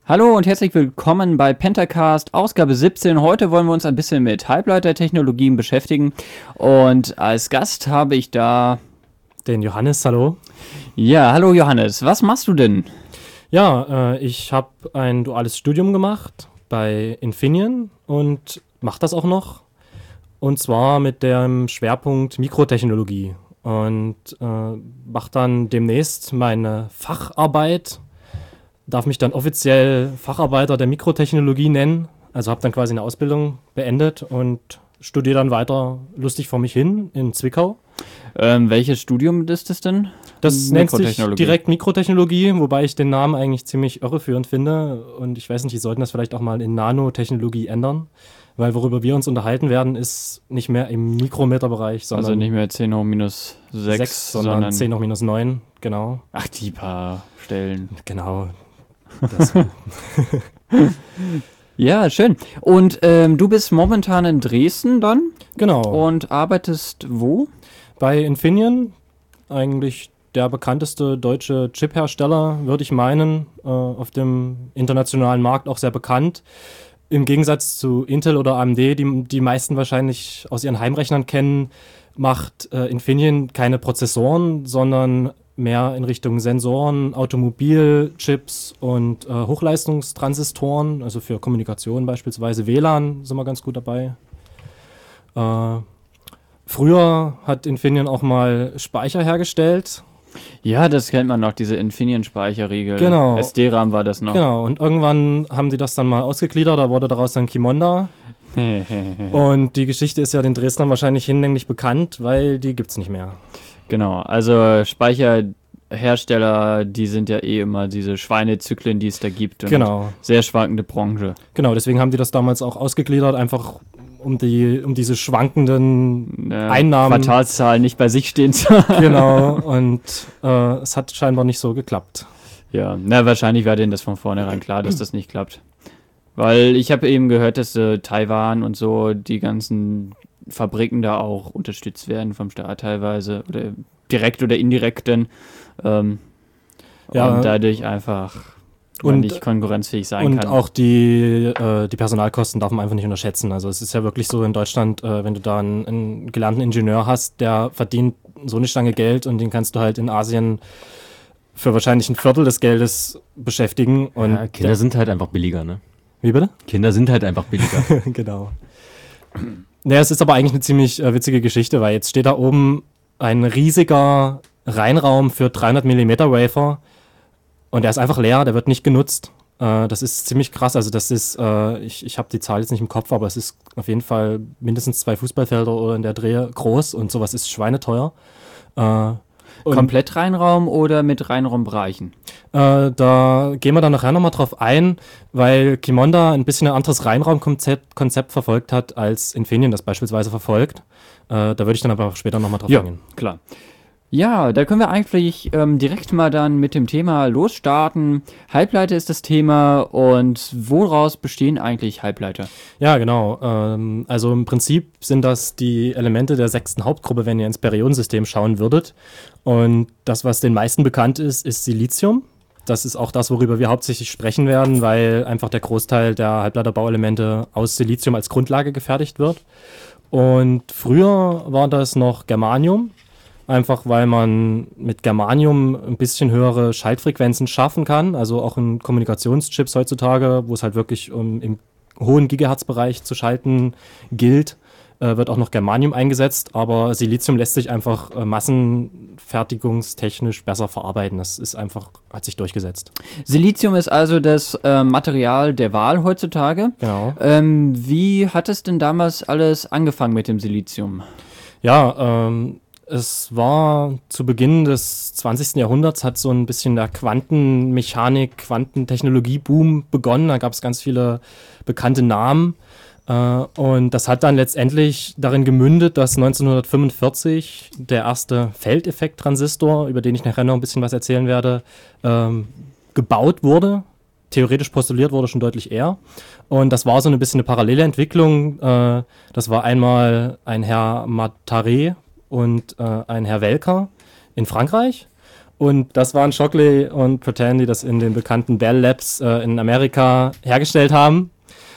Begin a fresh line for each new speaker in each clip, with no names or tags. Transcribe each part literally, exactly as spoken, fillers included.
Hallo und herzlich willkommen bei Pentacast, Ausgabe siebzehn. Heute wollen wir uns ein bisschen mit Halbleitertechnologien beschäftigen und als Gast habe ich da
den Johannes. Hallo.
Ja, hallo Johannes, was machst du denn?
Ja, äh, ich habe ein duales Studium gemacht bei Infineon und mache das auch noch, und zwar mit dem Schwerpunkt Mikrotechnologie, und äh, mache dann demnächst meine Facharbeit. Darf mich dann offiziell Facharbeiter der Mikrotechnologie nennen. Also habe dann quasi eine Ausbildung beendet und studiere dann weiter lustig vor mich hin in Zwickau.
Ähm, welches Studium ist das denn?
Das nennt sich direkt Mikrotechnologie, wobei ich den Namen eigentlich ziemlich irreführend finde. Und ich weiß nicht, die sollten das vielleicht auch mal in Nanotechnologie ändern. Weil worüber wir uns unterhalten werden, ist nicht mehr im Mikrometerbereich, sondern...
Also nicht mehr zehn hoch minus sechs,
sondern,
sondern
zehn hoch minus neun, genau.
Ach, die paar Stellen.
Genau. Das
Ja, schön. Und ähm, du bist momentan in Dresden dann?
Genau.
Und arbeitest wo?
Bei Infineon, eigentlich der bekannteste deutsche Chip-Hersteller, würde ich meinen, äh, auf dem internationalen Markt auch sehr bekannt. Im Gegensatz zu Intel oder A M D, die die meisten wahrscheinlich aus ihren Heimrechnern kennen, macht äh, Infineon keine Prozessoren, sondern mehr in Richtung Sensoren, Automobilchips und äh, Hochleistungstransistoren, also für Kommunikation beispielsweise W L A N sind wir ganz gut dabei. Äh, früher hat Infineon auch mal Speicher hergestellt.
Ja, das kennt man noch, diese Infineon-Speicherriegel.
Genau.
S D-RAM war das noch.
Genau, und irgendwann haben die das dann mal ausgegliedert, da wurde daraus dann Qimonda. Und die Geschichte ist ja den Dresdnern wahrscheinlich hinlänglich bekannt, weil die gibt's nicht mehr.
Genau, also Speicherhersteller, die sind ja eh immer diese Schweinezyklen, die es da gibt. Und
genau.
Sehr schwankende Branche.
Genau, deswegen haben die das damals auch ausgegliedert, einfach um die um diese schwankenden äh, Einnahmen...
Quartalszahlen nicht bei sich stehen zu haben.
Genau, und äh, es hat scheinbar nicht so geklappt.
Ja, na wahrscheinlich war denen das von vornherein klar, dass das nicht klappt. Weil ich habe eben gehört, dass äh, Taiwan und so die ganzen Fabriken da auch unterstützt werden vom Staat teilweise oder direkt oder indirekt denn ähm,
ja,
und dadurch einfach und nicht konkurrenzfähig sein
und
kann.
Und auch die, äh, die Personalkosten darf man einfach nicht unterschätzen. Also es ist ja wirklich so in Deutschland, äh, wenn du da einen, einen gelernten Ingenieur hast, der verdient so eine Stange Geld und den kannst du halt in Asien für wahrscheinlich ein Viertel des Geldes beschäftigen. Und
ja, Kinder der, sind halt einfach billiger, ne?
Wie bitte?
Kinder sind halt einfach billiger.
Genau. Naja, es ist aber eigentlich eine ziemlich äh, witzige Geschichte, weil jetzt steht da oben ein riesiger Reinraum für dreihundert Millimeter Wafer und der ist einfach leer, der wird nicht genutzt. Äh, das ist ziemlich krass, also das ist, äh, ich, ich habe die Zahl jetzt nicht im Kopf, aber es ist auf jeden Fall mindestens zwei Fußballfelder oder in der Dreh groß und sowas ist schweineteuer. Äh,
Komplett Reinraum oder mit Reinraumbereichen?
Äh, da gehen wir dann nachher nochmal drauf ein, weil Qimonda ein bisschen ein anderes Reinraumkonzept Konzept verfolgt hat, als Infineon das beispielsweise verfolgt. Äh, da würde ich dann aber später nochmal drauf
ja,
eingehen.
Klar. Ja, da können wir eigentlich ähm, direkt mal dann mit dem Thema losstarten. Halbleiter ist das Thema und woraus bestehen eigentlich Halbleiter?
Ja, genau. Ähm, also im Prinzip sind das die Elemente der sechsten Hauptgruppe, wenn ihr ins Periodensystem schauen würdet. Und das, was den meisten bekannt ist, ist Silizium. Das ist auch das, worüber wir hauptsächlich sprechen werden, weil einfach der Großteil der Halbleiterbauelemente aus Silizium als Grundlage gefertigt wird. Und früher war das noch Germanium. Einfach weil man mit Germanium ein bisschen höhere Schaltfrequenzen schaffen kann. Also auch in Kommunikationschips heutzutage, wo es halt wirklich um im hohen Gigahertz-Bereich zu schalten gilt, äh, wird auch noch Germanium eingesetzt. Aber Silizium lässt sich einfach äh, massenfertigungstechnisch besser verarbeiten. Das ist einfach, hat sich durchgesetzt.
Silizium ist also das äh, Material der Wahl heutzutage.
Genau.
Ähm, wie hat es denn damals alles angefangen mit dem Silizium?
Ja, ähm... Es war zu Beginn des zwanzigsten Jahrhunderts, hat so ein bisschen der Quantenmechanik, Quantentechnologie-Boom begonnen. Da gab es ganz viele bekannte Namen. Und das hat dann letztendlich darin gemündet, dass neunzehnhundertfünfundvierzig der erste Feldeffekt-Transistor, über den ich nachher noch ein bisschen was erzählen werde, gebaut wurde. Theoretisch postuliert wurde schon deutlich eher. Und das war so ein bisschen eine parallele Entwicklung. Das war einmal ein Herr Mataré und äh, ein Herr Welker in Frankreich. Und das waren Shockley und Protan, die das in den bekannten Bell Labs äh, in Amerika hergestellt haben.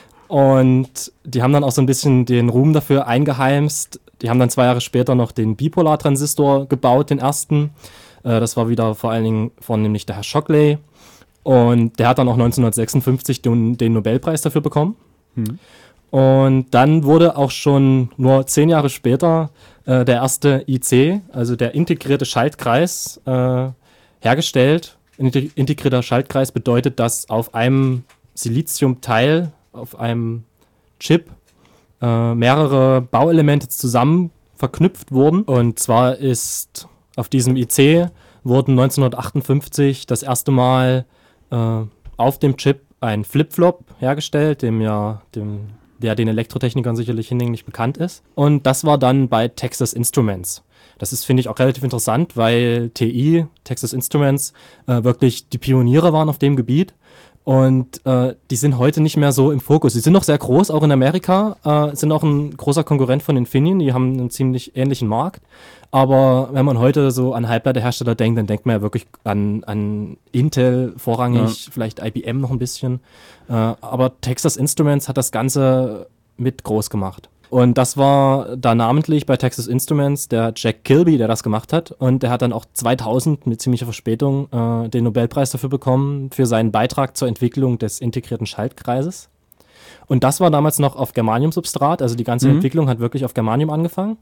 Und die haben dann auch so ein bisschen den Ruhm dafür eingeheimst. Die haben dann zwei Jahre später noch den Bipolar-Transistor gebaut, den ersten. Äh, das war wieder vor allen Dingen vornehmlich der Herr Shockley. Und der hat dann auch neunzehnhundertsechsundfünfzig den, den Nobelpreis dafür bekommen. Hm. Und dann wurde auch schon nur zehn Jahre später äh, der erste I C, also der integrierte Schaltkreis, äh, hergestellt. Ein integrierter Schaltkreis bedeutet, dass auf einem Siliziumteil, auf einem Chip, äh, mehrere Bauelemente zusammen verknüpft wurden. Und zwar ist auf diesem I C wurden neunzehnhundertachtundfünfzig das erste Mal äh, auf dem Chip ein Flip-Flop hergestellt, dem ja, dem, der den Elektrotechnikern sicherlich hinlänglich bekannt ist. Und das war dann bei Texas Instruments. Das ist, finde ich, auch relativ interessant, weil T I, Texas Instruments, äh, wirklich die Pioniere waren auf dem Gebiet. Und äh, die sind heute nicht mehr so im Fokus. Sie sind noch sehr groß, auch in Amerika, äh, sind auch ein großer Konkurrent von Infineon. Die haben einen ziemlich ähnlichen Markt. Aber wenn man heute so an Halbleiterhersteller denkt, dann denkt man ja wirklich an, an Intel vorrangig, ja. Vielleicht I B M noch ein bisschen. Äh, aber Texas Instruments hat das Ganze mit groß gemacht. Und das war da namentlich bei Texas Instruments der Jack Kilby, der das gemacht hat. Und der hat dann auch zweitausend mit ziemlicher Verspätung äh, den Nobelpreis dafür bekommen, für seinen Beitrag zur Entwicklung des integrierten Schaltkreises. Und das war damals noch auf Germanium-Substrat, also die ganze mhm. Entwicklung hat wirklich auf Germanium angefangen.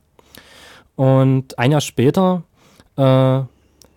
Und ein Jahr später äh, war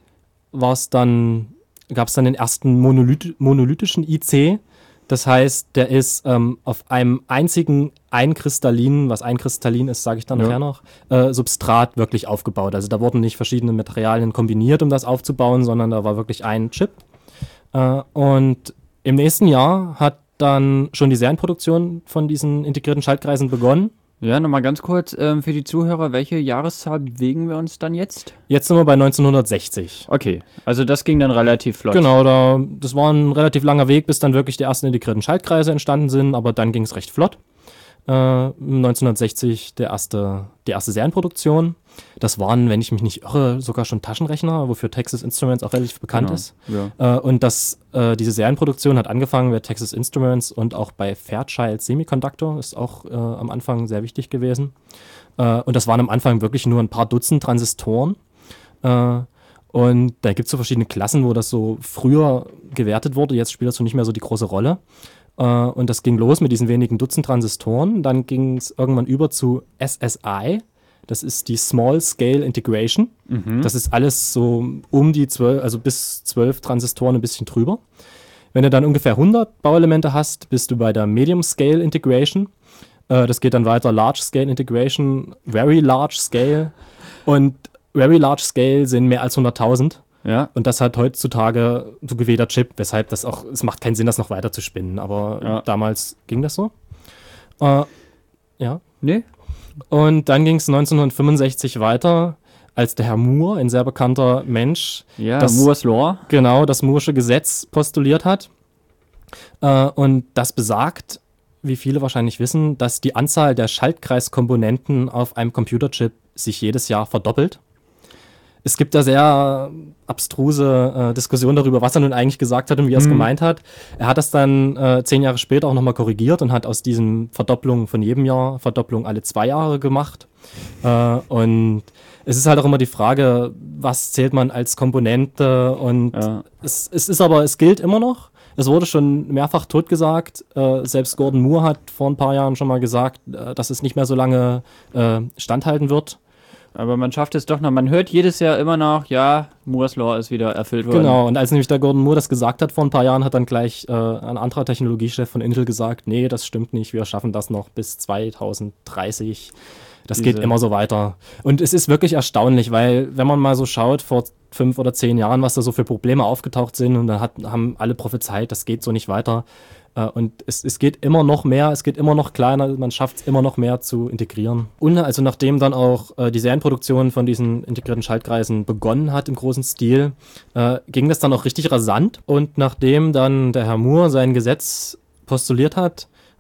es dann, gab es dann den ersten monolith- monolithischen I C. Das heißt, der ist ähm, auf einem einzigen einkristallinen, was einkristallin ist, sage ich dann ja. nachher noch, äh, Substrat wirklich aufgebaut. Also da wurden nicht verschiedene Materialien kombiniert, um das aufzubauen, sondern da war wirklich ein Chip. Äh, und im nächsten Jahr hat dann schon die Serienproduktion von diesen integrierten Schaltkreisen begonnen.
Ja, nochmal ganz kurz ähm, für die Zuhörer, welche Jahreszahl bewegen wir uns dann jetzt?
Jetzt sind wir bei neunzehnhundertsechzig.
Okay, also das ging dann relativ flott.
Genau, da, das war ein relativ langer Weg, bis dann wirklich die ersten integrierten Schaltkreise entstanden sind, aber dann ging es recht flott. Äh, neunzehnhundertsechzig der erste, die erste Serienproduktion. Das waren, wenn ich mich nicht irre, sogar schon Taschenrechner, wofür Texas Instruments auch relativ bekannt
genau.
ist.
Ja.
Äh, und das, äh, diese Serienproduktion hat angefangen bei Texas Instruments und auch bei Fairchild Semiconductor, ist auch äh, am Anfang sehr wichtig gewesen. Äh, und das waren am Anfang wirklich nur ein paar Dutzend Transistoren. Äh, und da gibt es so verschiedene Klassen, wo das so früher gewertet wurde. Jetzt spielt das so nicht mehr so die große Rolle. Uh, und das ging los mit diesen wenigen Dutzend Transistoren. Dann ging es irgendwann über zu S S I. Das ist die Small Scale Integration. Mhm. Das ist alles so um die zwölf, also bis zwölf Transistoren ein bisschen drüber. Wenn du dann ungefähr hundert Bauelemente hast, bist du bei der Medium Scale Integration. Uh, das geht dann weiter Large Scale Integration, Very Large Scale. Und Very Large Scale sind mehr als hunderttausend.
Ja.
Und das hat heutzutage so wie jeder Chip, weshalb das auch, es macht keinen Sinn, das noch weiter zu spinnen, aber ja. damals ging das so. Äh, ja.
Nee.
Und dann ging es neunzehnhundertfünfundsechzig weiter, als der Herr Moore, ein sehr bekannter Mensch,
ja,
das,
Moores Law.
Genau, das Moore'sche Gesetz postuliert hat. Äh, und das besagt, wie viele wahrscheinlich wissen, dass die Anzahl der Schaltkreiskomponenten auf einem Computerchip sich jedes Jahr verdoppelt. Es gibt da sehr abstruse äh, Diskussionen darüber, was er nun eigentlich gesagt hat und wie er es mhm. gemeint hat. Er hat das dann äh, zehn Jahre später auch nochmal korrigiert und hat aus diesen Verdopplungen von jedem Jahr Verdopplung alle zwei Jahre gemacht. Äh, und es ist halt auch immer die Frage, was zählt man als Komponente und ja. es, es ist aber, es gilt immer noch. Es wurde schon mehrfach totgesagt. Äh, selbst Gordon Moore hat vor ein paar Jahren schon mal gesagt, äh, dass es nicht mehr so lange äh, standhalten wird.
Aber man schafft es doch noch. Man hört jedes Jahr immer noch, ja, Moore's Law ist wieder erfüllt worden.
Genau, und als nämlich der Gordon Moore das gesagt hat vor ein paar Jahren, hat dann gleich äh, ein anderer Technologiechef von Intel gesagt, nee, das stimmt nicht, wir schaffen das noch bis zweitausenddreißig. Das Diese. geht immer so weiter. Und es ist wirklich erstaunlich, weil wenn man mal so schaut, vor fünf oder zehn Jahren, was da so für Probleme aufgetaucht sind, und da hat, haben alle prophezeit, das geht so nicht weiter. Und es, es geht immer noch mehr, es geht immer noch kleiner, man schafft es immer noch mehr zu integrieren. Und also nachdem dann auch äh, die Serienproduktion von diesen integrierten Schaltkreisen begonnen hat im großen Stil, äh, ging das dann auch richtig rasant. Und nachdem dann der Herr Moore sein Gesetz postuliert hat,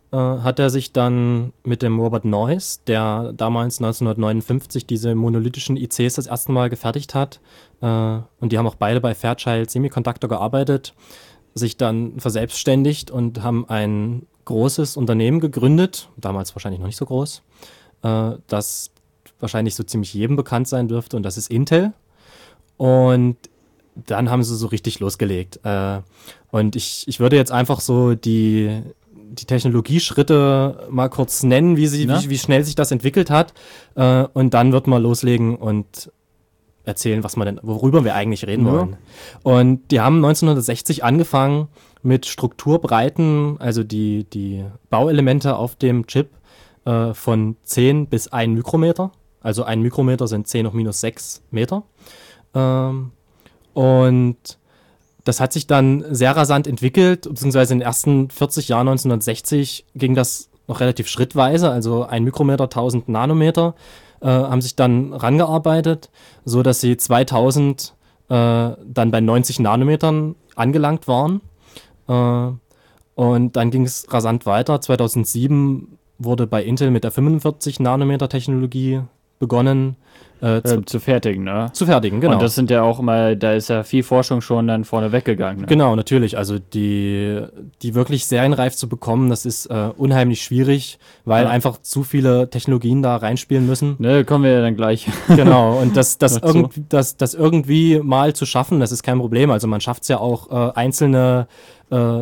äh, hat er sich dann mit dem Robert Noyce, der damals neunzehnhundertneunundfünfzig diese monolithischen I Cs das erste Mal gefertigt hat, äh, und die haben auch beide bei Fairchild Semiconductor gearbeitet, sich dann verselbstständigt und haben ein großes Unternehmen gegründet, damals wahrscheinlich noch nicht so groß, äh, das wahrscheinlich so ziemlich jedem bekannt sein dürfte, und das ist Intel. Und dann haben sie so richtig losgelegt. Äh, und ich, ich würde jetzt einfach so die, die Technologieschritte mal kurz nennen, wie, sie, wie, wie schnell sich das entwickelt hat. Äh, und dann wird man loslegen und erzählen, was man denn, worüber wir eigentlich reden
Ja.
wollen. Und die haben neunzehnhundertsechzig angefangen mit Strukturbreiten, also die, die Bauelemente auf dem Chip äh, von zehn bis ein Mikrometer. Also ein Mikrometer sind zehn hoch minus sechs Meter. Ähm, und das hat sich dann sehr rasant entwickelt, beziehungsweise in den ersten vierzig Jahren neunzehnhundertsechzig ging das noch relativ schrittweise, also ein Mikrometer, tausend Nanometer, äh, haben sich dann rangearbeitet, so dass sie zweitausend äh, dann bei neunzig Nanometern angelangt waren. Äh, und dann ging es rasant weiter. zweitausendsieben wurde bei Intel mit der fünfundvierzig Nanometer Technologie begonnen äh, zu,
Äh, zu fertigen, ne?
zu fertigen, genau.
Und das sind ja auch immer, da ist ja viel Forschung schon dann vorne weggegangen. Ne?
Genau, natürlich. Also die, die wirklich serienreif zu bekommen, das ist äh, unheimlich schwierig, weil
Ja.
einfach zu viele Technologien da reinspielen müssen.
Ne, kommen wir ja dann gleich.
Genau, und das, das,
Dazu.
irgend, das, das irgendwie mal zu schaffen, das ist kein Problem. Also man schafft es ja auch, äh, einzelne äh,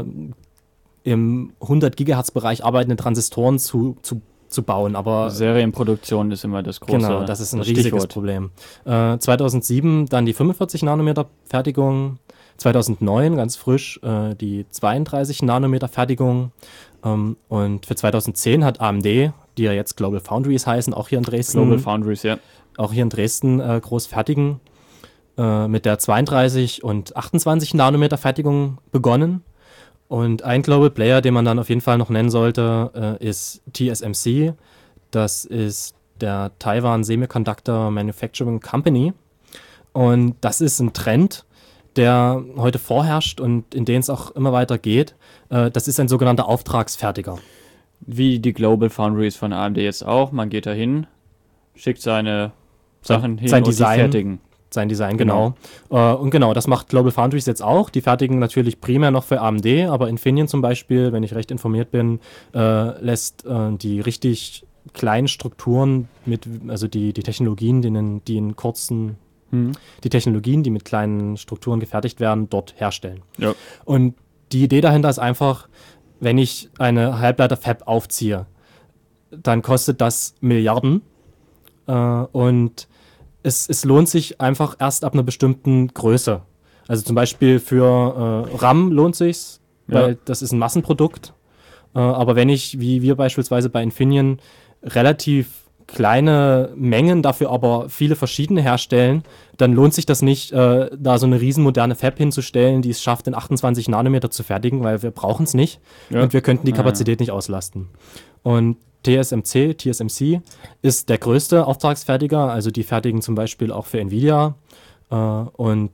im hundert Gigahertz Bereich arbeitende Transistoren zu, zu, zu bauen, aber
Serienproduktion ist immer das große
genau, das ist ein
das
riesiges
Stichwort.
Problem. Äh, zweitausendsieben dann die fünfundvierzig Nanometer Fertigung, zweitausendneun ganz frisch äh, die zweiunddreißig Nanometer Fertigung, ähm, und für zweitausendzehn hat A M D, die ja jetzt Global Foundries heißen, auch hier in Dresden,
Global Foundries, ja.
auch hier in Dresden äh, groß fertigen, äh, mit der zweiunddreißig und achtundzwanzig Nanometer Fertigung begonnen. Und ein Global Player, den man dann auf jeden Fall noch nennen sollte, äh, ist T S M C. Das ist der Taiwan Semiconductor Manufacturing Company. Und das ist ein Trend, der heute vorherrscht und in den es auch immer weiter geht. Äh, das ist ein sogenannter Auftragsfertiger.
Wie die Global Foundries von A M D jetzt auch. Man geht da hin, schickt seine Sachen hin
sein
und
Design.
die fertigen.
Sein Design, genau. Äh, und genau, das macht Global Foundries jetzt auch. Die fertigen natürlich primär noch für A M D, aber Infineon zum Beispiel, wenn ich recht informiert bin, äh, lässt äh, die richtig kleinen Strukturen mit, also die, die Technologien, die in, die in kurzen,
Hm.
die Technologien, die mit kleinen Strukturen gefertigt werden, dort herstellen.
Ja.
Und die Idee dahinter ist einfach, wenn ich eine Halbleiter-Fab aufziehe, dann kostet das Milliarden, äh, und Es, es lohnt sich einfach erst ab einer bestimmten Größe. Also zum Beispiel für äh, RAM lohnt sich's, weil
Ja.
das ist ein Massenprodukt. Äh, aber wenn ich, wie wir beispielsweise bei Infineon, relativ kleine Mengen, dafür aber viele verschiedene herstellen, dann lohnt sich das nicht, äh, da so eine riesen moderne Fab hinzustellen, die es schafft, in achtundzwanzig Nanometer zu fertigen, weil wir brauchen es nicht,
Ja.
und wir könnten die
Ah.
Kapazität nicht auslasten. Und T S M C, T S M C ist der größte Auftragsfertiger, also die fertigen zum Beispiel auch für Nvidia, äh, und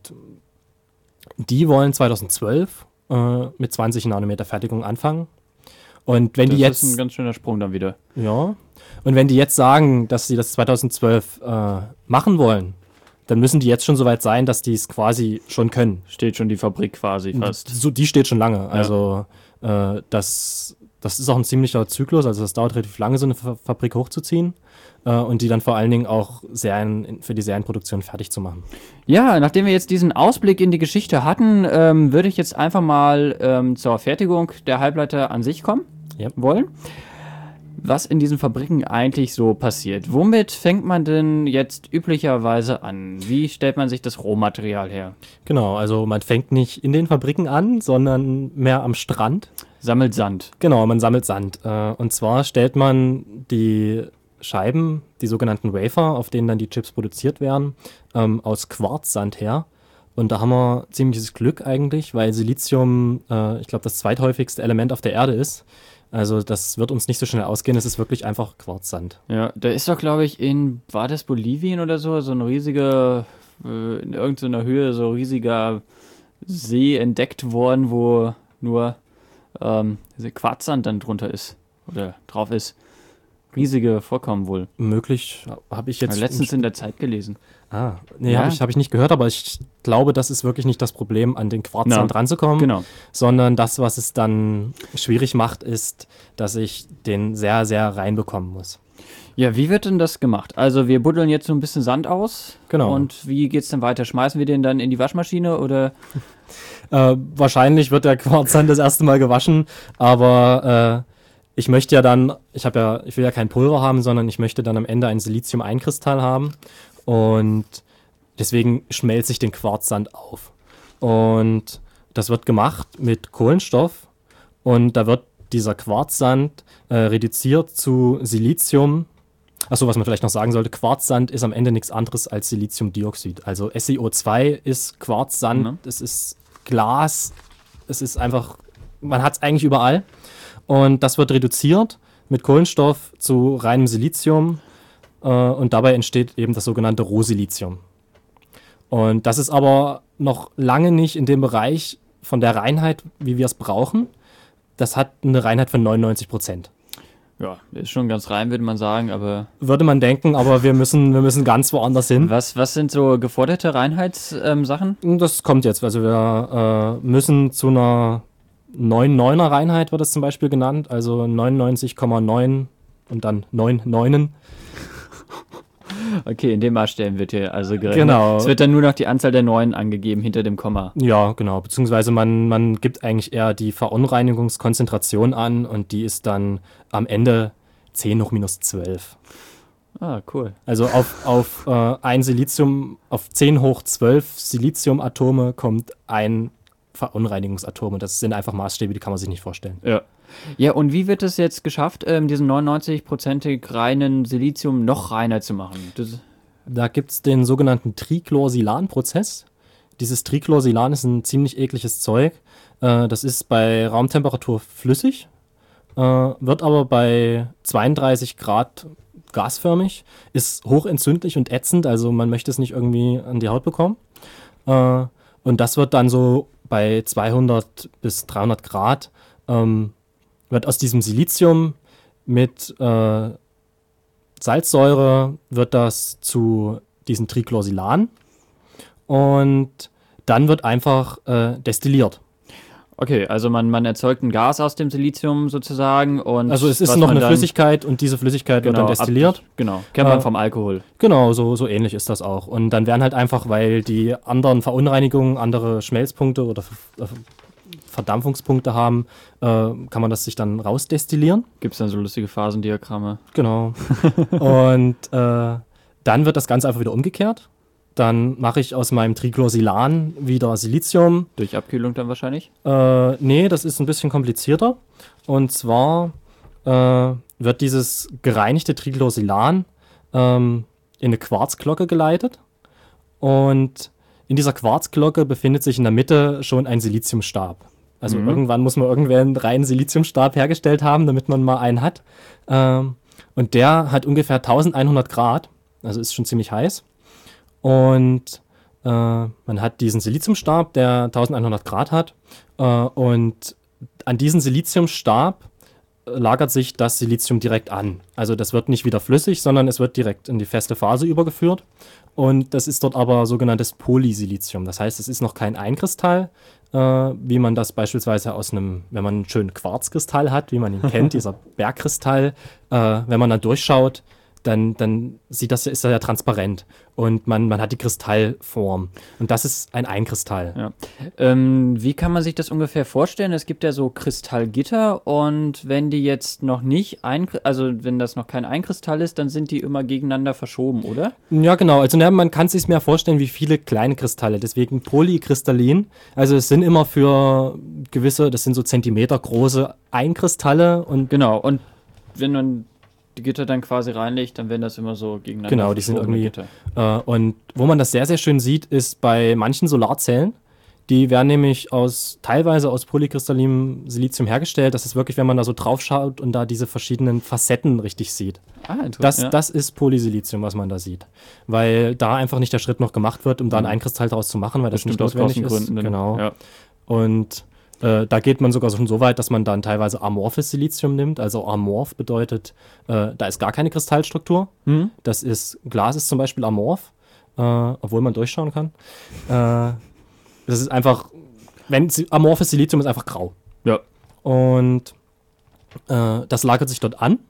die wollen zweitausendzwölf äh, mit zwanzig Nanometer Fertigung anfangen. Und wenn
Das
die jetzt
ist ein ganz schöner Sprung dann wieder.
ja, und wenn die jetzt sagen, dass sie das zweitausendzwölf äh, machen wollen, dann müssen die jetzt schon so weit sein, dass die es quasi schon können.
Steht schon die Fabrik quasi fast.
So, die steht schon lange. Also äh, das, das ist auch ein ziemlicher Zyklus. Also das dauert relativ lange, so eine Fa- Fabrik hochzuziehen, äh, und die dann vor allen Dingen auch Serien, für die Serienproduktion fertig zu machen.
Ja, nachdem wir jetzt diesen Ausblick in die Geschichte hatten, ähm, würde ich jetzt einfach mal ähm, zur Fertigung der Halbleiter an sich kommen
Ja.
wollen. Was in diesen Fabriken eigentlich so passiert. Womit fängt man denn jetzt üblicherweise an? Wie stellt man sich das Rohmaterial her?
Genau, also man fängt nicht in den Fabriken an, sondern mehr am Strand.
Sammelt Sand.
Genau, man sammelt Sand. Äh, und zwar stellt man die Scheiben, die sogenannten Wafer, auf denen dann die Chips produziert werden, ähm, aus Quarzsand her. Und da haben wir ziemliches Glück eigentlich, weil Silizium, äh, ich glaube, das zweithäufigste Element auf der Erde ist. Also das wird uns nicht so schnell ausgehen, es ist wirklich einfach Quarzsand.
Ja, da ist doch, glaube ich, in, war das Bolivien oder so, so ein riesiger, äh, in irgendeiner Höhe, so riesiger See entdeckt worden, wo nur ähm, Quarzsand dann drunter ist. oder drauf ist. Riesige Vorkommen wohl.
Möglich, habe ich jetzt...
Ja, letztens in der Zeit gelesen.
Ah, nee,
Ja.
habe ich, hab ich nicht gehört, aber ich glaube, das ist wirklich nicht das Problem, an den Quarzsand
Na,
ranzukommen,
Genau.
sondern das, was es dann schwierig macht, ist, dass ich den sehr, sehr reinbekommen muss.
Ja, wie wird denn das gemacht? Also wir buddeln jetzt so ein bisschen Sand aus.
Genau.
Und wie geht's denn weiter? Schmeißen wir den dann in die Waschmaschine oder?
Äh, wahrscheinlich wird der Quarzsand das erste Mal gewaschen, aber äh, ich möchte ja dann, ich habe ja, ich will ja kein Pulver haben, sondern ich möchte dann am Ende ein Silizium-Einkristall haben und deswegen schmelze ich den Quarzsand auf. Und das wird gemacht mit Kohlenstoff und da wird dieser Quarzsand äh, reduziert zu Silizium. Achso, was man vielleicht noch sagen sollte, Quarzsand ist am Ende nichts anderes als Siliziumdioxid. Also S i O zwei ist Quarzsand,
Mhm.
es ist Glas, es ist einfach, man hat es eigentlich überall. Und das wird reduziert mit Kohlenstoff zu reinem Silizium äh, und dabei entsteht eben das sogenannte Rohsilizium. Und das ist aber noch lange nicht in dem Bereich von der Reinheit, wie wir es brauchen. Das hat eine Reinheit von neunundneunzig Prozent.
Ja, ist schon ganz rein, würde man sagen, aber
Würde man denken, aber wir müssen, wir müssen ganz woanders hin.
was, was sind so geforderte Reinheitssachen?
Das kommt jetzt. Also wir äh, müssen zu einer neun Komma neuner Reinheit, wird das zum Beispiel genannt. Also neunundneunzig Komma neun und dann neun Neunen.
Okay, in dem Maßstäben wird hier also gerechnet.
Genau.
Es wird dann nur noch die Anzahl der Neunen angegeben hinter dem Komma.
Ja, genau. Beziehungsweise man, man gibt eigentlich eher die Verunreinigungskonzentration an und die ist dann am Ende zehn hoch minus zwölf.
Ah, cool.
Also auf, auf äh, ein Silizium, auf zehn hoch zwölf Siliziumatome kommt ein Verunreinigungsatom und das sind einfach Maßstäbe, die kann man sich nicht vorstellen.
Ja. Ja, und wie wird es jetzt geschafft, ähm, diesen neunundneunzig-prozentig reinen Silizium noch reiner zu machen? Das,
Da gibt es den sogenannten Trichlorsilan-Prozess. Dieses Trichlorsilan ist ein ziemlich ekliges Zeug. Äh, das ist bei Raumtemperatur flüssig, äh, wird aber bei zweiunddreißig Grad gasförmig, ist hochentzündlich und ätzend, also man möchte es nicht irgendwie an die Haut bekommen. Äh, und das wird dann so bei zweihundert bis dreihundert Grad ähm, wird aus diesem Silizium mit äh, Salzsäure wird das zu diesem Trichlorsilan und dann wird einfach äh, destilliert.
okay, also man, man erzeugt ein Gas aus dem Silizium sozusagen und
Also es ist
was
noch
man
eine
dann,
Flüssigkeit und diese Flüssigkeit wird
genau,
dann destilliert.
Ab, genau, kennt man
Äh,
vom Alkohol.
Genau, so, so ähnlich ist das auch. Und dann werden halt einfach, weil die anderen Verunreinigungen andere Schmelzpunkte oder Ver- Verdampfungspunkte haben, äh, kann man das sich dann rausdestillieren.
Gibt es dann so lustige Phasendiagramme?
Genau. Und äh, dann wird das Ganze einfach wieder umgekehrt. Dann mache ich aus meinem Trichlorsilan wieder Silizium.
Durch Abkühlung dann wahrscheinlich?
Äh, nee, das ist ein bisschen komplizierter. Und zwar äh, wird dieses gereinigte Trichlorsilan ähm, in eine Quarzglocke geleitet. Und in dieser Quarzglocke befindet sich in der Mitte schon ein Siliziumstab. Also
Mhm.
irgendwann muss man irgendwer einen reinen Siliziumstab hergestellt haben, damit man mal einen hat. Ähm, und der hat ungefähr elfhundert Grad, also ist schon ziemlich heiß. Und äh, man hat diesen Siliziumstab, der elfhundert Grad hat. Äh, und an diesen Siliziumstab äh, lagert sich das Silizium direkt an. Also das wird nicht wieder flüssig, sondern es wird direkt in die feste Phase übergeführt. Und das ist dort aber sogenanntes Polysilizium. Das heißt, es ist noch kein Einkristall, äh, wie man das beispielsweise aus einem, wenn man einen schönen Quarzkristall hat, wie man ihn kennt, dieser Bergkristall, äh, wenn man da durchschaut, dann, dann sieht das, ist er ja transparent und man, man hat die Kristallform. Und das ist ein Einkristall.
Ja. Ähm, wie kann man sich das ungefähr vorstellen? Es gibt ja so Kristallgitter und wenn die jetzt noch nicht ein, also wenn das noch kein Einkristall ist, dann sind die immer gegeneinander verschoben, oder?
Ja, genau. Also ja, man kann es sich mehr vorstellen wie viele kleine Kristalle, deswegen polykristallin. Also es sind immer für gewisse, das sind so Zentimeter große Einkristalle und
Genau, und wenn man die Gitter dann quasi reinlegt, dann werden das immer so gegeneinander
Genau, die sind
verschobene
irgendwie-
Gitter.
Äh, und wo man das sehr, sehr schön sieht, ist bei manchen Solarzellen. Die werden nämlich aus teilweise aus polykristallinem Silizium hergestellt. Das ist wirklich, wenn man da so drauf schaut und da diese verschiedenen Facetten richtig sieht.
Ah, interessant.
Das,
ja.
das ist Polysilizium, was man da sieht. Weil da einfach nicht der Schritt noch gemacht wird, um da einen
Mhm.
Einkristall daraus zu machen, weil das
Bestimmt
nicht
aus
notwendig ist.
Kostengründen. dann.
Genau.
Ja.
Und Äh, da geht man sogar schon so weit, dass man dann teilweise amorphes Silizium nimmt. Also amorph bedeutet, äh, da ist gar keine Kristallstruktur.
Hm?
Das ist, Glas ist zum Beispiel amorph, äh, obwohl man durchschauen kann. Äh, das ist einfach, wenn amorphes Silizium ist einfach grau.
Ja.
Und äh, das lagert sich dort an.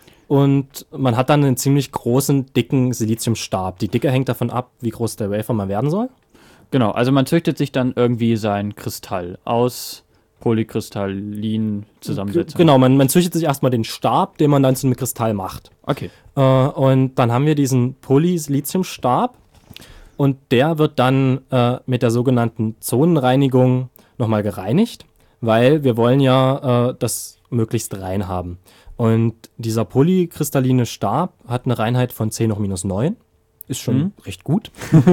Und man hat dann einen ziemlich großen, dicken Siliziumstab. Die Dicke hängt davon ab, wie groß der Wafer mal werden soll.
Genau, also man züchtet sich dann irgendwie sein Kristall aus polykristallinen Zusammensetzungen.
Genau, man, man züchtet sich erstmal den Stab, den man dann zu einem Kristall macht.
Okay.
Äh, und dann haben wir diesen Polysiliziumstab und der wird dann äh, mit der sogenannten Zonenreinigung nochmal gereinigt, weil wir wollen ja äh, das möglichst rein haben. Und dieser polykristalline Stab hat eine Reinheit von zehn hoch minus neun. Ist schon
Mhm.
recht gut.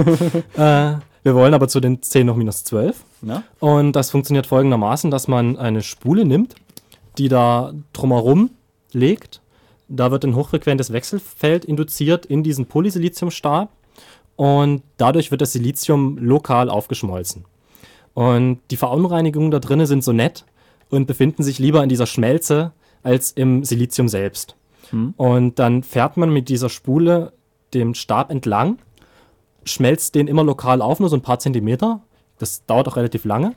äh, wir wollen aber zu den zehn hoch minus zwölf.
Na?
Und das funktioniert folgendermaßen, dass man eine Spule nimmt, die da drumherum legt. Da wird ein hochfrequentes Wechselfeld induziert in diesen Polysiliziumstab und dadurch wird das Silizium lokal aufgeschmolzen. Und die Verunreinigungen da drinnen sind so nett und befinden sich lieber in dieser Schmelze als im Silizium selbst.
Hm.
Und dann fährt man mit dieser Spule dem Stab entlang, schmelzt den immer lokal auf, nur so ein paar Zentimeter. Das dauert auch relativ lange.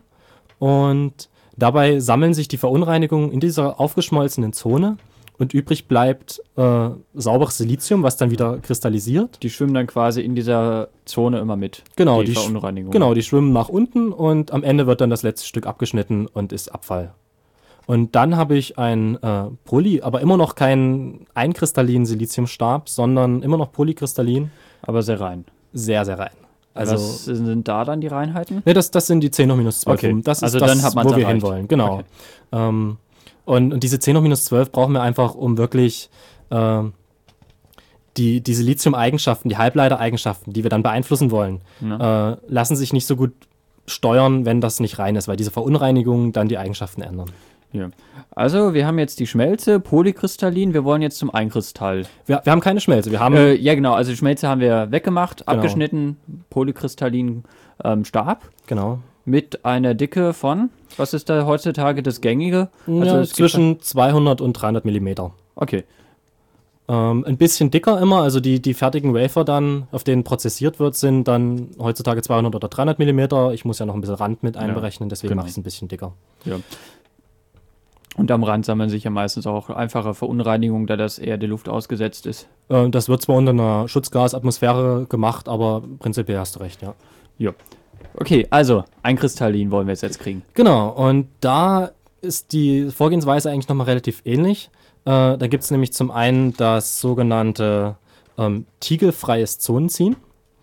Und dabei sammeln sich die Verunreinigungen in dieser aufgeschmolzenen Zone und übrig bleibt äh, sauberes Silizium, was dann wieder kristallisiert.
Die schwimmen dann quasi in dieser Zone immer mit.
Genau,
die
die sch-
Verunreinigung.
Genau, die schwimmen nach unten und am Ende wird dann das letzte Stück abgeschnitten und ist Abfall. Und dann habe ich ein äh, Poly, aber immer noch keinen einkristallinen Siliziumstab, sondern immer noch polykristallin,
Aber sehr rein.
sehr, sehr rein. Also,
Was sind da dann die Reinheiten?
ne, das, das sind die zehn hoch minus zwölf.
Okay,
Das ist
also
das,
dann hat man's
wo wir
erreicht.
hinwollen. Genau.
Okay.
Ähm, und, und diese zehn hoch minus zwölf brauchen wir einfach, um wirklich ähm, die, die Silizium-Eigenschaften, die Halbleitereigenschaften, die wir dann beeinflussen wollen,
Ja.
äh, lassen sich nicht so gut steuern, wenn das nicht rein ist, weil diese Verunreinigungen dann die Eigenschaften ändern.
Ja. Also, wir haben jetzt die Schmelze, polykristallin, wir wollen jetzt zum Einkristall.
Wir, wir haben keine Schmelze, wir haben
Äh, ja, genau, also die Schmelze haben wir weggemacht,
Genau.
abgeschnitten, polykristallin ähm, Stab
genau
mit einer Dicke von, was ist da heutzutage das Gängige? Also
ja,
es gibt
zwischen zweihundert und dreihundert Millimeter.
Okay,
Ähm, ein bisschen dicker immer, also die, die fertigen Wafer dann, auf denen prozessiert wird, sind dann heutzutage zweihundert oder dreihundert Millimeter. Ich muss ja noch ein bisschen Rand mit einberechnen, deswegen
genau.
mache ich es ein bisschen dicker.
ja. Und am Rand sammeln sich ja meistens auch einfache Verunreinigungen, da das eher der Luft ausgesetzt ist.
Äh, das wird zwar unter einer Schutzgasatmosphäre gemacht, aber prinzipiell hast du recht, ja.
Ja. Okay, also Einkristallin wollen wir jetzt, jetzt kriegen.
Genau, und da ist die Vorgehensweise eigentlich nochmal relativ ähnlich. Äh, da gibt es nämlich zum einen das sogenannte ähm, tiegelfreies Zonenziehen.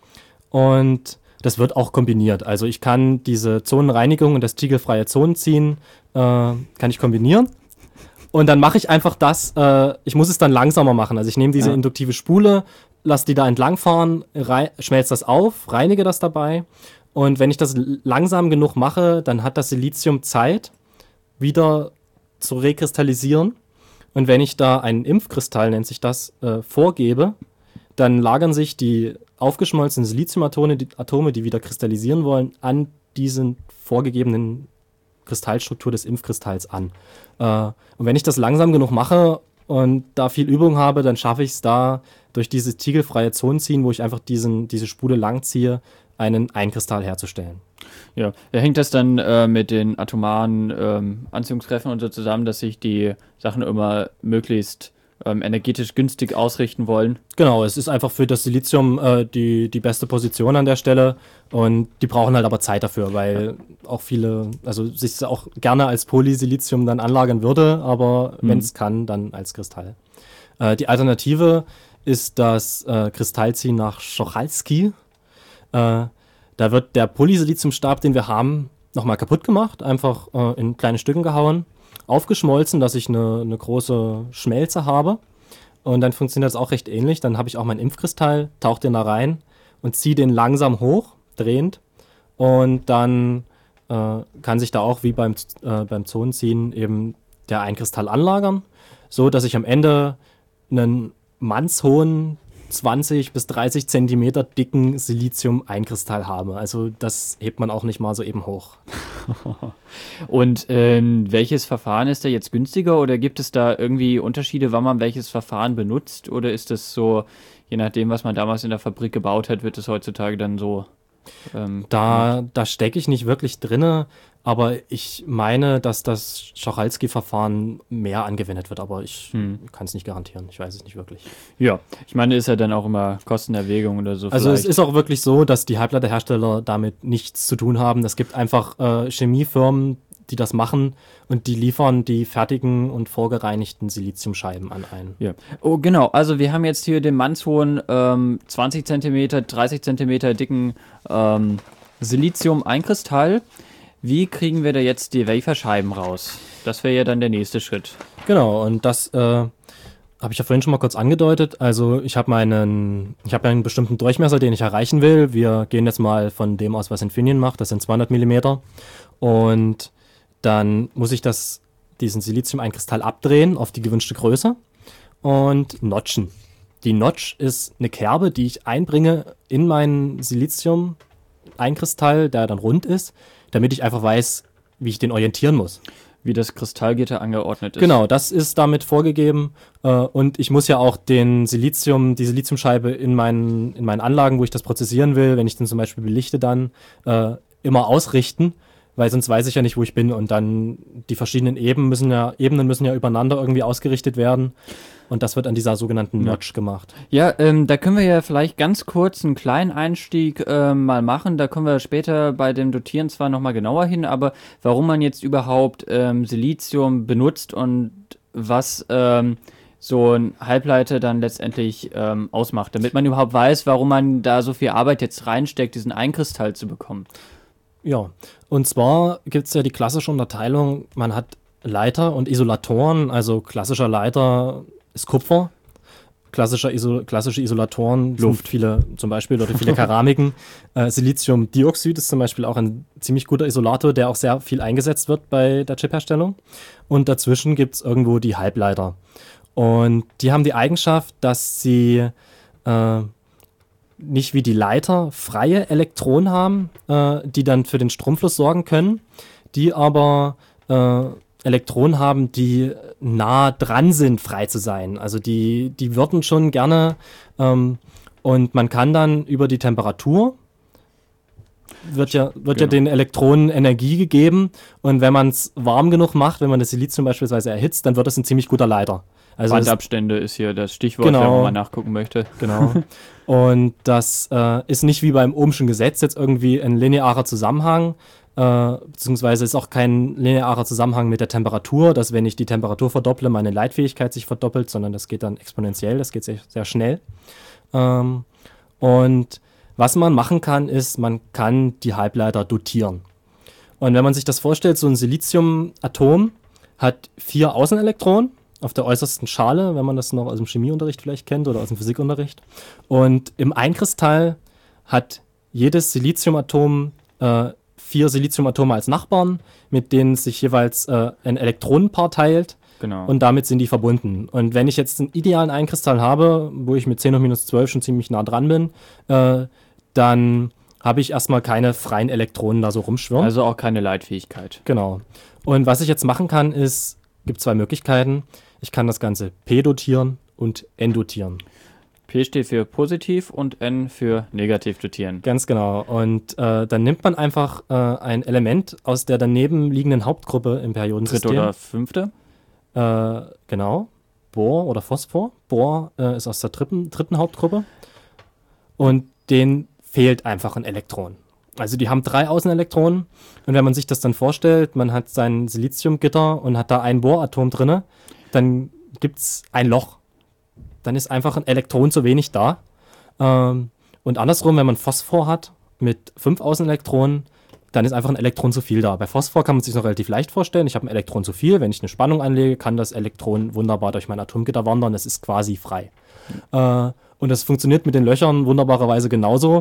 Und das wird auch kombiniert. Also ich kann diese Zonenreinigung und das tiegelfreie Zonenziehen äh, kann ich kombinieren. Und dann mache ich einfach das, äh, ich muss es dann langsamer machen. Also ich nehme diese
Ja.
induktive Spule, lasse die da entlangfahren, rei- schmelze das auf, reinige das dabei. Und wenn ich das l- langsam genug mache, dann hat das Silizium Zeit, wieder zu rekristallisieren. Und wenn ich da einen Impfkristall, nennt sich das, äh, vorgebe, dann lagern sich die aufgeschmolzenen Siliziumatome, die Atome, die wieder kristallisieren wollen, an diesen vorgegebenen Kristallstruktur des Impfkristalls an. Äh, und wenn ich das langsam genug mache und da viel Übung habe, dann schaffe ich es da durch dieses tiegelfreie Zonenziehen, wo ich einfach diesen, diese Spule langziehe, einen Einkristall herzustellen.
Ja, da hängt das dann äh, mit den atomaren ähm, Anziehungskräften und so zusammen, dass sich die Sachen immer möglichst ähm, energetisch günstig ausrichten wollen.
Genau, es ist einfach für das Silizium äh, die, die beste Position an der Stelle und die brauchen halt aber Zeit dafür, weil auch viele, also sich auch gerne als Polysilizium dann anlagern würde, aber
Mhm.
wenn es kann, dann als Kristall. Äh, die Alternative ist das äh, Kristallziehen nach Schochalski. Äh, da wird der Polysiliziumstab, den wir haben, nochmal kaputt gemacht, einfach äh, in kleine Stücken gehauen, aufgeschmolzen, dass ich eine, eine große Schmelze habe. Und dann funktioniert das auch recht ähnlich. Dann habe ich auch meinen Impfkristall, tauche den da rein und ziehe den langsam hoch, drehend. Und dann äh, kann sich da auch wie beim, äh, beim Zonenziehen eben der Einkristall anlagern, so dass ich am Ende einen mannshohen zwanzig bis dreißig Zentimeter dicken Silizium-Einkristall habe. Also das hebt man auch nicht mal so eben hoch.
Und ähm, welches Verfahren ist da jetzt günstiger oder gibt es da irgendwie Unterschiede, wann man welches Verfahren benutzt? Oder ist das so, je nachdem, was man damals in der Fabrik gebaut hat, wird es heutzutage dann so? Ähm,
da da stecke ich nicht wirklich drinne, aber ich meine, dass das Schachalsky-Verfahren mehr angewendet wird, aber ich hm. kann es nicht garantieren. Ich weiß es nicht wirklich.
Ja, ich meine, ist ja dann auch immer Kostenerwägung oder so.
Also vielleicht. Es ist auch wirklich so, dass die Halbleiterhersteller damit nichts zu tun haben. Es gibt einfach äh, Chemiefirmen, die das machen und die liefern die fertigen und vorgereinigten Siliziumscheiben an ein.
Ja. Oh, genau. Also wir haben jetzt hier den mannshohen ähm, zwanzig Zentimeter, dreißig Zentimeter dicken ähm, Silizium-Einkristall. Wie kriegen wir da jetzt die Waferscheiben raus? Das wäre ja dann der nächste Schritt.
Genau, und das äh, habe ich ja vorhin schon mal kurz angedeutet. Also ich habe meinen, ich habe einen bestimmten Durchmesser, den ich erreichen will. Wir gehen jetzt mal von dem aus, was Infineon macht. Das sind zweihundert Millimeter. Und dann muss ich das, diesen Silizium-Einkristall abdrehen auf die gewünschte Größe und notchen. Die Notch ist eine Kerbe, die ich einbringe in meinen Silizium-Einkristall, der dann rund ist, damit ich einfach weiß, wie ich den orientieren muss.
Wie das Kristallgitter angeordnet ist.
Genau, das ist damit vorgegeben. Äh, und ich muss ja auch den Silizium, die Siliziumscheibe in meinen, in meinen Anlagen, wo ich das prozessieren will, wenn ich den zum Beispiel belichte, dann äh, immer ausrichten. Weil sonst weiß ich ja nicht, wo ich bin. Und dann die verschiedenen Ebenen müssen ja, Ebenen müssen ja übereinander irgendwie ausgerichtet werden. Und das wird an dieser sogenannten
ja.
Notch gemacht.
Ja, ähm, da können wir ja vielleicht ganz kurz einen kleinen Einstieg ähm, mal machen. Da kommen wir später bei dem Dotieren zwar nochmal genauer hin, aber warum man jetzt überhaupt ähm, Silizium benutzt und was ähm, so ein Halbleiter dann letztendlich ähm, ausmacht. Damit man überhaupt weiß, warum man da so viel Arbeit jetzt reinsteckt, diesen Einkristall zu bekommen.
Ja, und zwar gibt es ja die klassische Unterteilung, man hat Leiter und Isolatoren, also klassischer Leiter ist Kupfer, klassischer Iso- klassische Isolatoren Luft. Sind viele, zum Beispiel, oder viele Keramiken. äh, Siliziumdioxid ist zum Beispiel auch ein ziemlich guter Isolator, der auch sehr viel eingesetzt wird bei der Chipherstellung. Und dazwischen gibt es irgendwo die Halbleiter. Und die haben die Eigenschaft, dass sie äh, nicht wie die Leiter freie Elektronen haben, äh, die dann für den Stromfluss sorgen können, die aber äh, Elektronen haben, die nah dran sind, frei zu sein. Also die, die würden schon gerne ähm, und man kann dann über die Temperatur wird ja, wird genau. ja den Elektronen Energie gegeben und wenn man es warm genug macht, wenn man das Silizium beispielsweise erhitzt, dann wird es ein ziemlich guter Leiter.
Also Bandabstände ist hier das Stichwort,
genau,
wenn man mal nachgucken möchte.
Genau. Und das äh, ist nicht wie beim Ohmschen Gesetz jetzt irgendwie ein linearer Zusammenhang, äh, beziehungsweise ist auch kein linearer Zusammenhang mit der Temperatur, dass wenn ich die Temperatur verdopple, meine Leitfähigkeit sich verdoppelt, sondern das geht dann exponentiell, das geht sehr, sehr schnell. Ähm, und was man machen kann, ist, man kann die Halbleiter dotieren. Und wenn man sich das vorstellt, so ein Siliziumatom hat vier Außenelektronen auf der äußersten Schale, wenn man das noch aus dem Chemieunterricht vielleicht kennt oder aus dem Physikunterricht. Und im Einkristall hat jedes Siliziumatom äh, vier Siliziumatome als Nachbarn, mit denen sich jeweils äh, ein Elektronenpaar teilt.
Genau.
Und damit sind die verbunden. Und wenn ich jetzt einen idealen Einkristall habe, wo ich mit zehn hoch minus zwölf schon ziemlich nah dran bin, äh, dann habe ich erstmal keine freien Elektronen da so rumschwirren.
Also auch keine Leitfähigkeit.
Genau. Und was ich jetzt machen kann, ist, gibt zwei Möglichkeiten. Ich kann das Ganze P dotieren und N dotieren.
P steht für positiv und N für negativ dotieren.
Ganz genau. Und äh, dann nimmt man einfach äh, ein Element aus der daneben liegenden Hauptgruppe im Periodensystem.
Dritte oder fünfte?
Äh, genau. Bor oder Phosphor. Bor äh, ist aus der dritten, dritten Hauptgruppe. Und denen fehlt einfach ein Elektron. Also die haben drei Außenelektronen. Und wenn man sich das dann vorstellt, man hat sein Siliziumgitter und hat da ein Boratom drin, dann gibt es ein Loch. Dann ist einfach ein Elektron zu wenig da. Ähm, und andersrum, wenn man Phosphor hat mit fünf Außenelektronen, dann ist einfach ein Elektron zu viel da. Bei Phosphor kann man sich noch relativ leicht vorstellen. Ich habe ein Elektron zu viel. Wenn ich eine Spannung anlege, kann das Elektron wunderbar durch mein Atomgitter wandern. Das ist quasi frei. Mhm. Äh, und das funktioniert mit den Löchern wunderbarerweise genauso.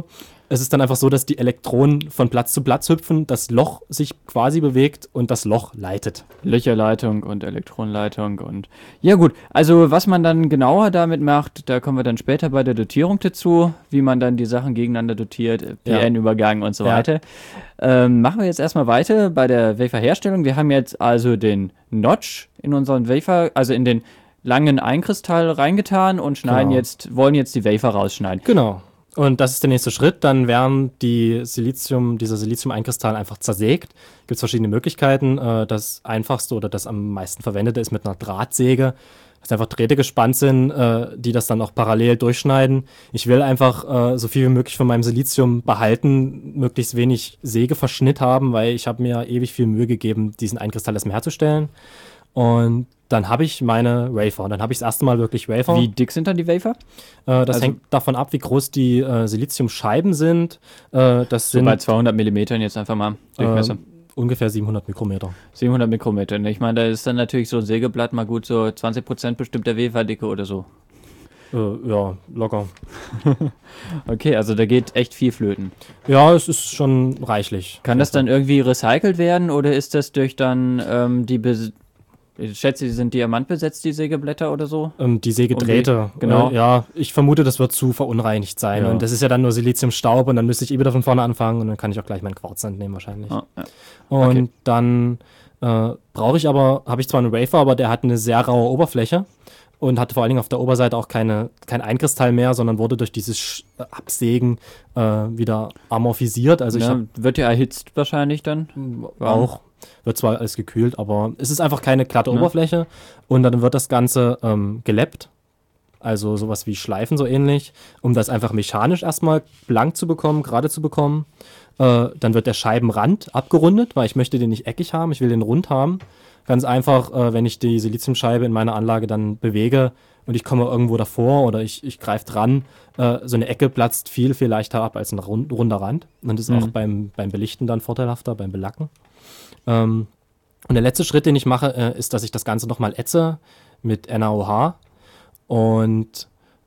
es ist dann einfach so, dass die Elektronen von Platz zu Platz hüpfen, das Loch sich quasi bewegt und das Loch leitet.
Löcherleitung und Elektronenleitung und ja gut, also was man dann genauer damit macht, da kommen wir dann später bei der Dotierung dazu, wie man dann die Sachen gegeneinander dotiert, P N-Übergang und so
Ja.
weiter. Ähm, machen wir jetzt erstmal weiter bei der Waferherstellung. Wir haben jetzt also den Notch in unseren Wafer, also in den langen Einkristall reingetan und schneiden
Genau.
jetzt, wollen jetzt die Wafer rausschneiden.
Genau. Und das ist der nächste Schritt. Dann werden die Silizium, dieser Silizium-Einkristall einfach zersägt. Gibt es verschiedene Möglichkeiten. Äh, Das einfachste oder das am meisten verwendete ist mit einer Drahtsäge. Dass einfach Drähte gespannt sind, äh, die das dann auch parallel durchschneiden. Ich will einfach äh, so viel wie möglich von meinem Silizium behalten, möglichst wenig Sägeverschnitt haben, weil ich habe mir ewig viel Mühe gegeben, diesen Einkristall erstmal herzustellen. Und dann habe ich meine Wafer. Und dann habe ich das erste Mal wirklich Wafer.
Wie dick sind dann die Wafer?
Äh, das
Also-
hängt davon ab, wie groß die äh, Siliziumscheiben sind. Äh, das
So
sind
bei zweihundert Millimetern jetzt einfach mal Durchmesser.
äh, ungefähr siebenhundert Mikrometer.
siebenhundert Mikrometer. Ne? Ich meine, da ist dann natürlich so ein Sägeblatt mal gut so zwanzig Prozent bestimmt der Weferdicke oder so.
Äh, ja, locker.
Okay, also da geht echt viel flöten.
Ja, es ist schon reichlich.
Kann das dann irgendwie recycelt werden oder ist das durch dann ähm, die, Bes ich schätze, die sind diamantbesetzt, die Sägeblätter oder so?
Ähm, die Sägedrähte.
Um die- genau.
Äh, ja, ich vermute, das wird zu verunreinigt sein.
Ja.
Und das ist ja dann nur Siliziumstaub und dann müsste ich eh wieder von vorne anfangen und dann kann ich auch gleich meinen Quarz entnehmen wahrscheinlich.
Ah, ja.
Und
Okay.
dann äh, brauche ich aber, habe ich zwar einen Wafer, aber der hat eine sehr raue Oberfläche und hatte vor allen Dingen auf der Oberseite auch keine, kein Einkristall mehr, sondern wurde durch dieses Sch Absägen äh, wieder amorphisiert. Also ich
Ja,
habe
wird ja erhitzt wahrscheinlich dann.
auch, wird zwar alles gekühlt, aber es ist einfach keine glatte
Ja.
Oberfläche und dann wird das Ganze ähm, geläppt. Also sowas wie Schleifen so ähnlich, um das einfach mechanisch erstmal blank zu bekommen, gerade zu bekommen. Äh, dann wird der Scheibenrand abgerundet, weil ich möchte den nicht eckig haben, ich will den rund haben. Ganz einfach, äh, wenn ich die Siliziumscheibe in meiner Anlage dann bewege und ich komme irgendwo davor oder ich, ich greife dran, äh, so eine Ecke platzt viel, viel leichter ab als ein rund, runder Rand. Und das ist
Mhm.
auch beim, beim Belichten dann vorteilhafter, beim Belacken. Ähm, und der letzte Schritt, den ich mache, äh, ist, dass ich das Ganze nochmal ätze mit N a O H. Und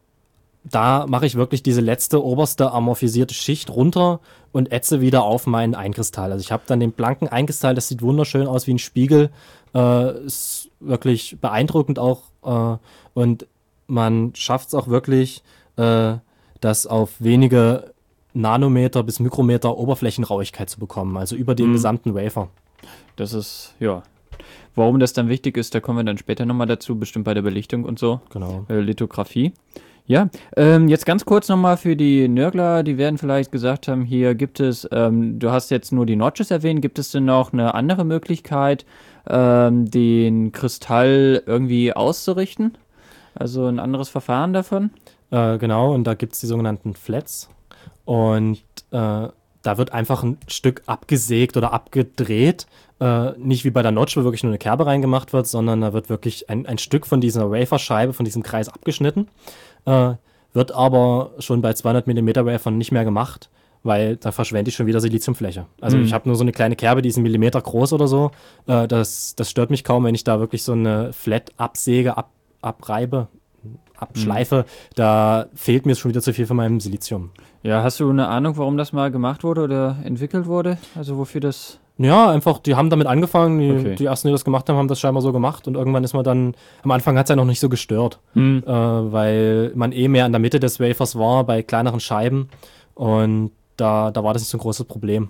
da mache ich wirklich diese letzte oberste amorphisierte Schicht runter und ätze wieder auf meinen Einkristall. Also ich habe dann den blanken Einkristall, das sieht wunderschön aus wie ein Spiegel. Äh, ist wirklich beeindruckend auch. Äh, und man schafft es auch wirklich, äh, das auf wenige Nanometer bis Mikrometer Oberflächenrauigkeit zu bekommen. Also über den
Mhm.
gesamten Wafer.
Das ist, ja. Warum das dann wichtig ist, da kommen wir dann später nochmal dazu, bestimmt bei der Belichtung und so.
Genau.
Äh, Lithografie. Ja, ähm, jetzt ganz kurz nochmal für die Nörgler, die werden vielleicht gesagt haben, hier gibt es, ähm, du hast jetzt nur die Notches erwähnt, gibt es denn noch eine andere Möglichkeit, ähm, den Kristall irgendwie auszurichten? Also ein anderes Verfahren davon?
Äh, genau, und da gibt es die sogenannten Flats. Und äh, da wird einfach ein Stück abgesägt oder abgedreht. Äh, nicht wie bei der Notch, wo wirklich nur eine Kerbe reingemacht wird, sondern da wird wirklich ein, ein Stück von dieser Waferscheibe, von diesem Kreis abgeschnitten. Äh, wird aber schon bei zweihundert Millimeter Wafern nicht mehr gemacht, weil da verschwende ich schon wieder Siliziumfläche. Also
Mhm.
ich habe nur so eine kleine Kerbe, die ist einen Millimeter groß oder so. Äh, das, das stört mich kaum, wenn ich da wirklich so eine Flat absäge, ab, abreibe, abschleife. Da fehlt mir schon wieder zu viel von meinem Silizium.
Ja, hast du eine Ahnung, warum das mal gemacht wurde oder entwickelt wurde? Also wofür das...
Ja, einfach, die haben damit angefangen, die,
Okay.
die ersten, die das gemacht haben, haben das scheinbar so gemacht und irgendwann ist man dann, am Anfang hat es ja noch nicht so gestört,
Hm.
äh, weil man eh mehr in der Mitte des Wafers war, bei kleineren Scheiben und da, da war das nicht so ein großes Problem.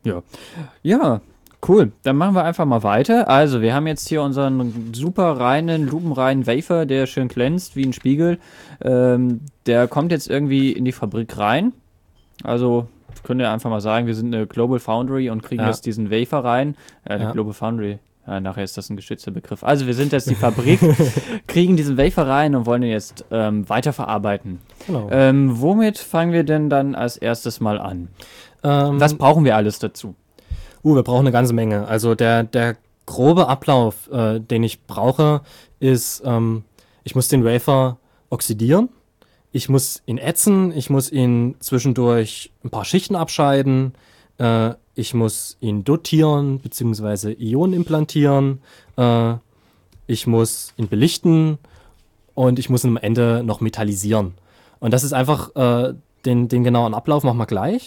Ja, cool. Dann machen wir einfach mal weiter. Also, wir haben jetzt hier unseren super reinen, lupenreinen Wafer, der schön glänzt wie ein Spiegel. Ähm, der kommt jetzt irgendwie in die Fabrik rein. Also, ich könnte ja einfach mal sagen, wir sind eine Global Foundry und kriegen
Ja.
jetzt diesen Wafer rein. Ja, die
Ja.
Global Foundry. Ja, nachher ist das ein geschützter Begriff. Also, wir sind jetzt die Fabrik, kriegen diesen Wafer rein und wollen ihn jetzt ähm, weiterverarbeiten.
Genau.
Ähm, womit fangen wir denn dann als erstes mal an?
Ähm,
Was brauchen wir alles dazu?
Uh, wir brauchen eine ganze Menge. Also der, der grobe Ablauf, äh, den ich brauche, ist, ähm, ich muss den Wafer oxidieren, ich muss ihn ätzen, ich muss ihn zwischendurch ein paar Schichten abscheiden, äh, ich muss ihn dotieren bzw. Ionen implantieren, äh, ich muss ihn belichten und ich muss ihn am Ende noch metallisieren. Und das ist einfach, äh, den, den genauen Ablauf machen wir gleich.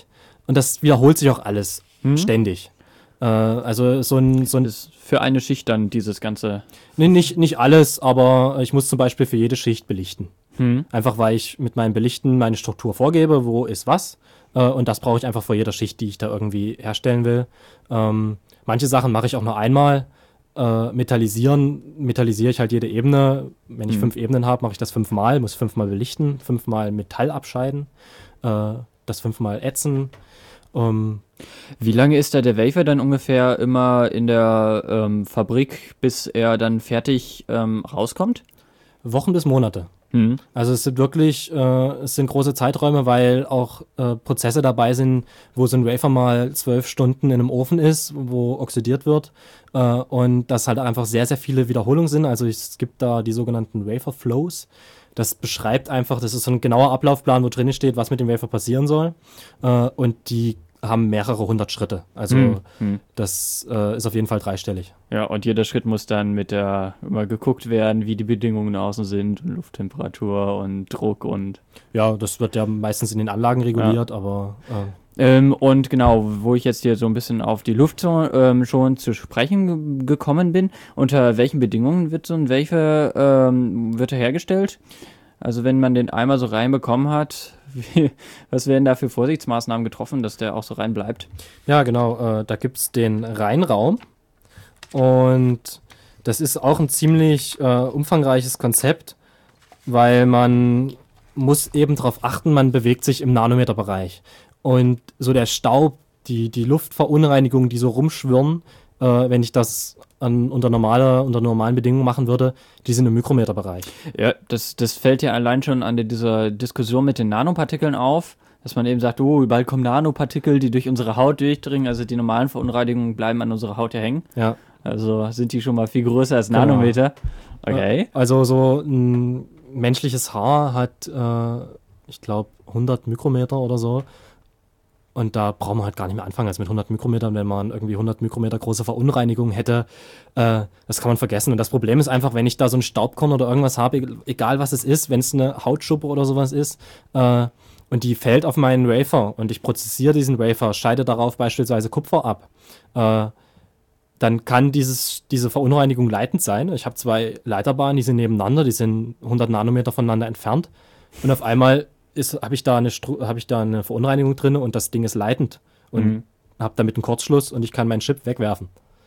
und das wiederholt sich auch alles
Hm?
ständig. Äh, also so ein, so ein
Das ist für eine Schicht dann dieses ganze.
nee, nicht, nicht alles, aber ich muss zum Beispiel für jede Schicht belichten.
Hm?
Einfach weil ich mit meinem Belichten meine Struktur vorgebe, wo ist was. Äh, und das brauche ich einfach vor jeder Schicht, die ich da irgendwie herstellen will. Ähm, manche Sachen mache ich auch nur einmal. Äh, metallisieren, metallisiere ich halt jede Ebene. Wenn ich
Mhm.
fünf Ebenen habe, mache ich das fünfmal, muss fünfmal belichten, fünfmal Metall abscheiden, äh, das fünfmal ätzen. Ähm,
Wie lange ist da der Wafer dann ungefähr immer in der ähm, Fabrik, bis er dann fertig ähm, rauskommt?
Wochen bis Monate.
Hm.
Also es sind wirklich, äh, es sind große Zeiträume, weil auch äh, Prozesse dabei sind, wo so ein Wafer mal zwölf Stunden in einem Ofen ist, wo oxidiert wird äh, und das halt einfach sehr, sehr viele Wiederholungen sind. Also es gibt da die sogenannten Wafer Flows. Das beschreibt einfach, das ist so ein genauer Ablaufplan, wo drin steht, was mit dem Wafer passieren soll. Äh, und die haben mehrere hundert Schritte. Also
Hm. Hm.
das äh, ist auf jeden Fall dreistellig.
Ja, und jeder Schritt muss dann mit der immer geguckt werden, wie die Bedingungen außen sind, und Lufttemperatur und Druck und
Ja, das wird ja meistens in den Anlagen reguliert, aber äh,
Ähm, und genau, wo ich jetzt hier so ein bisschen auf die Luft so, ähm, schon zu sprechen ge- gekommen bin, unter welchen Bedingungen wird so ein Wafer ähm, wird er hergestellt? Also wenn man den einmal so reinbekommen hat, wie, was werden da für Vorsichtsmaßnahmen getroffen, dass der auch so rein bleibt?
ja, genau, äh, da gibt es den Reinraum und das ist auch ein ziemlich äh, umfangreiches Konzept, weil man muss eben darauf achten, man bewegt sich im Nanometerbereich. Und so der Staub, die, die Luftverunreinigungen, die so rumschwirren, äh, wenn ich das an, unter, normale, unter normalen Bedingungen machen würde, die sind im Mikrometerbereich.
Ja, das, das fällt ja allein schon an der, dieser Diskussion mit den Nanopartikeln auf, dass man eben sagt, oh, bald kommen Nanopartikel, die durch unsere Haut durchdringen, also die normalen Verunreinigungen bleiben an unserer Haut ja hängen.
Ja.
Also sind die schon mal viel größer als
Genau.
Nanometer. Okay.
Also so ein menschliches Haar hat, äh, ich glaube, hundert Mikrometer oder so. Und da braucht man halt gar nicht mehr anfangen als mit hundert Mikrometern, wenn man irgendwie hundert Mikrometer große Verunreinigung hätte. Äh, das kann man vergessen. Und das Problem ist einfach, wenn ich da so ein Staubkorn oder irgendwas habe, e- egal was es ist, wenn es eine Hautschuppe oder sowas ist, äh, und die fällt auf meinen Wafer und ich prozessiere diesen Wafer, scheide darauf beispielsweise Kupfer ab, äh, dann kann dieses, diese Verunreinigung leitend sein. Ich habe zwei Leiterbahnen, die sind nebeneinander, die sind hundert Nanometer voneinander entfernt. Und auf einmal habe ich, da eine Stru- hab ich da eine Verunreinigung drin und das Ding ist leitend. Und
Mhm.
habe damit einen Kurzschluss und ich kann meinen Chip wegwerfen.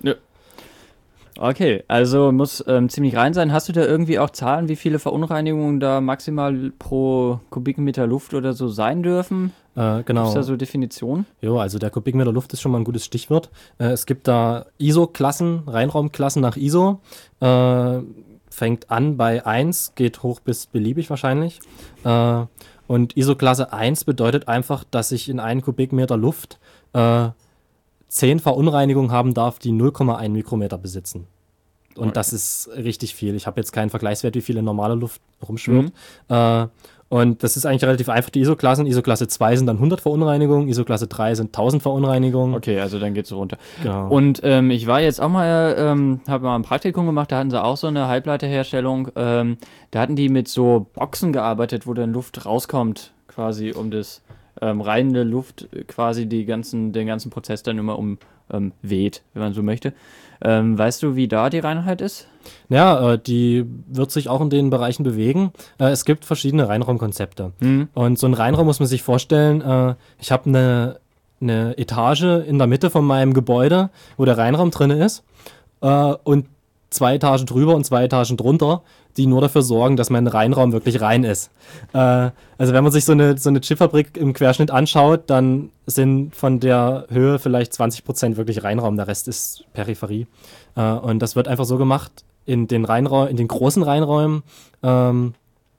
Okay, also muss ähm, ziemlich rein sein. Hast du da irgendwie auch Zahlen, wie viele Verunreinigungen da maximal pro Kubikmeter Luft oder so sein dürfen?
Äh,
Gibt
genau.
es da so Definitionen?
Jo, also der Kubikmeter Luft ist schon mal ein gutes Stichwort. Äh, es gibt da I S O-Klassen, Reinraumklassen nach I S O. Äh, fängt an bei eins, geht hoch bis beliebig wahrscheinlich. Äh, und I S O-Klasse eins bedeutet einfach, dass ich in einen Kubikmeter Luft äh, zehn Verunreinigungen haben darf, die null Komma eins Mikrometer besitzen. Und
Okay.
das ist richtig viel. Ich habe jetzt keinen Vergleichswert, wie viel in normaler Luft rumschwirrt. Äh, und das ist eigentlich relativ einfach, die I S O-Klassen. I S O-Klasse zwei sind dann hundert Verunreinigungen, I S O-Klasse drei sind tausend Verunreinigungen.
Okay, also dann geht's so runter.
Genau.
Und ähm, ich war jetzt auch mal, ähm, habe mal ein Praktikum gemacht, da hatten sie auch so eine Halbleiterherstellung. Ähm, da hatten die mit so Boxen gearbeitet, wo dann Luft rauskommt, quasi um das ähm, reine Luft äh, quasi die ganzen, den ganzen Prozess dann immer um ähm, weht, wenn man so möchte. Ähm, weißt du, wie da die Reinheit ist?
Ja, äh, die wird sich auch in den Bereichen bewegen. Äh, es gibt verschiedene Reinraumkonzepte.
Hm.
Und so ein Reinraum muss man sich vorstellen, äh, ich habe eine, eine Etage in der Mitte von meinem Gebäude, wo der Reinraum drin ist, äh, und zwei Etagen drüber und zwei Etagen drunter, die nur dafür sorgen, dass mein Reinraum wirklich rein ist. Äh, also wenn man sich so eine, so eine Chipfabrik im Querschnitt anschaut, dann sind von der Höhe vielleicht zwanzig Prozent wirklich Reinraum, der Rest ist Peripherie. Äh, und das wird einfach so gemacht in den, Reinräu- in den großen Reinräumen, ähm,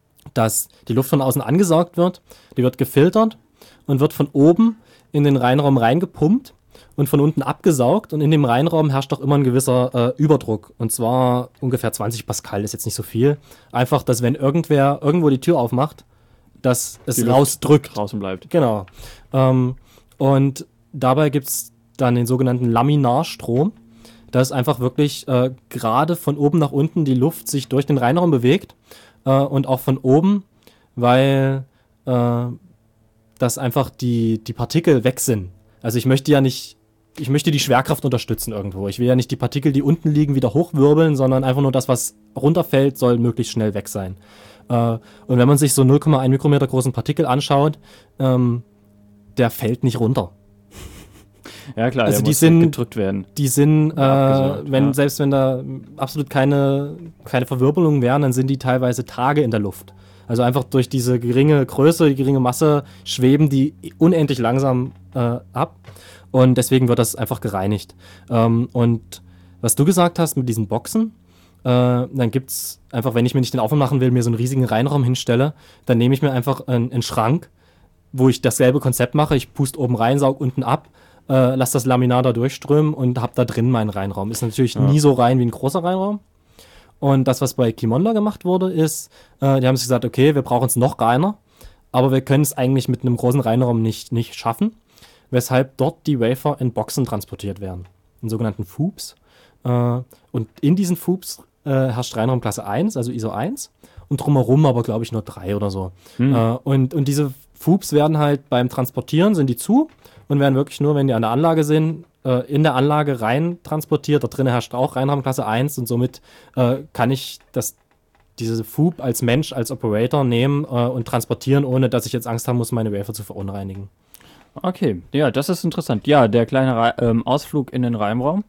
dass die Luft von außen angesaugt wird, die wird gefiltert und wird von oben in den Reinraum reingepumpt und von unten abgesaugt, und in dem Reinraum herrscht auch immer ein gewisser äh, Überdruck, und zwar ungefähr zwanzig Pascal, ist jetzt nicht so viel. Einfach, dass wenn irgendwer irgendwo die Tür aufmacht, dass es
Die Luft
rausdrückt.
draußen bleibt.
Genau. Ähm, und dabei gibt es dann den sogenannten Laminarstrom. Das ist einfach wirklich äh, gerade von oben nach unten die Luft sich durch den Reinraum bewegt, äh, und auch von oben, weil äh, dass einfach die, die Partikel weg sind. Also ich möchte ja nicht, ich möchte die Schwerkraft unterstützen irgendwo. Ich will ja nicht die Partikel, die unten liegen, wieder hochwirbeln, sondern einfach nur das, was runterfällt, soll möglichst schnell weg sein. Äh, und wenn man sich so null Komma eins Mikrometer großen Partikel anschaut, ähm, der fällt nicht runter.
Ja klar,
also
der
die
muss
sind,
gedrückt werden.
Die sind, äh, wenn,
ja.
selbst wenn da absolut keine, keine Verwirbelungen wären, dann sind die teilweise Tage in der Luft. Also einfach durch diese geringe Größe, die geringe Masse schweben die unendlich langsam äh, ab. Und deswegen wird das einfach gereinigt. Ähm, und was du gesagt hast mit diesen Boxen, äh, dann gibt es einfach, wenn ich mir nicht den Aufwand machen will, mir so einen riesigen Reinraum hinstelle, dann nehme ich mir einfach einen, einen Schrank, wo ich dasselbe Konzept mache. Ich puste oben rein, saug unten ab, äh, lasse das Laminar da durchströmen und habe da drin meinen Reinraum. Ist natürlich ja. nie so rein wie ein großer Reinraum. Und das, was bei Qimonda gemacht wurde, ist, äh, die haben sich gesagt, okay, wir brauchen es noch reiner, aber wir können es eigentlich mit einem großen Reinraum nicht, nicht schaffen, weshalb dort die Wafer in Boxen transportiert werden, in sogenannten F U Bs. Äh, und in diesen F U Bs äh, herrscht Reinraum Klasse eins, also I S O eins, und drumherum aber, glaube ich, nur drei oder so. Hm. Äh, und, und diese F U Bs werden halt beim Transportieren, sind die zu und werden wirklich nur, wenn die an der Anlage sind, äh, in der Anlage rein transportiert. Da drin herrscht auch Reinraum Klasse eins und somit äh, kann ich das diese F U B als Mensch, als Operator nehmen äh, und transportieren, ohne dass ich jetzt Angst haben muss, meine Wafer zu verunreinigen.
Okay, ja, das ist interessant. Ja, der kleine Re- ähm, Ausflug in den Reimraum.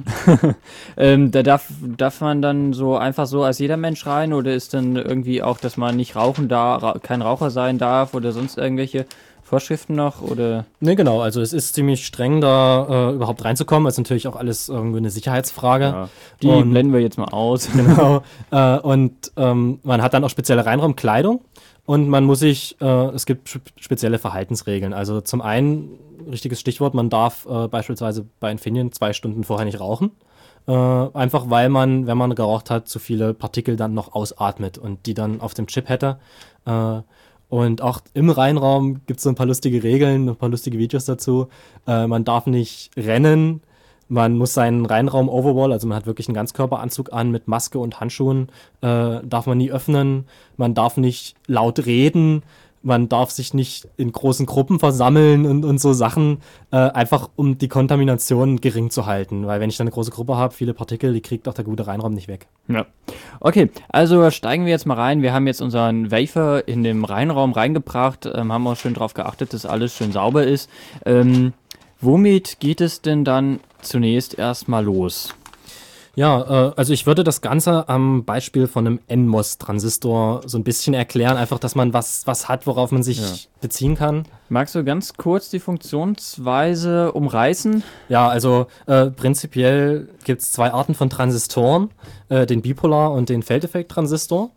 ähm, da darf, darf man dann so einfach so als jeder Mensch rein oder ist dann irgendwie auch, dass man nicht rauchen darf, ra- kein Raucher sein darf oder sonst irgendwelche Vorschriften noch? Oder?
Ne, genau, also es ist ziemlich streng, da äh, überhaupt reinzukommen. Das ist natürlich auch alles irgendwie eine Sicherheitsfrage.
Ja, die
und,
blenden wir jetzt mal aus.
Genau, äh, und ähm, man hat dann auch spezielle Reinraumkleidung. Und man muss sich, äh, es gibt spe- spezielle Verhaltensregeln. Also zum einen, richtiges Stichwort, man darf äh, beispielsweise bei Infineon zwei Stunden vorher nicht rauchen. Äh, einfach weil man, wenn man geraucht hat, zu viele Partikel dann noch ausatmet und die dann auf dem Chip hätte. Äh, und auch im Reinraum gibt es so ein paar lustige Regeln, ein paar lustige Videos dazu. Äh, man darf nicht rennen. Man muss seinen Reinraum-Overall, also man hat wirklich einen Ganzkörperanzug an mit Maske und Handschuhen, äh, darf man nie öffnen. Man darf nicht laut reden. Man darf sich nicht in großen Gruppen versammeln und, und so Sachen, äh, einfach um die Kontamination gering zu halten. Weil wenn ich dann eine große Gruppe habe, viele Partikel, die kriegt auch der gute Reinraum nicht weg.
Ja. Okay, also steigen wir jetzt mal rein. Wir haben jetzt unseren Wafer in den Reinraum reingebracht, ähm, haben auch schön darauf geachtet, dass alles schön sauber ist. Ähm, womit geht es denn dann zunächst erstmal los?
Ja, äh, also ich würde das Ganze am Beispiel von einem N M O S-Transistor so ein bisschen erklären, einfach, dass man was, was hat, worauf man sich ja. beziehen kann.
Magst du ganz kurz die Funktionsweise umreißen?
Ja, also äh, prinzipiell gibt es zwei Arten von Transistoren, äh, den Bipolar- und den Feldeffekt-Transistor.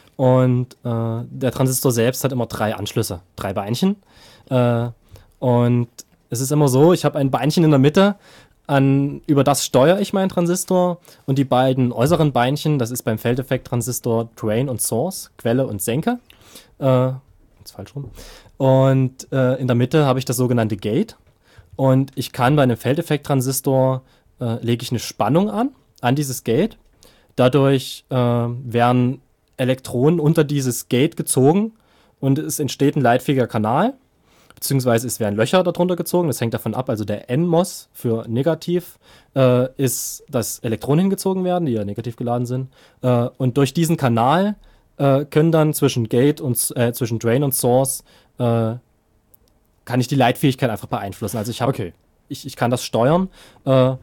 Und äh, der Transistor selbst hat immer drei Anschlüsse, drei Beinchen. Äh, und es ist immer so, ich habe ein Beinchen in der Mitte, An, über das steuere ich meinen Transistor und die beiden äußeren Beinchen, das ist beim Feldeffekt-Transistor Drain und Source, Quelle und Senke. Äh, ist falsch rum. Und äh, in der Mitte habe ich das sogenannte Gate. Und ich kann bei einem Feldeffekt-Transistor äh, lege ich eine Spannung an, an dieses Gate. Dadurch äh, werden Elektronen unter dieses Gate gezogen und es entsteht ein leitfähiger Kanal. Beziehungsweise es werden Löcher darunter gezogen, das hängt davon ab, also der N M O S für negativ äh, ist, dass Elektronen hingezogen werden, die ja negativ geladen sind. Äh, und durch diesen Kanal äh, können dann zwischen Gate und äh, zwischen Drain und Source äh, kann ich die Leitfähigkeit einfach beeinflussen. Also ich habe,
okay.
ich, ich kann das steuern äh,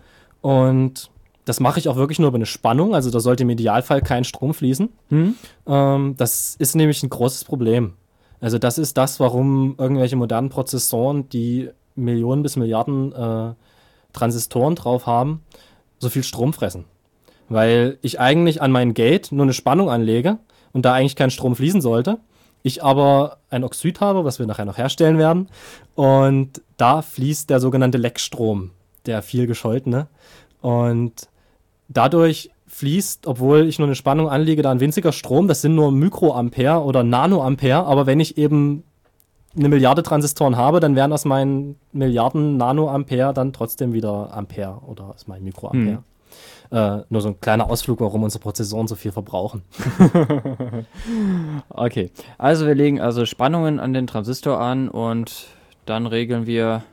und das mache ich auch wirklich nur über eine Spannung, also da sollte im Idealfall kein Strom fließen.
Hm?
Ähm, das ist nämlich ein großes Problem. Also das ist das, warum irgendwelche modernen Prozessoren, die Millionen bis Milliarden äh, Transistoren drauf haben, so viel Strom fressen. Weil ich eigentlich an mein Gate nur eine Spannung anlege und da eigentlich kein Strom fließen sollte. Ich aber ein Oxid habe, was wir nachher noch herstellen werden. Und da fließt der sogenannte Leckstrom, der viel gescholtene. Und dadurch fließt, obwohl ich nur eine Spannung anlege, da ein winziger Strom, das sind nur Mikroampere oder Nanoampere, aber wenn ich eben eine Milliarde Transistoren habe, dann wären aus meinen Milliarden Nanoampere dann trotzdem wieder Ampere oder aus meinen Mikroampere. äh, nur so ein kleiner Ausflug, warum unsere Prozessoren so viel verbrauchen.
Okay, also wir legen also Spannungen an den Transistor an und dann regeln wir...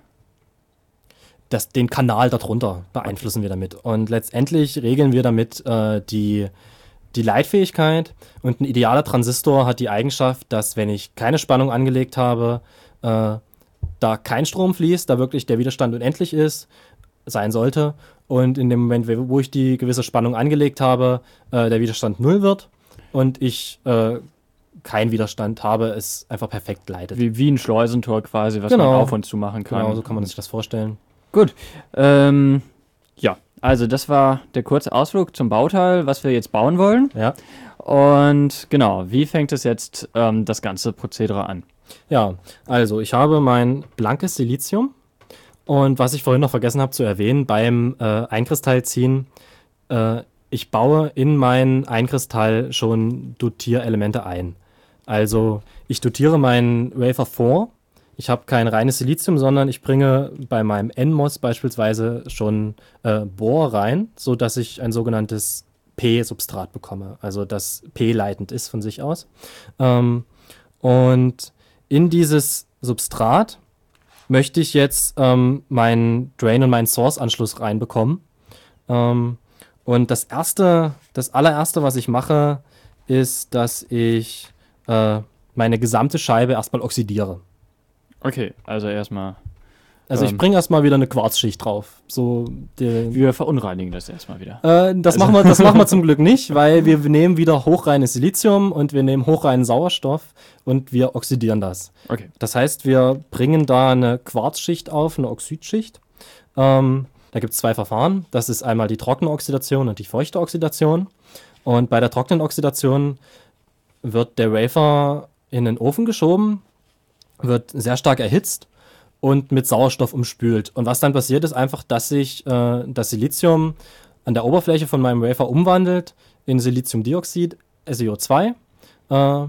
Das, den Kanal darunter beeinflussen wir damit. Und letztendlich regeln wir damit äh, die, die Leitfähigkeit. Und ein idealer Transistor hat die Eigenschaft, dass, wenn ich keine Spannung angelegt habe, äh, da kein Strom fließt, da wirklich der Widerstand unendlich ist, sein sollte. Und in dem Moment, wo ich die gewisse Spannung angelegt habe, äh, der Widerstand null wird und ich äh, keinen Widerstand habe, es einfach perfekt leitet.
Wie, wie ein Schleusentor quasi, was
Genau.
man auf und zu machen kann.
Genau, so kann man sich das vorstellen.
Gut, ähm, ja, also das war der kurze Ausflug zum Bauteil, was wir jetzt bauen wollen.
Ja.
Und genau, wie fängt es jetzt ähm, das ganze Prozedere an?
Ja, also ich habe mein blankes Silizium und was ich vorhin noch vergessen habe zu erwähnen, beim äh, Einkristallziehen, äh, ich baue in mein Einkristall schon Dotierelemente ein. Also ich dotiere meinen Wafer vor. Ich habe kein reines Silizium, sondern ich bringe bei meinem N M O S beispielsweise schon äh, Bohr rein, sodass ich ein sogenanntes P-Substrat bekomme, also das P-leitend ist von sich aus. Ähm, und in dieses Substrat möchte ich jetzt ähm, meinen Drain- und meinen Source-Anschluss reinbekommen. Ähm, und das erste, das allererste, was ich mache, ist, dass ich äh, meine gesamte Scheibe erstmal oxidiere.
Okay, also erstmal,
Also ich
Ähm.
bringe erstmal wieder eine Quarzschicht drauf. So die,
wir verunreinigen das erstmal wieder.
äh, das,
Also-
machen wir, das machen wir zum Glück nicht, weil wir nehmen wieder hochreines Silizium und wir nehmen hochreinen Sauerstoff und wir oxidieren das.
Okay,
Das heißt, wir bringen da eine Quarzschicht auf, eine Oxidschicht. Ähm, da gibt es zwei Verfahren. Das ist einmal die trockene Oxidation und die feuchte Oxidation. Und bei der trockenen Oxidation wird der Wafer in den Ofen geschoben, wird sehr stark erhitzt und mit Sauerstoff umspült. Und was dann passiert, ist einfach, dass sich äh, das Silizium an der Oberfläche von meinem Wafer umwandelt in Siliziumdioxid, S i O zwei. Äh,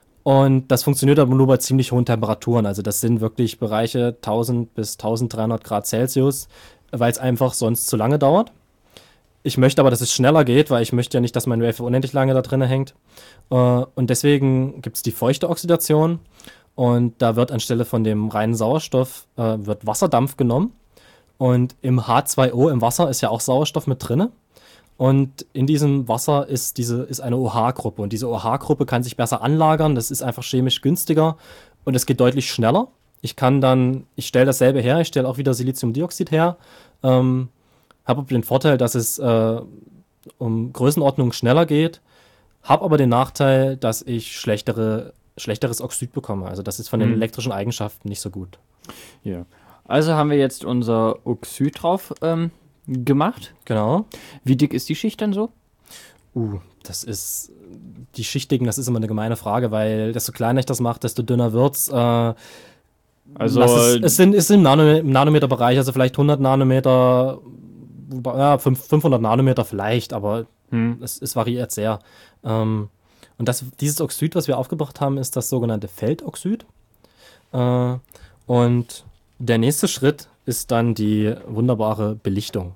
und das funktioniert aber nur bei ziemlich hohen Temperaturen. Also das sind wirklich Bereiche tausend bis dreizehnhundert Grad Celsius, weil es einfach sonst zu lange dauert. Ich möchte aber, dass es schneller geht, weil ich möchte ja nicht, dass mein Wafer unendlich lange da drin hängt. Äh, und deswegen gibt es die feuchte Oxidation. Und da wird anstelle von dem reinen Sauerstoff äh, wird Wasserdampf genommen. Und im H zwei O, im Wasser, ist ja auch Sauerstoff mit drin. Und in diesem Wasser ist, diese, ist eine O H-Gruppe. Und diese O H-Gruppe kann sich besser anlagern. Das ist einfach chemisch günstiger. Und es geht deutlich schneller. Ich kann dann, ich stelle dasselbe her. Ich stelle auch wieder Siliziumdioxid her. Ähm, habe den Vorteil, dass es äh, um Größenordnung schneller geht. Habe aber den Nachteil, dass ich schlechtere schlechteres Oxid bekomme. Also das ist von den
Mhm.
elektrischen Eigenschaften nicht so gut.
ja. Also haben wir jetzt unser Oxid drauf ähm, gemacht.
Genau.
Wie dick ist die Schicht dann so?
Uh, das ist, die Schichtigen, das ist immer eine gemeine Frage, weil desto kleiner ich das mache, desto dünner wird's. Äh,
Also,
lass es, es sind, es sind im, Nano, im Nanometerbereich, also vielleicht hundert Nanometer, wobei- ja, fünf- fünfhundert Nanometer vielleicht, aber
hm,
es, es variiert sehr. Ähm, und das, dieses Oxid, was wir aufgebracht haben, ist das sogenannte Feldoxid. Äh, und der nächste Schritt ist dann die wunderbare Belichtung.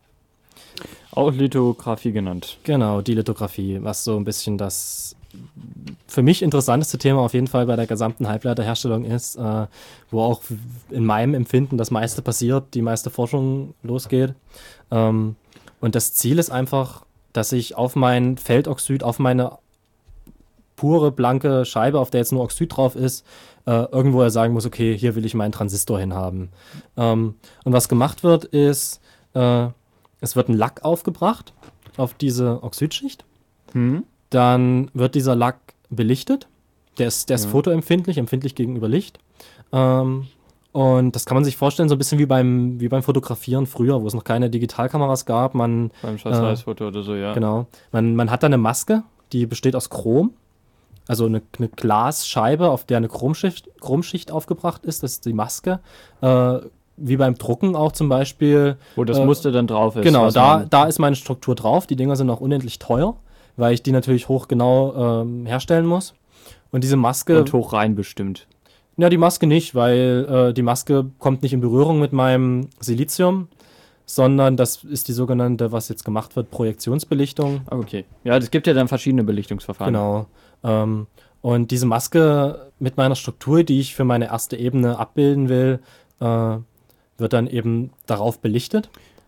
auch Lithografie genannt.
Genau, die Lithografie, was so ein bisschen das für mich interessanteste Thema auf jeden Fall bei der gesamten Halbleiterherstellung ist, äh, wo auch in meinem Empfinden das meiste passiert, die meiste Forschung losgeht. Ähm, und das Ziel ist einfach, dass ich auf mein Feldoxid, auf meine pure, blanke Scheibe, auf der jetzt nur Oxid drauf ist, äh, irgendwo er sagen muss, okay, hier will ich meinen Transistor hinhaben. Ähm, und was gemacht wird, ist, äh, es wird ein Lack aufgebracht auf diese Oxidschicht.
Hm?
Dann wird dieser Lack belichtet. Der ist, der ist
Ja.
fotoempfindlich, empfindlich gegenüber Licht. Ähm, und das kann man sich vorstellen, so ein bisschen wie beim, wie beim Fotografieren früher, wo es noch keine Digitalkameras gab. Man,
Beim Schwarz-Weiß-Foto oder so, ja.
genau, man, man hat da eine Maske, die besteht aus Chrom. Also eine, eine Glasscheibe, auf der eine Chromschicht, Chromschicht aufgebracht ist. Das ist die Maske. Äh, wie beim Drucken auch zum Beispiel.
Wo das
Äh,
Muster dann drauf ist.
Genau,
was
da,
man-
da ist meine Struktur drauf. Die Dinger sind auch unendlich teuer, weil ich die natürlich hochgenau ähm, herstellen muss. Und diese Maske,
und hoch rein bestimmt.
ja, die Maske nicht, weil äh, die Maske kommt nicht in Berührung mit meinem Silizium. sondern das ist die sogenannte, was jetzt gemacht wird, Projektionsbelichtung.
Okay. Ja, es gibt ja dann verschiedene Belichtungsverfahren.
Genau. Ähm, und diese Maske mit meiner Struktur, die ich für meine erste Ebene abbilden will, äh, wird dann eben darauf belichtet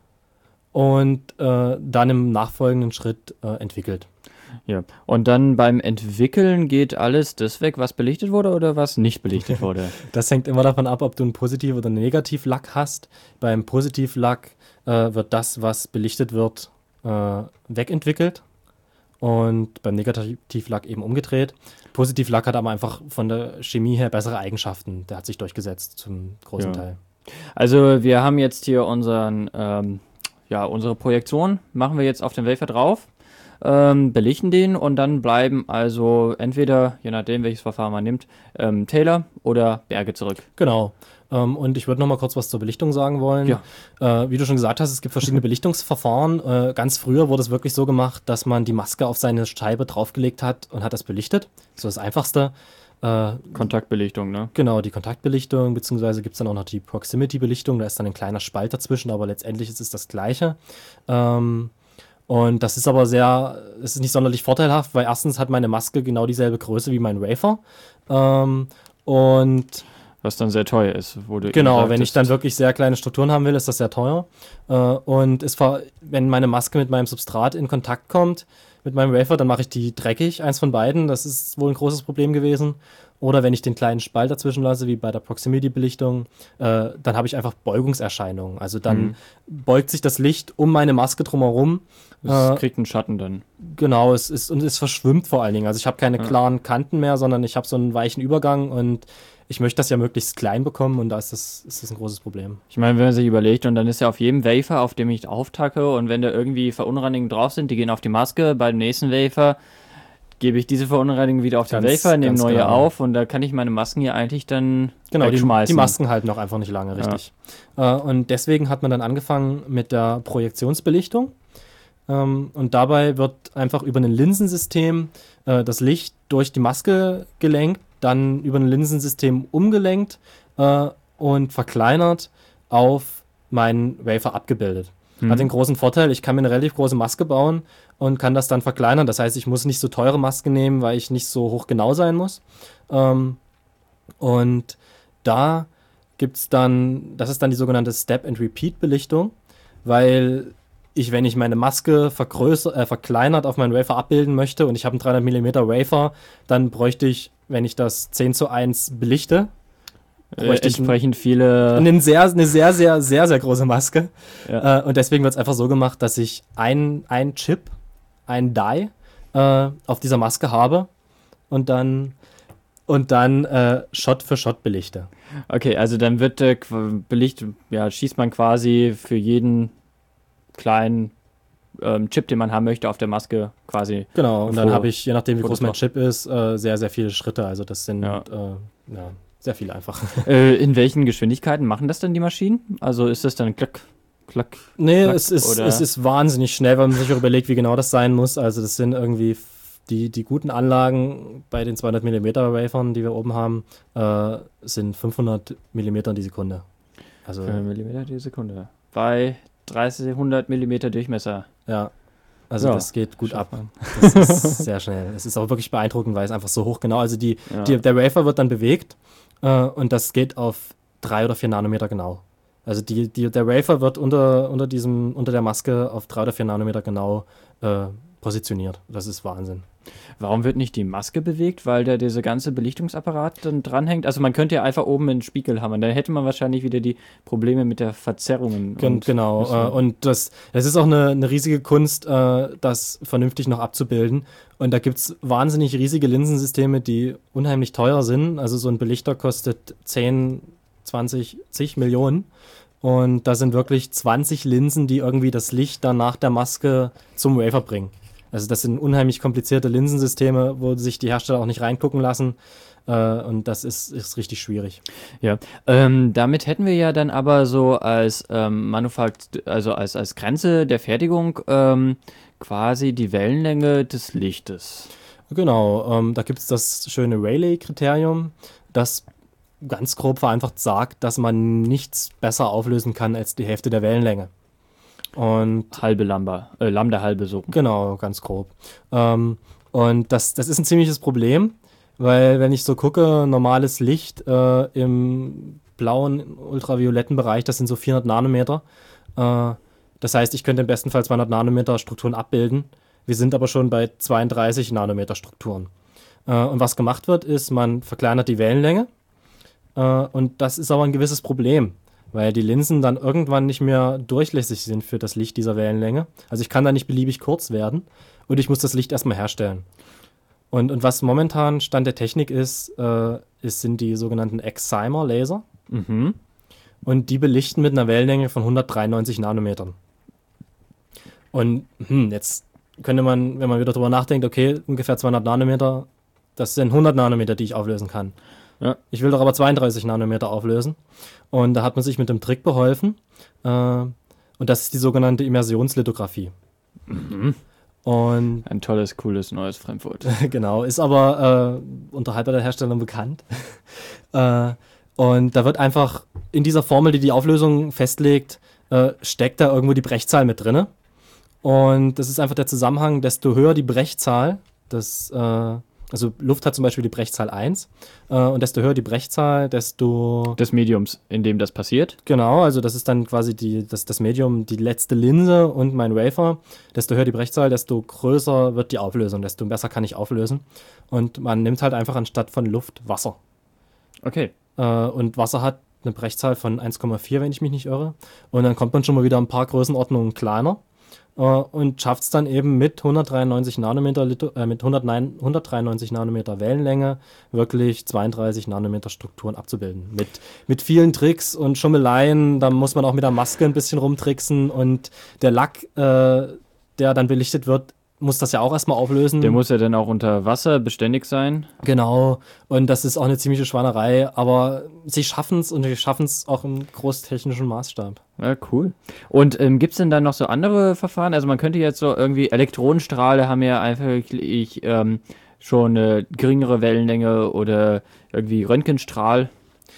und äh, dann im nachfolgenden Schritt äh, entwickelt.
Ja. Und dann beim Entwickeln geht alles das weg, was belichtet wurde oder was nicht belichtet wurde?
Das hängt immer davon ab, ob du einen Positiv- oder einen Negativlack hast. Beim Positivlack äh, wird das, was belichtet wird, äh, wegentwickelt und beim Negativlack eben umgedreht. Positivlack hat aber einfach von der Chemie her bessere Eigenschaften. Der hat sich durchgesetzt zum großen
Ja.
Teil.
Also wir haben jetzt hier unseren, ähm, ja, unsere Projektion, machen wir jetzt auf den Wafer drauf, ähm, belichten den und dann bleiben also entweder, je nachdem welches Verfahren man nimmt, ähm, Täler oder Berge zurück.
Genau. Ähm, und ich würde noch mal kurz was zur Belichtung sagen wollen.
Ja.
Äh, wie du schon gesagt hast, es gibt verschiedene Belichtungsverfahren. Äh, ganz früher wurde es wirklich so gemacht, dass man die Maske auf seine Scheibe draufgelegt hat und hat das belichtet. So das Einfachste. Äh,
Kontaktbelichtung, ne?
Genau, die Kontaktbelichtung, beziehungsweise gibt es dann auch noch die Proximity-Belichtung. Da ist dann ein kleiner Spalt dazwischen, aber letztendlich ist es das Gleiche. Ähm, und das ist aber sehr, es ist nicht sonderlich vorteilhaft, weil erstens hat meine Maske genau dieselbe Größe wie mein Wafer. Ähm, und
Was dann sehr teuer ist. Wo du
genau,
eben
wenn ich
sagtest,
dann wirklich sehr kleine Strukturen haben will, ist das sehr teuer. Äh, und es ver wenn meine Maske mit meinem Substrat in Kontakt kommt, mit meinem Wafer, dann mache ich die dreckig, eins von beiden. Das ist wohl ein großes Problem gewesen. Oder wenn ich den kleinen Spalt dazwischen lasse, wie bei der Proximity-Belichtung, äh, dann habe ich einfach Beugungserscheinungen. Also dann
Mhm.
beugt sich das Licht um meine Maske drumherum.
es
Äh,
kriegt einen Schatten dann.
Genau, es ist und es verschwimmt vor allen Dingen. Also ich habe keine
Ja.
klaren Kanten mehr, sondern ich habe so einen weichen Übergang und ich möchte das ja möglichst klein bekommen und da ist das, ist das ein großes Problem.
Ich meine, wenn man sich überlegt, und dann ist ja auf jedem Wafer, auf dem ich auftacke, und wenn da irgendwie Verunreinigungen drauf sind, die gehen auf die Maske, bei dem nächsten Wafer gebe ich diese Verunreinigungen wieder auf den
Ganz-
Wafer, nehme
ganz
neue
genau.
auf, und da kann ich meine Masken hier eigentlich dann
Genau, die,
wegschmeißen.
die Masken halten auch einfach nicht lange, richtig. Äh, und deswegen hat man dann angefangen mit der Projektionsbelichtung. Ähm, und dabei wird einfach über ein Linsensystem äh, das Licht durch die Maske gelenkt, dann über ein Linsensystem umgelenkt äh, und verkleinert auf meinen Wafer abgebildet.
Mhm.
Hat den großen Vorteil, ich kann mir eine relativ große Maske bauen und kann das dann verkleinern. Das heißt, ich muss nicht so teure Maske nehmen, weil ich nicht so hoch genau sein muss. Ähm, und da gibt es dann, das ist dann die sogenannte Step-and-Repeat-Belichtung, weil ich, wenn ich meine Maske vergrößer, äh, verkleinert auf meinen Wafer abbilden möchte und ich habe einen dreihundert Millimeter Wafer, dann bräuchte ich, wenn ich das zehn zu eins belichte,
äh,
bräuchte ich ein-
entsprechend viele.
eine sehr, eine sehr, sehr, sehr, sehr große Maske.
Ja.
Äh, und deswegen wird es einfach so gemacht, dass ich ein, ein Chip, ein Die äh, auf dieser Maske habe und dann, und dann äh, Shot für Shot belichte.
Okay, also dann wird äh, qu- belichtet, ja, schießt man quasi für jeden kleinen ähm, Chip, den man haben möchte, auf der Maske quasi.
Genau, und dann
Foto-
habe ich, je nachdem wie
Fotos
groß mein
drauf.
Chip ist, äh, sehr, sehr viele Schritte. Also das sind
Ja.
äh, ja, sehr viele einfach.
Äh, in welchen Geschwindigkeiten machen das denn die Maschinen? Also ist das dann klack, klack?
Nee,
Klack,
es ist,
oder?
es ist wahnsinnig schnell, weil man sich auch überlegt, wie genau das sein muss. Also das sind irgendwie f- die, die guten Anlagen bei den zweihundert Millimeter Wafern, die wir oben haben, äh, sind fünfhundert Millimeter die Sekunde. Also
Äh, Millimeter die Sekunde. Bei dreitausend Millimeter Durchmesser.
ja, also
Ja,
das geht gut
schafft
ab.
man.
Das ist sehr schnell. Es ist aber wirklich beeindruckend, weil es einfach so hoch genau, also die,
Ja.
die, der Wafer wird dann bewegt äh, und das geht auf drei oder vier Nanometer genau. Also die, die, der Wafer wird unter, unter, diesem, unter der Maske auf drei oder vier Nanometer genau äh, positioniert. Das ist Wahnsinn.
Warum wird nicht die Maske bewegt? Weil da dieser ganze Belichtungsapparat dann dranhängt. Also man könnte ja einfach oben einen Spiegel haben. Dann hätte man wahrscheinlich wieder die Probleme mit der Verzerrungen.
Gen
und
genau.
müssen-
Äh, und das, das ist auch eine, eine riesige Kunst, äh, das vernünftig noch abzubilden. Und da gibt es wahnsinnig riesige Linsensysteme, die unheimlich teuer sind. Also so ein Belichter kostet zehn, zwanzig, zig Millionen. Und da sind wirklich zwanzig Linsen, die irgendwie das Licht dann nach der Maske zum Wafer bringen. Also das sind unheimlich komplizierte Linsensysteme, wo sich die Hersteller auch nicht reingucken lassen. Äh, und das ist, ist richtig schwierig.
Ja, ähm, damit hätten wir ja dann aber so als ähm, Manufakt, also als, als Grenze der Fertigung ähm, quasi die Wellenlänge des Lichtes.
Genau, ähm, da gibt es das schöne Rayleigh-Kriterium, das ganz grob vereinfacht sagt, dass man nichts besser auflösen kann als die Hälfte der Wellenlänge. Und
Halbe Lambda, äh, Lambda halbe so.
genau, ganz grob. Ähm, und das, das ist ein ziemliches Problem, weil wenn ich so gucke, normales Licht äh, im blauen, ultravioletten Bereich, das sind so vierhundert Nanometer. Äh, das heißt, ich könnte im besten Fall zweihundert Nanometer Strukturen abbilden. Wir sind aber schon bei zweiunddreißig Nanometer Strukturen. Äh, und was gemacht wird, ist, man verkleinert die Wellenlänge. Äh, und das ist aber ein gewisses Problem, weil die Linsen dann irgendwann nicht mehr durchlässig sind für das Licht dieser Wellenlänge. Also ich kann da nicht beliebig kurz werden und ich muss das Licht erstmal herstellen. Und, und was momentan Stand der Technik ist, äh, ist sind die sogenannten Excimer-Laser.
Mhm.
Und die belichten mit einer Wellenlänge von hundertdreiundneunzig Nanometern. Und hm, jetzt könnte man, wenn man wieder drüber nachdenkt, okay, ungefähr zweihundert Nanometer, das sind hundert Nanometer, die ich auflösen kann.
Ja.
Ich will doch aber zweiunddreißig Nanometer auflösen. Und da hat man sich mit dem Trick beholfen. Äh, und das ist die sogenannte Immersionslithografie.
Mhm.
Und
Ein tolles, cooles, neues Fremdwort.
genau, ist aber äh, unterhalb der Herstellung bekannt. äh, und da wird einfach in dieser Formel, die die Auflösung festlegt, äh, steckt da irgendwo die Brechzahl mit drin. Und das ist einfach der Zusammenhang, desto höher die Brechzahl, das, äh, also Luft hat zum Beispiel die Brechzahl eins, äh, und desto höher die Brechzahl, desto...
Des Mediums, in dem das passiert.
Genau, also das ist dann quasi die, das, das Medium, die letzte Linse und mein Wafer. Desto höher die Brechzahl, desto größer wird die Auflösung, desto besser kann ich auflösen. Und man nimmt halt einfach anstatt von Luft Wasser.
Okay.
Äh, und Wasser hat eine Brechzahl von eins Komma vier, wenn ich mich nicht irre. Und dann kommt man schon mal wieder ein paar Größenordnungen kleiner. Uh, und schafft es dann eben mit hundertdreiundneunzig Nanometer, äh, mit hundertdreiundneunzig Nanometer Wellenlänge wirklich zweiunddreißig Nanometer Strukturen abzubilden. Mit, mit vielen Tricks und Schummeleien, da muss man auch mit der Maske ein bisschen rumtricksen und der Lack, äh, der dann belichtet wird, muss das ja auch erstmal auflösen.
Der muss ja dann auch unter Wasser beständig sein.
Genau, und das ist auch eine ziemliche Schweinerei, aber sie schaffen es und sie schaffen es auch im großtechnischen Maßstab.
Ja, cool. Und ähm, gibt es denn da noch so andere Verfahren? Also man könnte jetzt so irgendwie, Elektronenstrahle haben ja einfach ich, ähm, schon eine geringere Wellenlänge oder irgendwie Röntgenstrahl.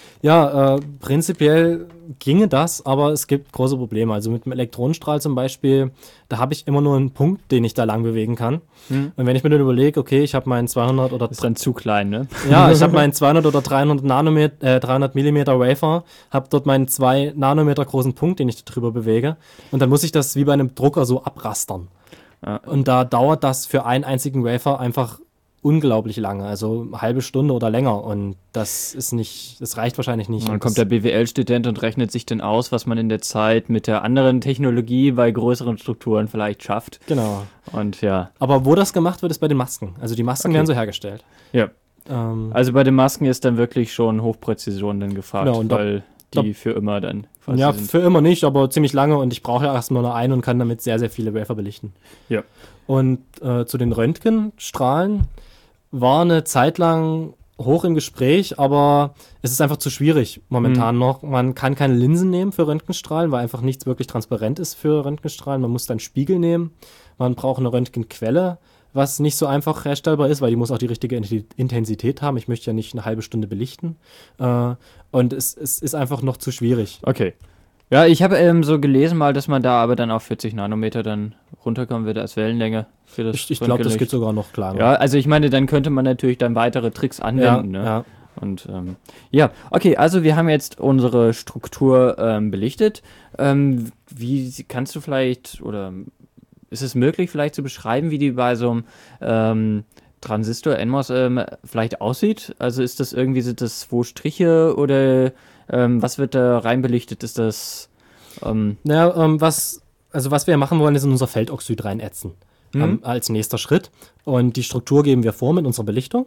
Ja, äh, prinzipiell ginge das, aber es gibt große Probleme. Also mit dem Elektronenstrahl zum Beispiel, da habe ich immer nur einen Punkt, den ich da lang bewegen kann.
Hm.
Und wenn ich mir dann überlege, okay, ich habe meinen zweihundert oder...
Das ist dann zu klein, ne?
Ja, ich habe meinen zweihundert oder dreihundert Nanometer, äh, dreihundert Millimeter Wafer, habe dort meinen zwei Nanometer großen Punkt, den ich da drüber bewege. Und dann muss ich das wie bei einem Drucker so abrastern.
Ja.
Und da dauert das für einen einzigen Wafer einfach unglaublich lange, also eine halbe Stunde oder länger. Und das ist nicht, das reicht wahrscheinlich nicht.
Dann kommt der B W L-Student und rechnet sich dann aus, was man in der Zeit mit der anderen Technologie bei größeren Strukturen vielleicht schafft.
Genau.
Und ja.
Aber wo das gemacht wird, ist bei den Masken. Also die Masken
Okay.
werden so hergestellt.
Ja.
Ähm,
Also bei den Masken ist dann wirklich schon Hochpräzision dann gefragt,
Genau, und da-
weil die für immer dann quasi
ja,
sind.
für immer nicht, aber ziemlich lange und ich brauche ja erstmal nur einen und kann damit sehr, sehr viele Wafer belichten.
Ja.
Und äh, zu den Röntgenstrahlen war eine Zeit lang hoch im Gespräch, aber es ist einfach zu schwierig momentan
Mhm.
noch. Man kann keine Linsen nehmen für Röntgenstrahlen, weil einfach nichts wirklich transparent ist für Röntgenstrahlen. Man muss dann Spiegel nehmen. Man braucht eine Röntgenquelle, was nicht so einfach herstellbar ist, weil die muss auch die richtige Inti- Intensität haben. Ich möchte ja nicht eine halbe Stunde belichten. Äh, und es, es ist einfach noch zu schwierig.
Okay. Ja, ich habe ähm, so gelesen mal, dass man da aber dann auf vierzig Nanometer dann runterkommen würde als Wellenlänge für das
Ich, ich glaube, das
Röntgenlicht.
geht sogar noch klarer.
Ja, also ich meine, dann könnte man natürlich dann weitere Tricks
ja,
anwenden. ne?
ja.
Und ähm, ja, okay, also wir haben jetzt unsere Struktur ähm, belichtet. Ähm, wie kannst du vielleicht, oder ist es möglich vielleicht zu beschreiben, wie die bei so einem ähm, Transistor N MOS ähm, vielleicht aussieht? Also ist das irgendwie, sind das zwei Striche oder ähm, was wird da rein belichtet? Ist das ähm,
Naja, ähm, was, also was wir machen wollen, ist in unser Feldoxid reinätzen.
Mhm.
Ähm, als nächster Schritt. Und die Struktur geben wir vor mit unserer Belichtung.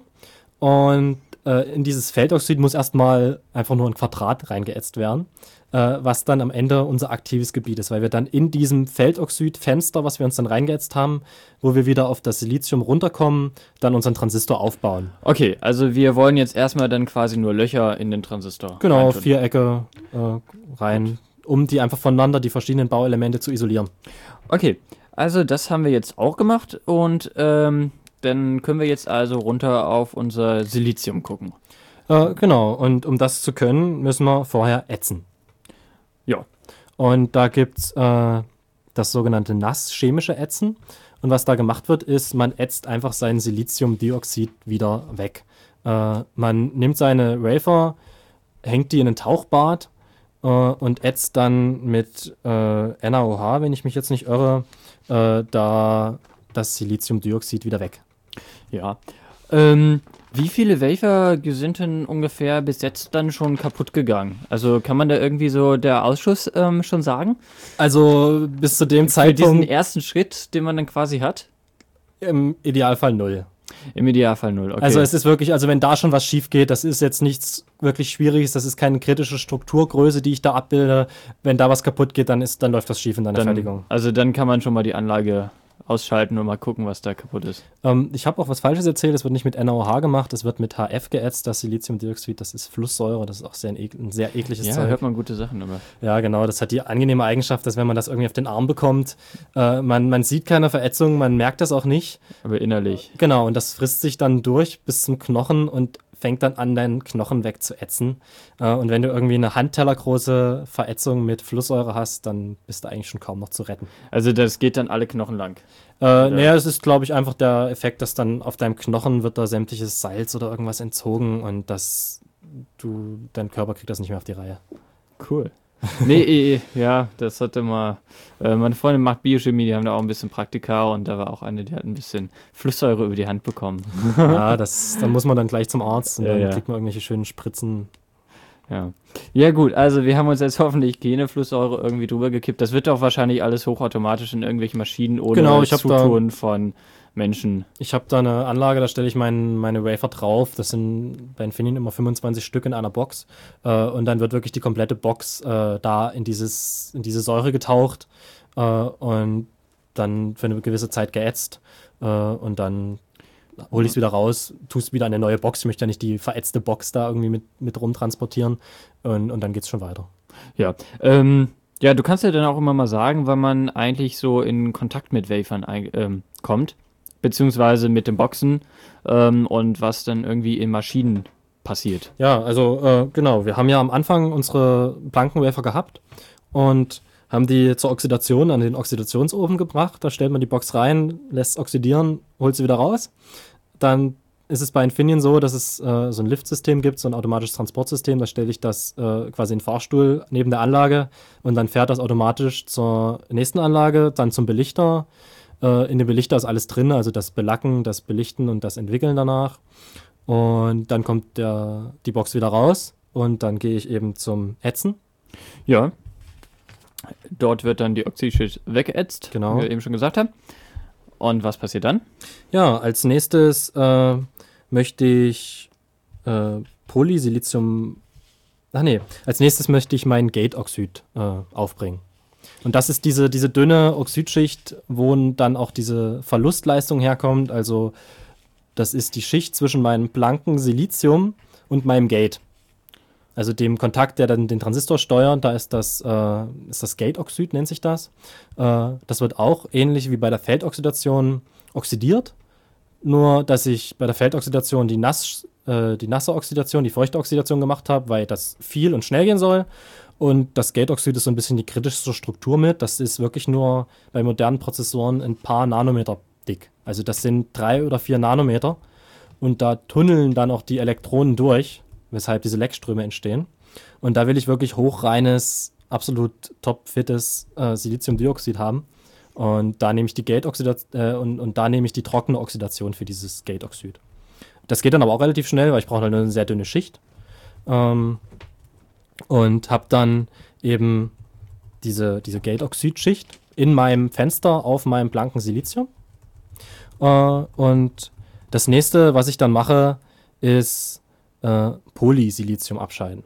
Und äh, in dieses Feldoxid muss erstmal einfach nur ein Quadrat reingeätzt werden, äh, was dann am Ende unser aktives Gebiet ist, weil wir dann in diesem Feldoxid-Fenster, was wir uns dann reingeätzt haben, wo wir wieder auf das Silizium runterkommen, dann unseren Transistor aufbauen.
okay, also wir wollen jetzt erstmal dann quasi nur Löcher in den Transistor.
Genau,
reintun.
Vierecke äh, rein, um die einfach voneinander, die verschiedenen Bauelemente zu isolieren.
Okay, also das haben wir jetzt auch gemacht und ähm, dann können wir jetzt also runter auf unser Silizium gucken.
Äh, genau, und um das zu können, müssen wir vorher ätzen.
Ja.
Und da gibt's äh, das das sogenannte nass-chemische Ätzen. Und was da gemacht wird, ist, man ätzt einfach sein Siliziumdioxid wieder weg. Äh, man nimmt seine Wafer, hängt die in ein Tauchbad äh, und ätzt dann mit äh, N a O H, wenn ich mich jetzt nicht irre, äh, da das Siliziumdioxid wieder weg.
Ja. Ähm, wie viele Wafer sind denn ungefähr bis jetzt dann schon kaputt gegangen? Also kann man da irgendwie so der Ausschuss ähm, schon sagen?
Also bis zu dem
Für
Zeitpunkt
diesen ersten Schritt, den man dann quasi hat?
im Idealfall null.
Im Idealfall null, okay.
Also es ist wirklich, also wenn da schon was schief geht, das ist jetzt nichts wirklich Schwieriges, das ist keine kritische Strukturgröße, die ich da abbilde. Wenn da was kaputt geht, dann ist, dann läuft das schief in deiner
dann,
Fertigung.
Also dann kann man schon mal die Anlage ausschalten und mal gucken, was da kaputt ist.
Ähm, ich habe auch was Falsches erzählt, es wird nicht mit N a O H gemacht, es wird mit H F geätzt, das Siliziumdioxid, das ist Flusssäure, das ist auch sehr ein, ek- ein sehr ekliges
Ja,
Zeug.
hört man gute Sachen immer.
Ja, genau, das hat die angenehme Eigenschaft, dass wenn man das irgendwie auf den Arm bekommt, äh, man, man sieht keine Verätzung, man merkt das auch nicht.
Aber innerlich.
Genau, und das frisst sich dann durch bis zum Knochen und fängt dann an, deinen Knochen wegzuätzen. Äh, und wenn du irgendwie eine handtellergroße Verätzung mit Flusssäure hast, dann bist du eigentlich schon kaum noch zu retten.
Also das geht dann alle Knochen lang.
Äh, naja, es ist, glaube ich, einfach der Effekt, dass dann auf deinem Knochen wird da sämtliches Salz oder irgendwas entzogen und das, du, dein Körper kriegt das nicht mehr auf die Reihe.
Cool. Nee, eh, eh, ja, das hatte mal, äh, meine Freundin macht Biochemie, die haben da auch ein bisschen Praktika und da war auch eine, die hat ein bisschen Flusssäure über die Hand bekommen.
Ja, das, dann muss man dann gleich zum Arzt und
Ja,
dann
ja.
kriegt man irgendwelche schönen Spritzen.
Ja. Ja gut, also wir haben uns jetzt hoffentlich keine Flusssäure irgendwie drüber gekippt. Das wird doch wahrscheinlich alles hochautomatisch in irgendwelchen Maschinen ohne
Genau, ich hab da-
Zutun von Menschen.
Ich habe da eine Anlage, da stelle ich mein, meine Wafer drauf. Das sind bei Infineon immer fünfundzwanzig Stück in einer Box. Äh, und dann wird wirklich die komplette Box äh, da in, dieses, in diese Säure getaucht äh, und dann für eine gewisse Zeit geätzt. Äh, und dann hole ich es wieder raus, tue es wieder in eine neue Box. Ich möchte ja nicht die verätzte Box da irgendwie mit, mit rumtransportieren. Und, und dann geht es schon weiter.
Ja, ähm, ja, du kannst ja dann auch immer mal sagen, wann man eigentlich so in Kontakt mit Wafern ein, ähm, kommt, beziehungsweise mit den Boxen ähm, und was dann irgendwie in Maschinen passiert.
Ja, also äh, genau, wir haben ja am Anfang unsere blanken Wafer gehabt und haben die zur Oxidation an den Oxidationsofen gebracht. Da stellt man die Box rein, lässt es oxidieren, holt sie wieder raus. Dann ist es bei Infineon so, dass es äh, so ein Liftsystem gibt, so ein automatisches Transportsystem. Da stelle ich das äh, quasi in den Fahrstuhl neben der Anlage und dann fährt das automatisch zur nächsten Anlage, dann zum Belichter. Äh, in dem Belichter ist alles drin, also das Belacken, das Belichten und das Entwickeln danach. Und dann kommt der, die Box wieder raus und dann gehe ich eben zum Ätzen.
Ja. Dort wird dann die Oxidschicht weggeätzt,
Genau.
wie wir eben schon gesagt haben. Und was passiert dann?
Ja, als nächstes äh, möchte ich äh, Polysilizium. Ach nee, als nächstes möchte ich mein Gate-Oxid äh, aufbringen. Und das ist diese, diese dünne Oxidschicht, wo dann auch diese Verlustleistung herkommt. Also das ist die Schicht zwischen meinem blanken Silizium und meinem Gate. Also dem Kontakt, der dann den Transistor steuert, da ist das, äh, ist das Gate-Oxid, nennt sich das. Äh, das wird auch ähnlich wie bei der Feldoxidation oxidiert. Nur, dass ich bei der Feldoxidation die, nass, äh, die nasse Oxidation, die feuchte Oxidation gemacht habe, weil das viel und schnell gehen soll. Und das Gate-Oxid ist so ein bisschen die kritischste Struktur mit. Das ist wirklich nur bei modernen Prozessoren ein paar Nanometer dick. Also das sind drei oder vier Nanometer. Und da tunneln dann auch die Elektronen durch, weshalb diese Leckströme entstehen. Und da will ich wirklich hochreines, absolut topfittes äh, Siliziumdioxid haben. Und da nehme ich die Gate-Oxidation äh, und, und da nehme ich die trockene Oxidation für dieses Gate-Oxid. Das geht dann aber auch relativ schnell, weil ich brauche halt eine sehr dünne Schicht. Ähm, und habe dann eben diese, diese Gate-Oxid-Schicht in meinem Fenster auf meinem blanken Silizium. Äh, und das nächste, was ich dann mache, ist äh, Polysilizium abscheiden.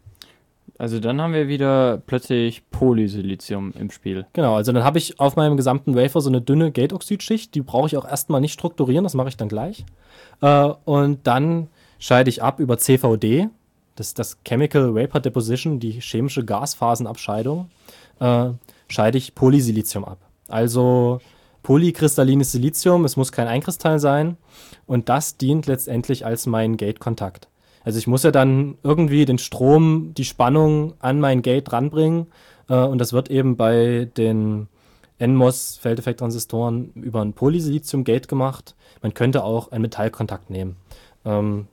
Also dann haben wir wieder plötzlich Polysilizium im Spiel.
Genau, also dann habe ich auf meinem gesamten Wafer so eine dünne Gate-Oxid-Schicht, die brauche ich auch erstmal nicht strukturieren, das mache ich dann gleich. Äh, und dann scheide ich ab über C V D, das ist das Chemical Vapor Deposition, die chemische Gasphasenabscheidung, äh, scheide ich Polysilizium ab. Also polykristallines Silizium, es muss kein Einkristall sein und das dient letztendlich als mein Gate-Kontakt. Also ich muss ja dann irgendwie den Strom, die Spannung an mein Gate ranbringen äh, und das wird eben bei den N M O S-Feldeffekt-Transistoren über ein Polysilizium-Gate gemacht. Man könnte auch einen Metallkontakt nehmen. Ähm,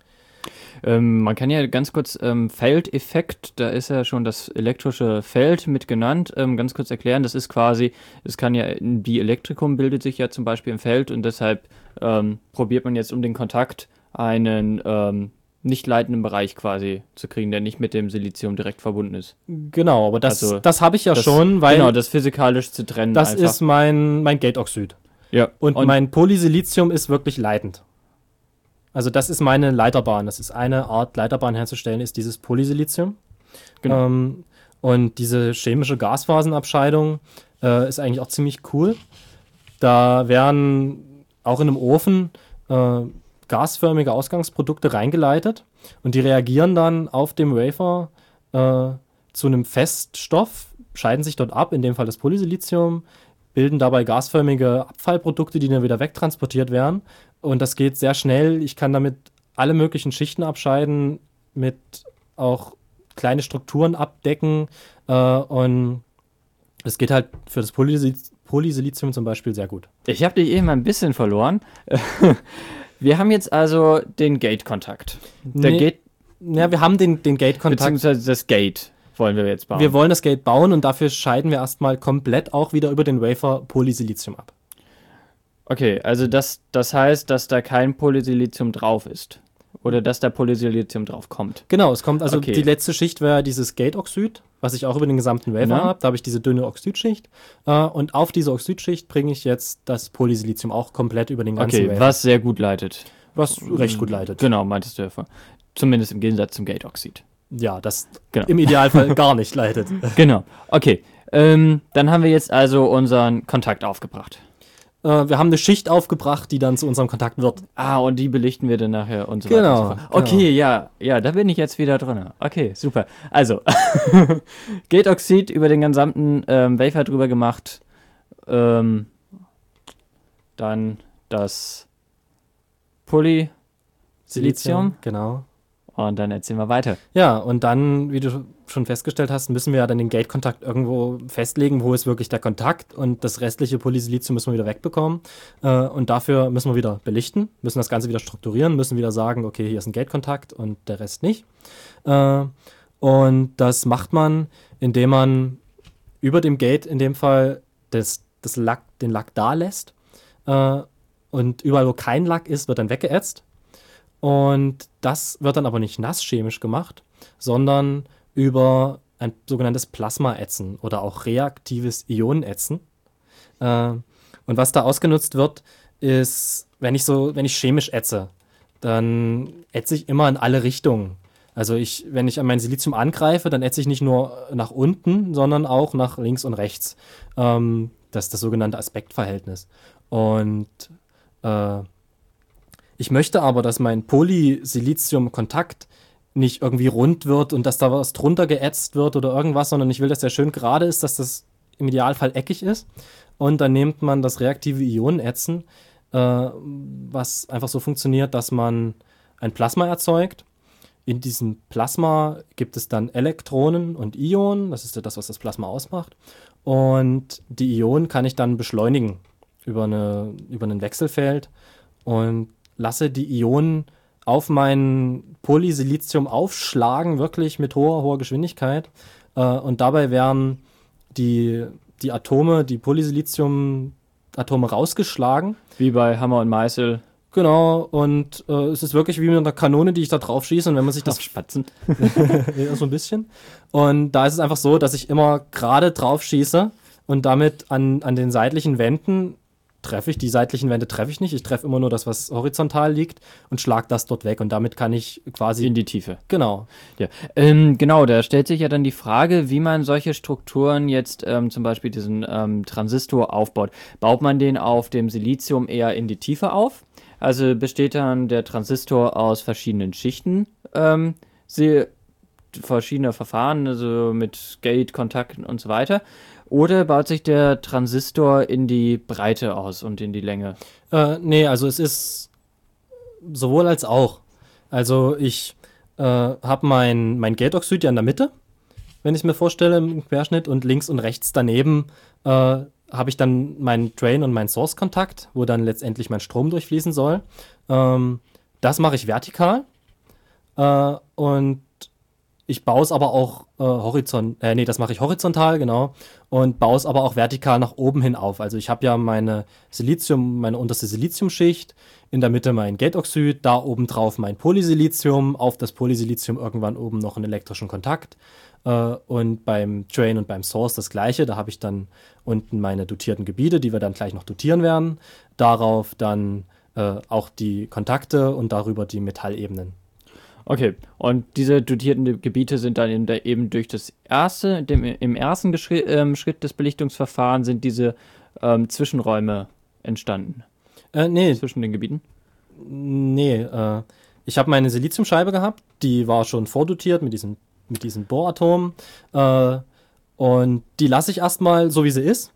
Ähm, man kann ja ganz kurz ähm, Feldeffekt, da ist ja schon das elektrische Feld mit genannt, ähm, ganz kurz erklären. Das ist quasi, es kann ja, ein Dielektrikum bildet sich ja zum Beispiel im Feld und deshalb ähm, probiert man jetzt um den Kontakt einen ähm, nicht leitenden Bereich quasi zu kriegen, der nicht mit dem Silizium direkt verbunden ist.
genau, aber das,
Also,
das habe ich ja
das,
schon, weil
genau, das physikalisch zu trennen
das
einfach.
ist mein, mein Gate-Oxid.
Ja,
Und, mein Polysilizium ist wirklich leitend. Also das ist meine Leiterbahn. Das ist eine Art, Leiterbahn herzustellen, ist dieses Polysilizium.
Genau.
Ähm, und diese chemische Gasphasenabscheidung äh, ist eigentlich auch ziemlich cool. Da werden auch in einem Ofen äh, gasförmige Ausgangsprodukte reingeleitet und die reagieren dann auf dem Wafer äh, zu einem Feststoff, scheiden sich dort ab, in dem Fall das Polysilizium, bilden dabei gasförmige Abfallprodukte, die dann wieder wegtransportiert werden. Und das geht sehr schnell. Ich kann damit alle möglichen Schichten abscheiden, mit auch kleine Strukturen abdecken. Äh, und es geht halt für das Polysil- Polysilizium zum Beispiel sehr gut.
Ich habe dich eben ein bisschen verloren. Wir haben jetzt also den Gate-Kontakt. Der
Nee,
Gate,
Ja, wir haben den, den Gate-Kontakt.
beziehungsweise das Gate wollen wir jetzt bauen.
Wir wollen das Gate bauen und dafür scheiden wir erstmal komplett auch wieder über den Wafer Polysilizium ab.
Okay, also das, das heißt, dass da kein Polysilizium drauf ist. Oder dass da Polysilizium drauf kommt.
Genau, es kommt also
Okay.
die letzte Schicht wäre dieses Gate-Oxid, was ich auch über den gesamten Wafer
Ja.
habe. Da habe ich diese dünne Oxidschicht. Äh, und auf diese Oxidschicht bringe ich jetzt das Polysilizium auch komplett über den ganzen
Okay,
Wafer.
was sehr gut leitet.
Was recht gut leitet.
Genau, meintest du ja vorhin. Zumindest im Gegensatz zum Gate-Oxid.
Ja, das
Genau.
im Idealfall gar nicht leitet.
Genau, okay. Ähm, dann haben wir jetzt also unseren Kontakt aufgebracht.
Äh, wir haben eine Schicht aufgebracht, die dann zu unserem Kontakt wird.
Ah, und die belichten wir dann nachher und so
Genau,
weiter und so fort. Okay,
genau.
ja, ja, da bin ich jetzt wieder drin. Okay, super. Also, Gate-Oxid über den gesamten ähm, Wafer drüber gemacht. Ähm, dann das Polysilizium.
Genau.
Und dann erzählen wir weiter.
Ja, und dann, wie du schon festgestellt hast, müssen wir ja dann den Gate-Kontakt irgendwo festlegen, wo ist wirklich der Kontakt, und das restliche Polysilizium müssen wir wieder wegbekommen. Äh, und dafür müssen wir wieder belichten, müssen das Ganze wieder strukturieren, müssen wieder sagen, okay, hier ist ein Gate-Kontakt und der Rest nicht. Äh, und das macht man, indem man über dem Gate in dem Fall das, das Lack, den Lack da lässt. Äh, und überall, wo kein Lack ist, wird dann weggeätzt. Und das wird dann aber nicht nass chemisch gemacht, sondern über ein sogenanntes Plasmaätzen oder auch reaktives Ionenätzen. Äh, und was da ausgenutzt wird, ist, wenn ich so, wenn ich chemisch ätze, dann ätze ich immer in alle Richtungen. Also ich, wenn ich an mein Silizium angreife, dann ätze ich nicht nur nach unten, sondern auch nach links und rechts. Ähm, das ist das sogenannte Aspektverhältnis. Und äh, ich möchte aber, dass mein Polysilizium-Kontakt nicht irgendwie rund wird und dass da was drunter geätzt wird oder irgendwas, sondern ich will, dass der schön gerade ist, dass das im Idealfall eckig ist. Und dann nimmt man das reaktive Ionenätzen, äh, was einfach so funktioniert, dass man ein Plasma erzeugt. In diesem Plasma gibt es dann Elektronen und Ionen, das ist ja das, was das Plasma ausmacht. Und die Ionen kann ich dann beschleunigen über, eine, über ein Wechselfeld und lasse die Ionen auf mein Polysilizium aufschlagen, wirklich mit hoher, hoher Geschwindigkeit. Äh, und dabei werden die, die Atome, die Polysilizium-Atome rausgeschlagen.
Wie bei Hammer und Meißel.
Genau, und äh, es ist wirklich wie mit einer Kanone, die ich da drauf schieße. Und wenn man sich das
Auf Spatzen.
ja, so ein bisschen. Und da ist es einfach so, dass ich immer gerade drauf schieße und damit an, an den seitlichen Wänden treffe ich. Die seitlichen Wände treffe ich nicht. Ich treffe immer nur das, was horizontal liegt, und schlage das dort weg. Und damit kann ich quasi...
In die Tiefe.
Genau.
Ja. Ähm, genau, da stellt sich ja dann die Frage, wie man solche Strukturen jetzt ähm, zum Beispiel diesen ähm, Transistor aufbaut. Baut man den auf dem Silizium eher in die Tiefe auf? Also besteht dann der Transistor aus verschiedenen Schichten, ähm, sie, verschiedene Verfahren, also mit Gate, Kontakten und so weiter. Oder baut sich der Transistor in die Breite aus und in die Länge?
Äh, nee, also es ist sowohl als auch. Also ich äh, habe mein, mein Gate-Oxid ja in der Mitte, wenn ich es mir vorstelle, im Querschnitt, und links und rechts daneben äh, habe ich dann meinen Drain- und meinen Source-Kontakt, wo dann letztendlich mein Strom durchfließen soll. Ähm, das mache ich vertikal. Äh, und ich baue es aber auch äh, horizontal, äh, nee, das mache ich horizontal, genau. Und baue es aber auch vertikal nach oben hin auf. Also ich habe ja meine Silizium, meine unterste Siliziumschicht, in der Mitte mein Gate-Oxid, da oben drauf mein Polysilizium, auf das Polysilizium irgendwann oben noch einen elektrischen Kontakt. Äh, und beim Drain und beim Source das gleiche. Da habe ich dann unten meine dotierten Gebiete, die wir dann gleich noch dotieren werden. Darauf dann äh, auch die Kontakte und darüber die Metallebenen.
Okay, und diese dotierten Gebiete sind dann in der, eben durch das erste, dem, im ersten Geschri- ähm, Schritt des Belichtungsverfahrens sind diese ähm, Zwischenräume entstanden.
Äh, nee,
Zwischen den Gebieten?
nee, äh, ich habe meine Siliziumscheibe gehabt, die war schon vordotiert mit diesen, mit diesen Bohratomen. Äh, und die lasse ich erstmal so, wie sie ist.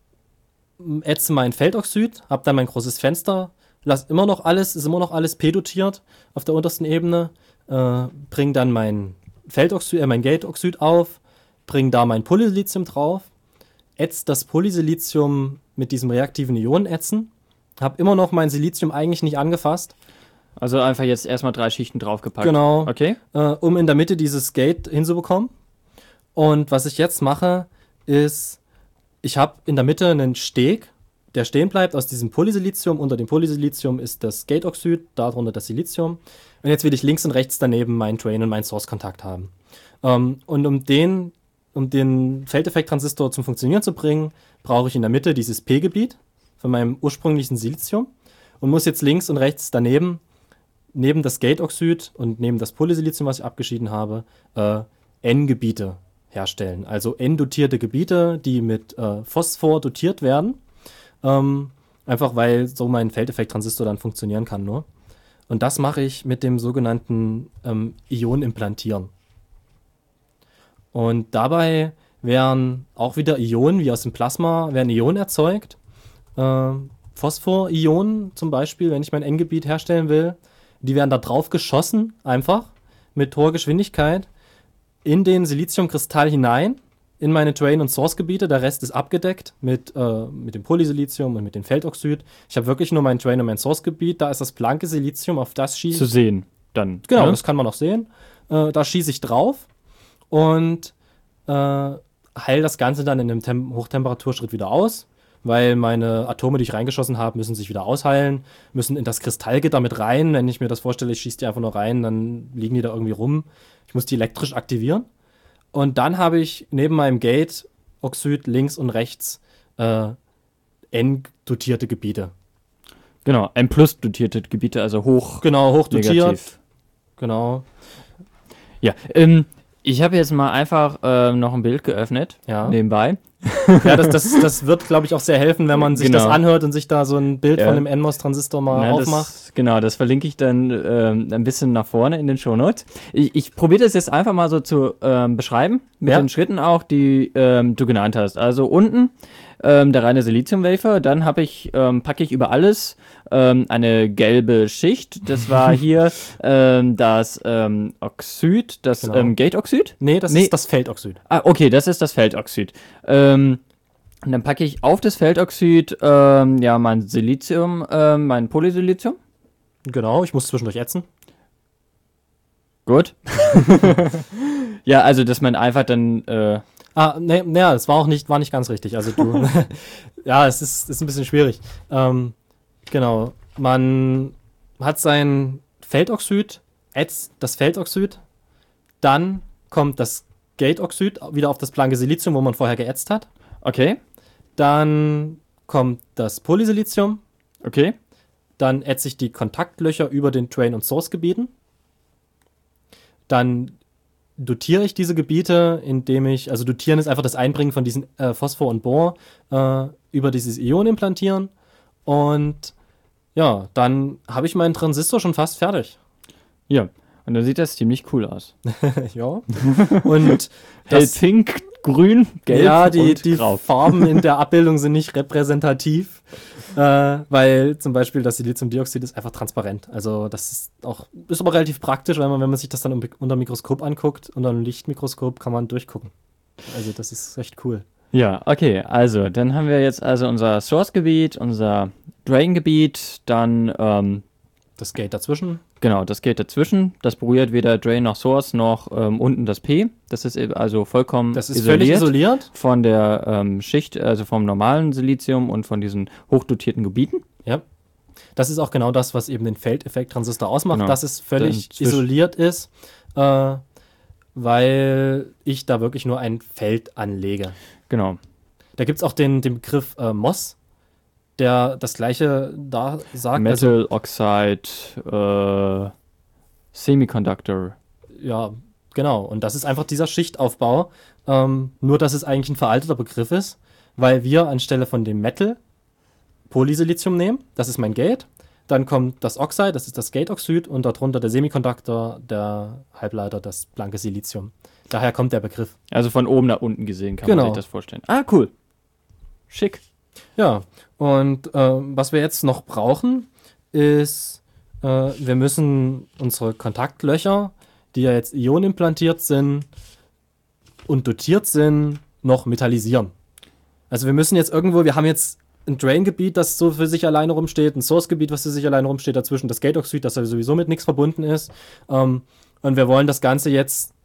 Ätze mein Feldoxid, habe dann mein großes Fenster, lasse immer noch alles, ist immer noch alles p-dotiert auf der untersten Ebene. Äh, bring dann mein Feldoxid, äh, mein Gate-Oxid auf, bring da mein Polysilizium drauf, ätz das Polysilizium mit diesem reaktiven Ionenätzen, hab immer noch mein Silizium eigentlich nicht angefasst.
Also einfach jetzt erstmal drei Schichten draufgepackt.
Genau,
Okay.
äh, um in der Mitte dieses Gate hinzubekommen. Und was ich jetzt mache, ist, ich habe in der Mitte einen Steg, der stehen bleibt aus diesem Polysilizium. Unter dem Polysilizium ist das Gate-Oxid, darunter das Silizium. Und jetzt will ich links und rechts daneben meinen Drain- und meinen Source-Kontakt haben. Ähm, und um den, um den Feldeffekt-Transistor zum Funktionieren zu bringen, brauche ich in der Mitte dieses P-Gebiet von meinem ursprünglichen Silizium und muss jetzt links und rechts daneben, neben das Gate-Oxid und neben das Polysilizium, was ich abgeschieden habe, äh, N-Gebiete herstellen. Also N-dotierte Gebiete, die mit äh, Phosphor dotiert werden. Ähm, einfach weil so mein Feldeffekt-Transistor dann funktionieren kann nur. Und das mache ich mit dem sogenannten ähm, Ionen-Implantieren. Und dabei werden auch wieder Ionen, wie aus dem Plasma, werden Ionen erzeugt. Äh, Phosphor-Ionen zum Beispiel, wenn ich mein N-Gebiet herstellen will, die werden da drauf geschossen, einfach, mit hoher Geschwindigkeit, in den Siliziumkristall hinein, in meine Drain- und Source-Gebiete. Der Rest ist abgedeckt mit, äh, mit dem Polysilizium und mit dem Feldoxid. Ich habe wirklich nur mein Drain- und mein Source-Gebiet. Da ist das blanke Silizium, auf das schieße
Zu sehen dann.
Genau,
ne?
das kann man auch sehen. Äh, da schieße ich drauf und äh, heile das Ganze dann in einem Tem- Hochtemperaturschritt wieder aus, weil meine Atome, die ich reingeschossen habe, müssen sich wieder ausheilen, müssen in das Kristallgitter mit rein. Wenn ich mir das vorstelle, ich schieße die einfach nur rein, dann liegen die da irgendwie rum. Ich muss die elektrisch aktivieren. Und dann habe ich neben meinem Gate-Oxid links und rechts äh, N-dotierte Gebiete.
Genau, N-plus dotierte Gebiete, also hoch
Genau, hochdotiert.
negativ.
Genau,
Ja, ähm, ich habe jetzt mal einfach ähm, noch ein Bild geöffnet,
ja.
nebenbei.
Ja, das, das, das wird, glaube ich, auch sehr helfen, wenn man sich
Genau.
das anhört und sich da so ein Bild
Ja.
von dem N M O S-Transistor mal
Ja,
aufmacht.
das, genau, das verlinke ich dann ähm, ein bisschen nach vorne in den Shownotes. Ich, ich probiere das jetzt einfach mal so zu ähm, beschreiben, mit
Ja.
den Schritten auch, die ähm, du genannt hast. Also unten ähm, der reine Silizium-Wafer, dann habe ich, ähm, packe ich über alles ähm, eine gelbe Schicht. Das war hier ähm, das ähm, Oxid, das
Genau.
ähm, Gate-Oxid.
Nee, das
Nee.
ist das Feldoxid.
Ah, okay, das ist das Feldoxid. Ähm, und dann packe ich auf das Feldoxid ähm, ja mein Silizium, ähm, mein Polysilizium.
Genau, ich muss zwischendurch ätzen.
Gut. Ja, also dass man einfach dann äh,
Ah, nee, nee, das war auch nicht, war nicht ganz richtig. Also du, ja, es ist, ist ein bisschen schwierig. Ähm, genau, man hat sein Feldoxid, ätzt das Feldoxid, dann kommt das Gate-Oxid wieder auf das blanke Silizium, wo man vorher geätzt hat.
okay,
Dann kommt das Polysilizium,
okay,
dann ätze ich die Kontaktlöcher über den Drain- und Source-Gebieten. Dann dotiere ich diese Gebiete, indem ich, also dotieren ist einfach das Einbringen von diesen äh, Phosphor und Bohr äh, über dieses Ion implantieren. Und ja, dann habe ich meinen Transistor schon fast fertig.
ja. Und dann sieht das ziemlich cool aus.
Ja. Und
Hell
das,
pink, grün, gelb
ja, die,
und
die
grau.
Farben in der Abbildung sind nicht repräsentativ, äh, weil zum Beispiel das Siliziumdioxid ist einfach transparent. Also das ist auch, ist aber relativ praktisch, weil man, wenn man sich das dann unter dem Mikroskop anguckt, unter einem Lichtmikroskop kann man durchgucken. Also das ist recht cool.
Ja, okay, also dann haben wir jetzt also unser Source-Gebiet, unser Drain-Gebiet, dann ähm,
Das Gate dazwischen.
genau, das geht dazwischen, das berührt weder Drain noch Source noch ähm, unten das P. Das ist eben also vollkommen
Das ist
isoliert,
völlig isoliert.
von der ähm, Schicht, also vom normalen Silizium und von diesen hochdotierten Gebieten.
Ja. Das ist auch genau das, was eben den Feldeffekt-Transistor ausmacht,
Genau.
dass es völlig
Dann zwisch-
isoliert ist, äh, weil ich da wirklich nur ein Feld anlege.
Genau.
Da gibt es auch den, den Begriff äh, M O S, der das gleiche da sagt.
Metal Oxide äh, Semiconductor.
Ja, genau. Und das ist einfach dieser Schichtaufbau. Ähm, nur, dass es eigentlich ein veralteter Begriff ist, weil wir anstelle von dem Metal Polysilizium nehmen. Das ist mein Gate. Dann kommt das Oxide, das ist das Gate-Oxid und darunter der Semiconductor, der Halbleiter, das blanke Silizium. Daher kommt der Begriff.
Also von oben nach unten gesehen kann
Genau.
man sich das vorstellen. Ah, cool. Schick.
Ja, und äh, was wir jetzt noch brauchen, ist, äh, wir müssen unsere Kontaktlöcher, die ja jetzt ionenimplantiert sind und dotiert sind, noch metallisieren. Also wir müssen jetzt irgendwo, wir haben jetzt ein Drain-Gebiet, das so für sich alleine rumsteht, ein Source-Gebiet, was für sich alleine rumsteht, dazwischen das Gate-Oxid, das ja sowieso mit nichts verbunden ist. Ähm, und wir wollen das Ganze jetzt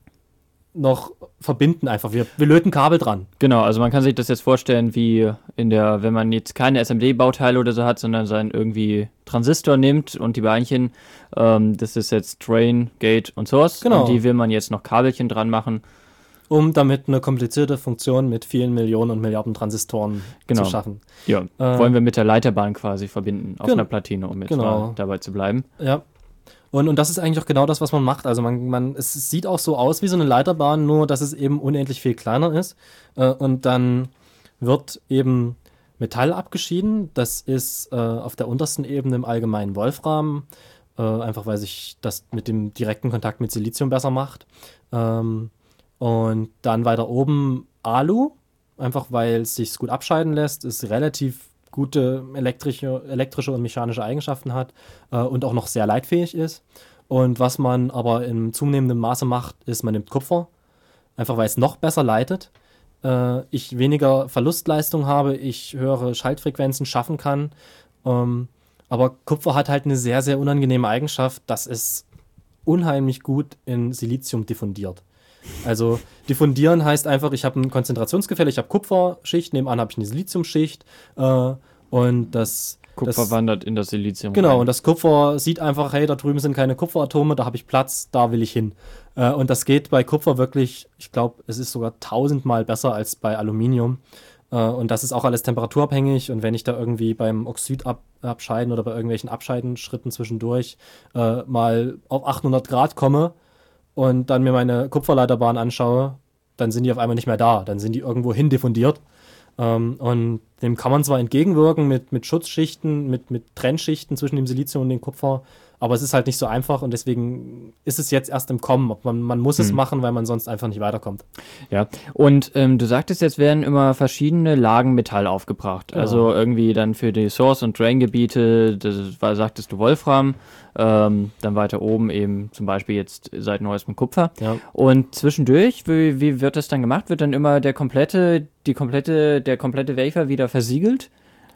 noch verbinden einfach. Wir, wir löten Kabel dran.
Genau, also man kann sich das jetzt vorstellen wie in der, wenn man jetzt keine S M D-Bauteile oder so hat, sondern seinen irgendwie Transistor nimmt und die Beinchen, ähm, das ist jetzt Drain, Gate und Source.
Genau.
Und die will man jetzt noch Kabelchen dran machen.
Um damit eine komplizierte Funktion mit vielen Millionen und Milliarden Transistoren
Genau.
zu schaffen.
Ja,
Äh,
wollen wir mit der Leiterbahn quasi verbinden auf
gen-
einer Platine, um jetzt
genau.
mal dabei zu bleiben.
Ja. Und, und das ist eigentlich auch genau das, was man macht. Also man, man, es sieht auch so aus wie so eine Leiterbahn, nur dass es eben unendlich viel kleiner ist. Äh, und dann wird eben Metall abgeschieden. Das ist äh, auf der untersten Ebene im allgemeinen Wolfram, äh, einfach weil sich das mit dem direkten Kontakt mit Silizium besser macht. Ähm, und dann weiter oben Alu, einfach weil es sich gut abscheiden lässt, ist relativ gute elektrische, elektrische und mechanische Eigenschaften hat äh, und auch noch sehr leitfähig ist. Und was man aber in zunehmendem Maße macht, ist, man nimmt Kupfer, einfach weil es noch besser leitet. Äh, ich weniger Verlustleistung habe, ich höhere Schaltfrequenzen schaffen kann. Ähm, aber Kupfer hat halt eine sehr, sehr unangenehme Eigenschaft, dass es unheimlich gut in Silizium diffundiert. Also diffundieren heißt einfach, ich habe ein Konzentrationsgefälle, ich habe Kupferschicht, nebenan habe ich eine Siliziumschicht äh, und das
Kupfer
das,
wandert in das Silizium
Genau,
rein.
und das Kupfer sieht einfach, hey, da drüben sind keine Kupferatome, da habe ich Platz, da will ich hin. Äh, und das geht bei Kupfer wirklich, ich glaube, es ist sogar tausendmal besser als bei Aluminium. Äh, und das ist auch alles temperaturabhängig. Und wenn ich da irgendwie beim Oxid ab, abscheiden oder bei irgendwelchen Abscheidenschritten zwischendurch äh, mal auf achthundert Grad komme und dann mir meine Kupferleiterbahn anschaue, dann sind die auf einmal nicht mehr da. Dann sind die irgendwo hin diffundiert. Ähm, und dem kann man zwar entgegenwirken mit, mit Schutzschichten, mit, mit Trennschichten zwischen dem Silizium und dem Kupfer, aber es ist halt nicht so einfach und deswegen ist es jetzt erst im Kommen. Man, man muss es
Hm.
machen, weil man sonst einfach nicht weiterkommt.
Ja, und ähm, du sagtest, jetzt werden immer verschiedene Lagen Metall aufgebracht.
Genau.
Also irgendwie dann für die Source- und Drain-Gebiete, das war, sagtest du Wolfram, ähm, dann weiter oben eben zum Beispiel jetzt seit neuestem Kupfer.
Ja.
Und zwischendurch, wie, wie wird das dann gemacht? Wird dann immer der komplette, die komplette, der komplette Wafer wieder versiegelt?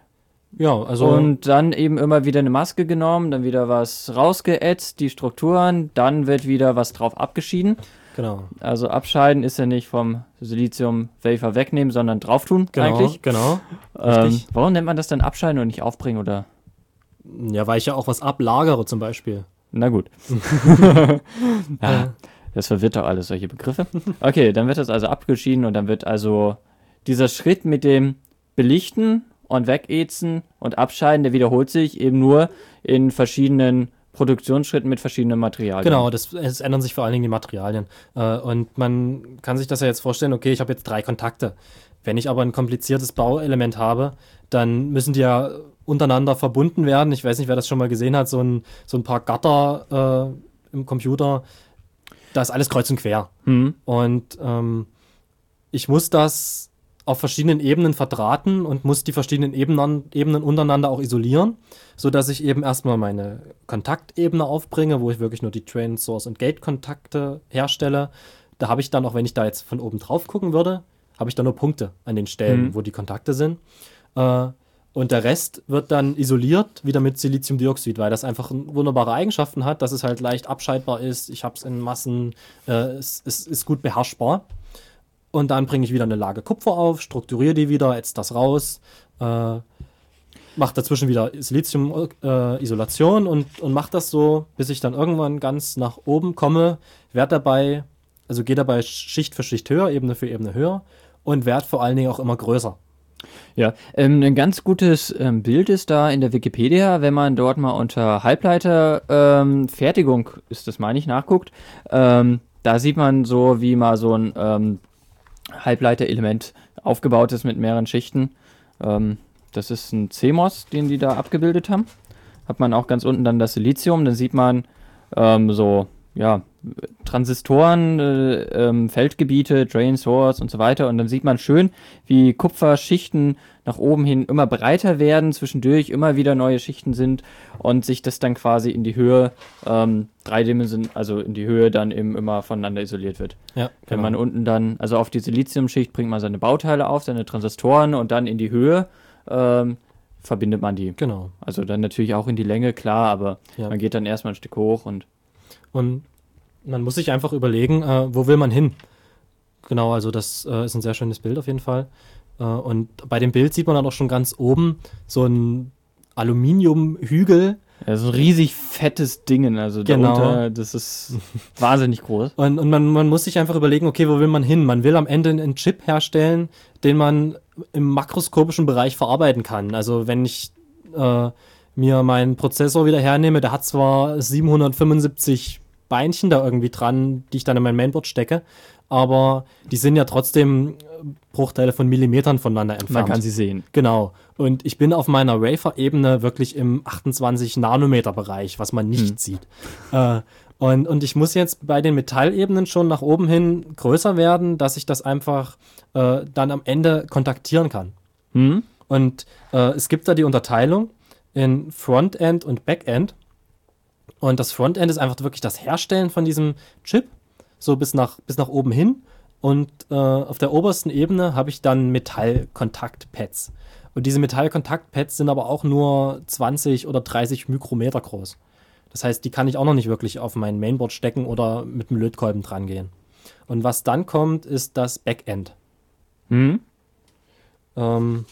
Ja, also
Und dann eben immer wieder eine Maske genommen, dann wieder was rausgeätzt, die Strukturen, dann wird wieder was drauf abgeschieden.
genau.
Also abscheiden ist ja nicht vom Silizium-Wafer wegnehmen, sondern drauf tun
Genau,
eigentlich.
genau.
Ähm,
richtig.
warum nennt man das dann abscheiden und nicht aufbringen oder?
Ja, weil ich ja auch was ablagere zum Beispiel.
Na gut. ja, das verwirrt doch alles, solche Begriffe. Okay, dann wird das also abgeschieden und dann wird also dieser Schritt mit dem Belichten und Wegätzen und Abscheiden, der wiederholt sich eben nur in verschiedenen Produktionsschritten mit verschiedenen Materialien.
Genau, das, es ändern sich vor allen Dingen die Materialien. Äh, und man kann sich das ja jetzt vorstellen, okay, ich habe jetzt drei Kontakte. Wenn ich aber ein kompliziertes Bauelement habe, dann müssen die ja untereinander verbunden werden. Ich weiß nicht, wer das schon mal gesehen hat, so ein, so ein paar Gatter äh, im Computer. Da ist alles kreuz und quer.
Mhm.
Und ähm, ich muss das auf verschiedenen Ebenen verdrahten und muss die verschiedenen Ebenen, Ebenen untereinander auch isolieren, sodass ich eben erstmal meine Kontaktebene aufbringe, wo ich wirklich nur die Drain, Source und Gate-Kontakte herstelle. Da habe ich dann, auch wenn ich da jetzt von oben drauf gucken würde, habe ich dann nur Punkte an den Stellen,
Mhm.
wo die Kontakte sind. Äh, und der Rest wird dann isoliert, wieder mit Siliziumdioxid, weil das einfach wunderbare Eigenschaften hat, dass es halt leicht abscheidbar ist. Ich habe es in Massen, äh, es, es ist gut beherrschbar. Und dann bringe ich wieder eine Lage Kupfer auf, strukturiere die wieder, ätze das raus, äh, mache dazwischen wieder Silizium-Isolation äh, und, und mache das so, bis ich dann irgendwann ganz nach oben komme, werde dabei, also gehe dabei Schicht für Schicht höher, Ebene für Ebene höher und werde vor allen Dingen auch immer größer.
Ja, ähm, ein ganz gutes ähm, Bild ist da in der Wikipedia, wenn man dort mal unter Halbleiterfertigung, ähm, Fertigung ist das meine ich, nachguckt. Ähm, da sieht man so, wie mal so ein ähm, Halbleiterelement aufgebaut ist mit mehreren Schichten. Ähm, das ist ein C M O S, den die da abgebildet haben. Hat man auch ganz unten dann das Silizium, dann sieht man ähm, so, ja, Transistoren, äh, ähm, Feldgebiete, Drain Source und so weiter. Und dann sieht man schön, wie Kupferschichten nach oben hin immer breiter werden, zwischendurch immer wieder neue Schichten sind und sich das dann quasi in die Höhe, ähm, dreidimensional, also in die Höhe dann eben immer voneinander isoliert wird.
Ja,
Wenn man unten dann, also auf die Siliziumschicht bringt man seine Bauteile auf, seine Transistoren und dann in die Höhe ähm, verbindet man die.
Genau.
Also dann natürlich auch in die Länge, klar, aber
Ja.
man geht dann erstmal ein Stück hoch und
Und man muss sich einfach überlegen, äh, wo will man hin? Genau, also das äh, ist ein sehr schönes Bild auf jeden Fall. Äh, und bei dem Bild sieht man dann auch schon ganz oben so ein Aluminiumhügel.
ja, so ein riesig fettes Ding, also
Genau.
darunter, das ist wahnsinnig groß.
Und, und man, man muss sich einfach überlegen, okay, wo will man hin? Man will am Ende einen Chip herstellen, den man im makroskopischen Bereich verarbeiten kann. Also wenn ich äh, mir meinen Prozessor wieder hernehme, der hat zwar siebenhundertfünfundsiebzig Beinchen da irgendwie dran, die ich dann in mein Mainboard stecke, aber die sind ja trotzdem Bruchteile von Millimetern voneinander entfernt.
Man kann sie sehen.
Genau. Und ich bin auf meiner Wafer-Ebene wirklich im achtundzwanzig Nanometer Bereich, was man nicht
Hm.
sieht. Äh, und, und ich muss jetzt bei den Metallebenen schon nach oben hin größer werden, dass ich das einfach äh, dann am Ende kontaktieren kann.
Hm?
Und äh, es gibt da die Unterteilung in Frontend und Backend. Und das Frontend ist einfach wirklich das Herstellen von diesem Chip, so bis nach, bis nach oben hin. Und äh, auf der obersten Ebene habe ich dann Metallkontaktpads. Und diese Metallkontaktpads sind aber auch nur zwanzig oder dreißig Mikrometer groß. Das heißt, die kann ich auch noch nicht wirklich auf mein Mainboard stecken oder mit dem Lötkolben dran gehen. Und was dann kommt, ist das Backend.
Hm?
Ähm,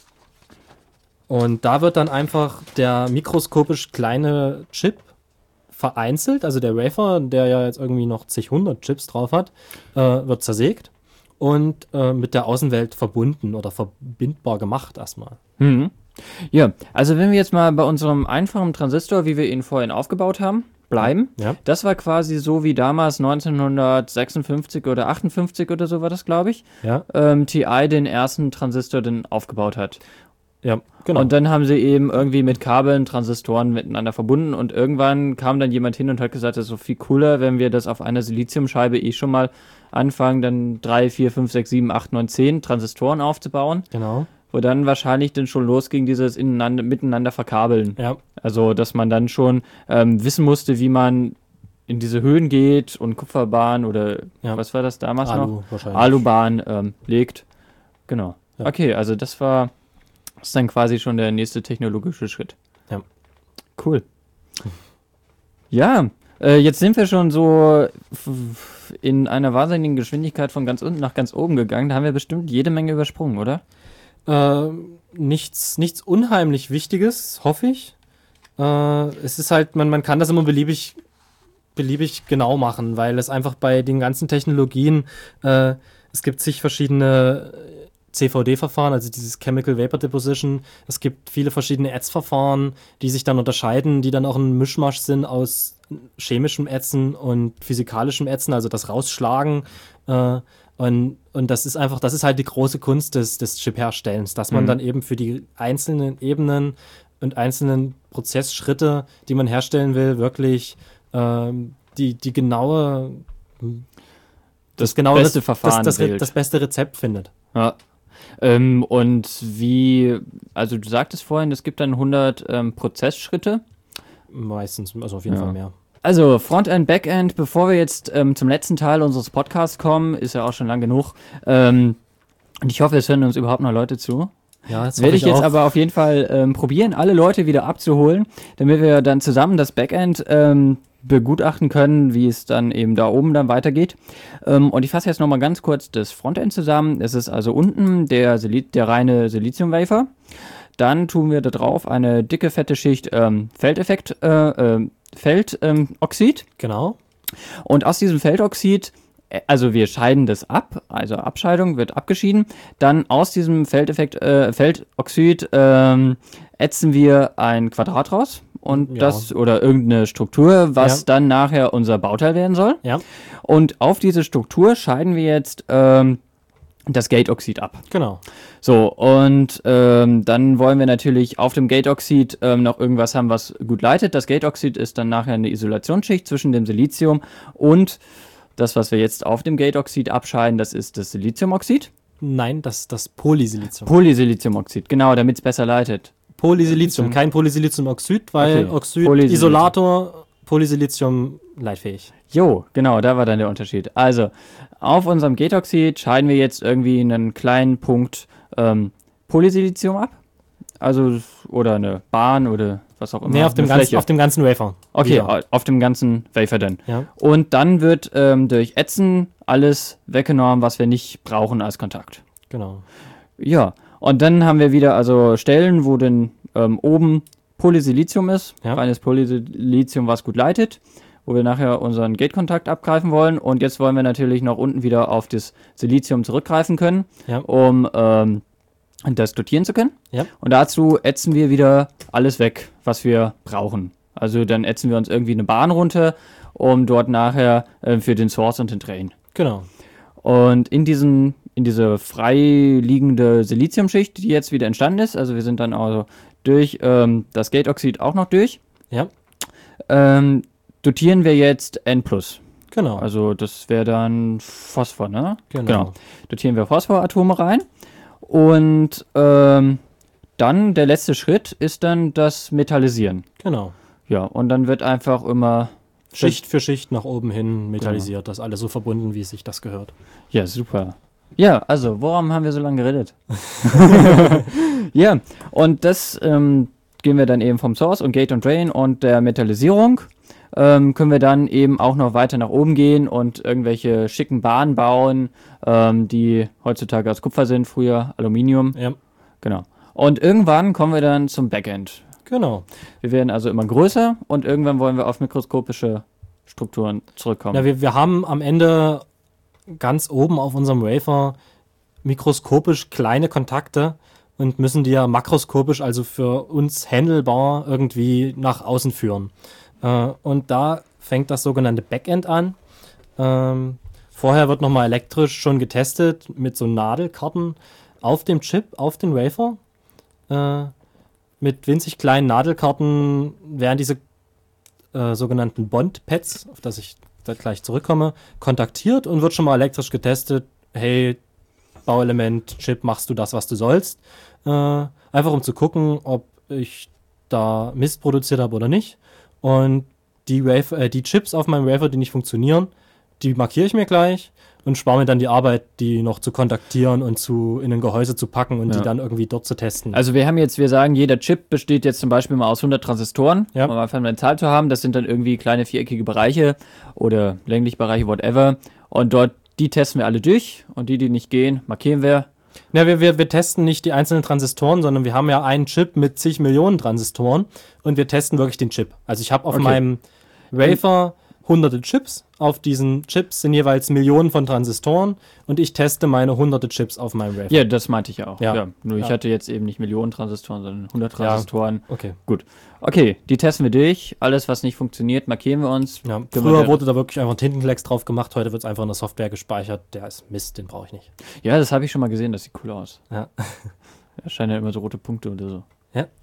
und da wird dann einfach der mikroskopisch kleine Chip vereinzelt, also der Wafer, der ja jetzt irgendwie noch zig hundert Chips drauf hat, äh, wird zersägt und äh, mit der Außenwelt verbunden oder verbindbar gemacht erstmal.
Hm. Ja, also wenn wir jetzt mal bei unserem einfachen Transistor, wie wir ihn vorhin aufgebaut haben, bleiben.
Ja.
Das war quasi so wie damals neunzehnhundertsechsundfünfzig oder achtundfünfzig oder so war das, glaube ich,
Ja,
ähm, T I den ersten Transistor dann aufgebaut hat.
ja, genau.
Und dann haben sie eben irgendwie mit Kabeln, Transistoren miteinander verbunden und irgendwann kam dann jemand hin und hat gesagt, das ist so viel cooler, wenn wir das auf einer Siliziumscheibe eh schon mal anfangen, dann drei, vier, fünf, sechs, sieben, acht, neun, zehn Transistoren aufzubauen,
genau.
wo dann wahrscheinlich dann schon losging, dieses ineinander, miteinander verkabeln.
Ja,
Also, dass man dann schon ähm, wissen musste, wie man in diese Höhen geht und Kupferbahn oder
Ja.
was war das damals noch?
Alu wahrscheinlich.
Alubahn ähm, legt. Genau.
Ja.
Okay, also das war das ist dann quasi schon der nächste technologische Schritt.
Ja.
Cool. Ja, äh, jetzt sind wir schon so f- in einer wahnsinnigen Geschwindigkeit von ganz unten nach ganz oben gegangen. Da haben wir bestimmt jede Menge übersprungen, oder?
Äh, nichts, nichts unheimlich Wichtiges, hoffe ich. Äh, es ist halt, man, man kann das immer beliebig, beliebig genau machen, weil es einfach bei den ganzen Technologien, äh, es gibt zig verschiedene C V D-Verfahren, also dieses Chemical Vapor Deposition. Es gibt viele verschiedene Ätzverfahren, die sich dann unterscheiden, die dann auch ein Mischmasch sind aus chemischem Ätzen und physikalischem Ätzen, also das Rausschlagen. Äh, und, und das ist einfach, das ist halt die große Kunst des, des Chip-Herstellens, dass man
Mhm.
dann eben für die einzelnen Ebenen und einzelnen Prozessschritte, die man herstellen will, wirklich ähm, die, die genaue
Das
genaue
beste
Re-
Verfahren
das, das, Re-
wählt.
das beste Rezept findet.
Ja. Ähm, und wie, also du sagtest vorhin, es gibt dann hundert ähm, Prozessschritte.
Meistens, also auf jeden
Ja.
Fall mehr.
Also Frontend, Backend, bevor wir jetzt ähm, zum letzten Teil unseres Podcasts kommen, ist ja auch schon lang genug, ähm, Und ich hoffe, es hören uns überhaupt noch Leute zu.
Ja, das
Werde ich jetzt
auch.
aber auf jeden Fall ähm, probieren, alle Leute wieder abzuholen, damit wir dann zusammen das Backend ähm, begutachten können, wie es dann eben da oben dann weitergeht. Ähm, und ich fasse jetzt nochmal ganz kurz das Frontend zusammen. Es ist also unten der, Sili- der reine Silizium-Wafer. Dann tun wir da drauf eine dicke, fette Schicht ähm, Feldeffekt, äh, äh, Feldoxid.
Genau.
Und aus diesem Feldoxid, äh, also wir scheiden das ab, also Abscheidung wird abgeschieden. Dann aus diesem Feldeffekt, äh, Feldoxid ähm, ätzen wir ein Quadrat raus. Und
Ja.
das, oder irgendeine Struktur, was
Ja.
dann nachher unser Bauteil werden soll.
Ja,
Und auf diese Struktur scheiden wir jetzt ähm, das Gateoxid ab.
genau.
So, und ähm, dann wollen wir natürlich auf dem Gateoxid ähm, noch irgendwas haben, was gut leitet. Das Gateoxid ist dann nachher eine Isolationsschicht zwischen dem Silizium und das, was wir jetzt auf dem Gateoxid abscheiden, das ist das Siliziumoxid.
Nein, das ist das Polysilizium.
Polysiliziumoxid, genau, damit es besser leitet.
Polysilizium, kein Polysiliziumoxid, weil
Okay.
Oxid,
Polysilizium.
Isolator, Polysilizium leitfähig.
Jo, genau, da war dann der Unterschied. Also, auf unserem Gateoxid scheiden wir jetzt irgendwie einen kleinen Punkt ähm, Polysilizium ab. Also, oder eine Bahn oder was auch immer.
Nee, auf dem,
eine
ganzen,
Fläche.
auf dem ganzen Wafer.
Okay,
Wieder.
au- auf dem ganzen Wafer dann.
Ja.
Und dann wird ähm, durch Ätzen alles weggenommen, was wir nicht brauchen als Kontakt.
Genau.
Ja, und dann haben wir wieder also Stellen, wo dann ähm, oben Polysilizium ist,
Ja.
reines Polysilizium, was gut leitet, wo wir nachher unseren Gate-Kontakt abgreifen wollen. Und jetzt wollen wir natürlich noch unten wieder auf das Silizium zurückgreifen können,
Ja.
um ähm, das dotieren zu können.
Ja.
Und dazu ätzen wir wieder alles weg, was wir brauchen. Also dann ätzen wir uns irgendwie eine Bahn runter, um dort nachher äh, für den Source und den Drain.
Genau.
Und in diesen, in diese frei liegende Siliziumschicht, die jetzt wieder entstanden ist, also wir sind dann also durch ähm, das Gateoxid auch noch durch,
Ja.
ähm, dotieren wir jetzt N plus.
Genau.
Also das wäre dann Phosphor, ne?
Genau.
Dotieren wir Phosphoratome rein. Und ähm, dann der letzte Schritt ist dann das Metallisieren.
Genau.
Ja, und dann wird einfach immer
Schicht für Schicht nach oben hin metallisiert. Das alles so verbunden, wie sich das gehört.
Ja, super. Ja, also, worum haben wir so lange geredet? Ja, und das ähm, gehen wir dann eben vom Source und Gate und Drain und der Metallisierung. Ähm, können wir dann eben auch noch weiter nach oben gehen und irgendwelche schicken Bahnen bauen, ähm, die heutzutage aus Kupfer sind, früher Aluminium.
Ja.
Genau. Und irgendwann kommen wir dann zum Backend.
Genau.
Wir werden also immer größer und irgendwann wollen wir auf mikroskopische Strukturen zurückkommen.
Ja, wir, wir haben am Ende ganz oben auf unserem Wafer mikroskopisch kleine Kontakte und müssen die ja makroskopisch, also für uns handelbar, irgendwie nach außen führen. Äh, und da fängt das sogenannte Backend an. Ähm, vorher wird nochmal elektrisch schon getestet mit so Nadelkarten auf dem Chip, auf den Wafer. Äh, mit winzig kleinen Nadelkarten werden diese äh, sogenannten Bond-Pads, auf das ich da gleich zurückkomme, kontaktiert und wird schon mal elektrisch getestet. Hey, Bauelement, Chip, machst du das, was du sollst? Äh, einfach um zu gucken, ob ich da Mist produziert habe oder nicht. Und die, Wafer, äh, die Chips auf meinem Wafer, die nicht funktionieren, die markiere ich mir gleich und spare mir dann die Arbeit, die noch zu kontaktieren und zu, in ein Gehäuse zu packen und
Ja.
die dann irgendwie dort zu testen.
Also wir haben jetzt, wir sagen, jeder Chip besteht jetzt zum Beispiel mal aus hundert Transistoren,
Ja.
um einfach eine Zahl zu haben. Das sind dann irgendwie kleine viereckige Bereiche oder längliche Bereiche, whatever. Und dort, die testen wir alle durch und die, die nicht gehen, markieren wir.
Ja, wir, wir, wir testen nicht die einzelnen Transistoren, sondern wir haben ja einen Chip mit zig Millionen Transistoren und wir testen wirklich den Chip. Also ich habe auf
Okay.
meinem Wafer hunderte Chips. Auf diesen Chips sind jeweils Millionen von Transistoren und ich teste meine hunderte Chips auf meinem Wafer.
Ja, das meinte ich auch.
Ja.
Ja. Nur ich
Ja.
hatte jetzt eben nicht Millionen Transistoren, sondern hundert
Ja.
Transistoren.
Okay.
Okay, die testen wir durch. Alles, was nicht funktioniert, markieren wir uns.
Ja,
Können wir
früher
dann-
wurde da wirklich einfach ein Tintenklecks drauf gemacht, heute wird es einfach in der Software gespeichert. Der ist Mist, den brauche ich nicht.
Ja, das habe ich schon mal gesehen, das sieht cool aus.
Ja.
Da scheinen ja immer so rote Punkte oder so.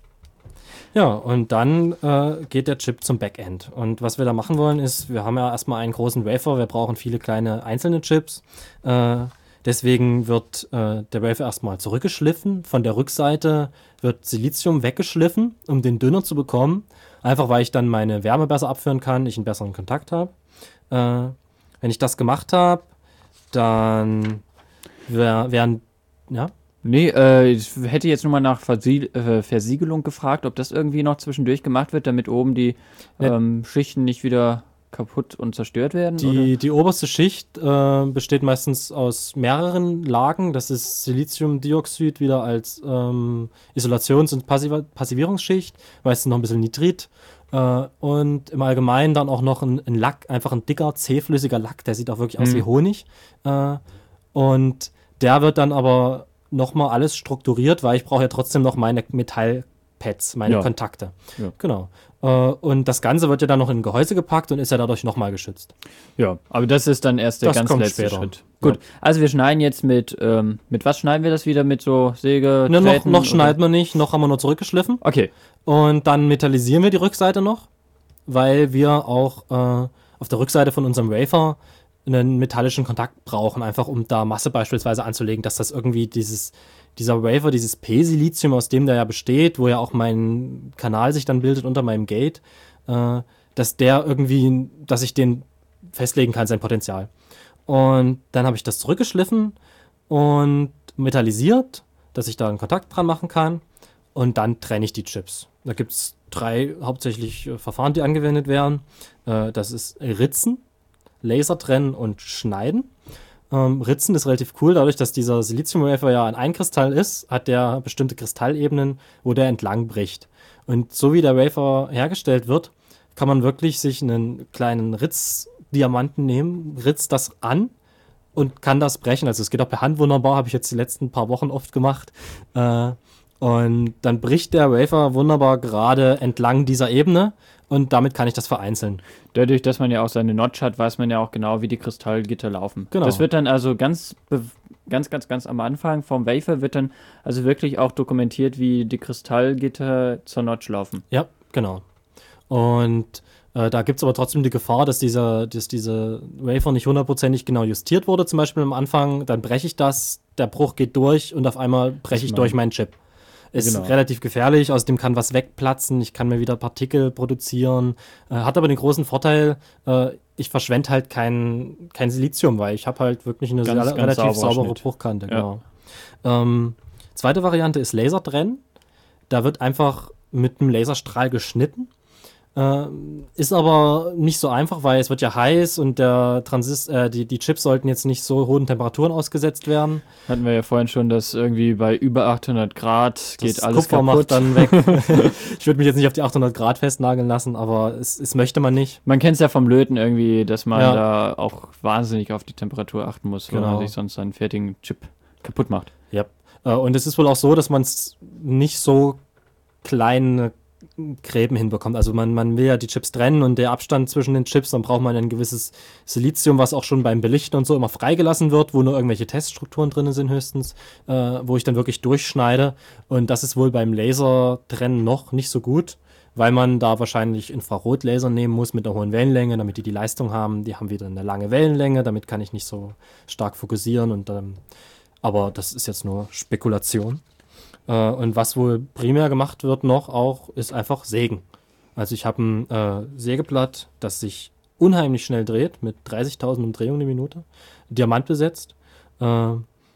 Ja, und dann äh, geht der Chip zum Backend. Und was wir da machen wollen, ist, wir haben ja erstmal einen großen Wafer, wir brauchen viele kleine einzelne Chips. Äh, deswegen wird äh, der Wafer erstmal zurückgeschliffen. Von der Rückseite wird Silizium weggeschliffen, um den dünner zu bekommen. Einfach weil ich dann meine Wärme besser abführen kann, ich einen besseren Kontakt habe. Äh, wenn ich das gemacht habe, dann wär, werden Ja?
Nee, äh, ich hätte jetzt nur mal nach Versie äh, Versiegelung gefragt, ob das irgendwie noch zwischendurch gemacht wird, damit oben die
Ja.
ähm, Schichten nicht wieder kaputt und zerstört werden?
Die, die oberste Schicht äh, besteht meistens aus mehreren Lagen. Das ist Siliziumdioxid wieder als ähm, Isolations- und Passiv Passivierungsschicht, meistens noch ein bisschen Nitrit äh, und im Allgemeinen dann auch noch ein, ein Lack, einfach ein dicker, zähflüssiger Lack, der sieht auch wirklich aus
Mhm.
wie Honig. Äh, und der wird dann aber nochmal alles strukturiert, weil ich brauche ja trotzdem noch meine Metallpads, meine
Ja.
Kontakte.
Ja.
Genau. Äh, und das Ganze wird ja dann noch in ein Gehäuse gepackt und ist ja dadurch nochmal geschützt.
Ja, aber das ist dann erst der
Das
ganz
kommt
letzte
später.
Schritt. Gut,
Ja.
also wir schneiden jetzt mit, ähm, mit was schneiden wir das wieder? Mit so Säge,
Ne, noch
Drähten
noch
oder-
schneiden wir nicht, noch haben wir nur zurückgeschliffen.
Okay,
Und dann metallisieren wir die Rückseite noch, weil wir auch äh, auf der Rückseite von unserem Wafer einen metallischen Kontakt brauchen, einfach um da Masse beispielsweise anzulegen, dass das irgendwie dieses, dieser Wafer, dieses P-Silizium, aus dem der ja besteht, wo ja auch mein Kanal sich dann bildet unter meinem Gate, äh, dass der irgendwie, dass ich den festlegen kann, sein Potenzial. Und dann habe ich das zurückgeschliffen und metallisiert, dass ich da einen Kontakt dran machen kann. Und dann trenne ich die Chips. Da gibt es drei hauptsächlich äh, Verfahren, die angewendet werden. Äh, das ist Ritzen, Laser trennen und Schneiden. Ähm, Ritzen ist relativ cool, dadurch, dass dieser Siliziumwafer ja ein Einkristall ist, hat der bestimmte Kristallebenen, wo der entlang bricht. Und so wie der Wafer hergestellt wird, kann man wirklich sich einen kleinen Ritzdiamanten nehmen, ritzt das an und kann das brechen. Also es geht auch per Hand wunderbar, habe ich jetzt die letzten paar Wochen oft gemacht. Äh, und dann bricht der Wafer wunderbar gerade entlang dieser Ebene und damit kann ich das vereinzeln.
dadurch, dass man ja auch seine Notch hat, weiß man ja auch genau, wie die Kristallgitter laufen.
Genau.
Das wird dann also ganz, be- ganz, ganz, ganz am Anfang vom Wafer wird dann also wirklich auch dokumentiert, wie die Kristallgitter zur Notch laufen.
Ja, genau. Und äh, da gibt es aber trotzdem die Gefahr, dass dieser, dass diese Wafer nicht hundertprozentig genau justiert wurde, zum Beispiel am Anfang. Dann breche ich das, der Bruch geht durch und auf einmal breche ich
mein-
durch meinen Chip. Ist
Genau.
relativ gefährlich, außerdem kann was wegplatzen, ich kann mir wieder Partikel produzieren. Äh, hat aber den großen Vorteil, äh, ich verschwende halt kein, kein Silizium, weil ich habe halt wirklich eine
Ganz,
sehr,
ganz
relativ
sauberer
saubere
Schnitt.
Bruchkante.
Ja.
Genau. Ähm, zweite Variante ist Lasertrennen. Da wird einfach mit einem Laserstrahl geschnitten. Äh, ist aber nicht so einfach, weil es wird ja heiß und der Transist äh, die, die Chips sollten jetzt nicht so hohen Temperaturen ausgesetzt werden.
Hatten wir ja vorhin schon, dass irgendwie bei über achthundert Grad geht
Das
alles
Kupfer
kaputt.
macht dann weg. Ich würde mich jetzt nicht auf die achthundert Grad festnageln lassen, aber es, es möchte man nicht.
Man kennt es ja vom Löten irgendwie, dass man
Ja.
da auch wahnsinnig auf die Temperatur achten muss, weil
Genau.
man sich sonst seinen fertigen Chip kaputt macht.
Ja. Äh, und es ist wohl auch so, dass man es nicht so kleine Gräben hinbekommt. Also man, man will ja die Chips trennen und der Abstand zwischen den Chips, dann braucht man ein gewisses Silizium, was auch schon beim Belichten und so immer freigelassen wird, wo nur irgendwelche Teststrukturen drin sind höchstens, äh, wo ich dann wirklich durchschneide. Und das ist wohl beim Lasertrennen noch nicht so gut, weil man da wahrscheinlich Infrarotlaser nehmen muss mit einer hohen Wellenlänge, damit die die Leistung haben. Die haben wieder eine lange Wellenlänge, damit kann ich nicht so stark fokussieren. Und ähm, aber das ist jetzt nur Spekulation. Äh, und was wohl primär gemacht wird noch auch, ist einfach Sägen. Also ich habe ein äh, Sägeblatt, das sich unheimlich schnell dreht, mit dreißigtausend Umdrehungen die Minute, diamantbesetzt. Äh,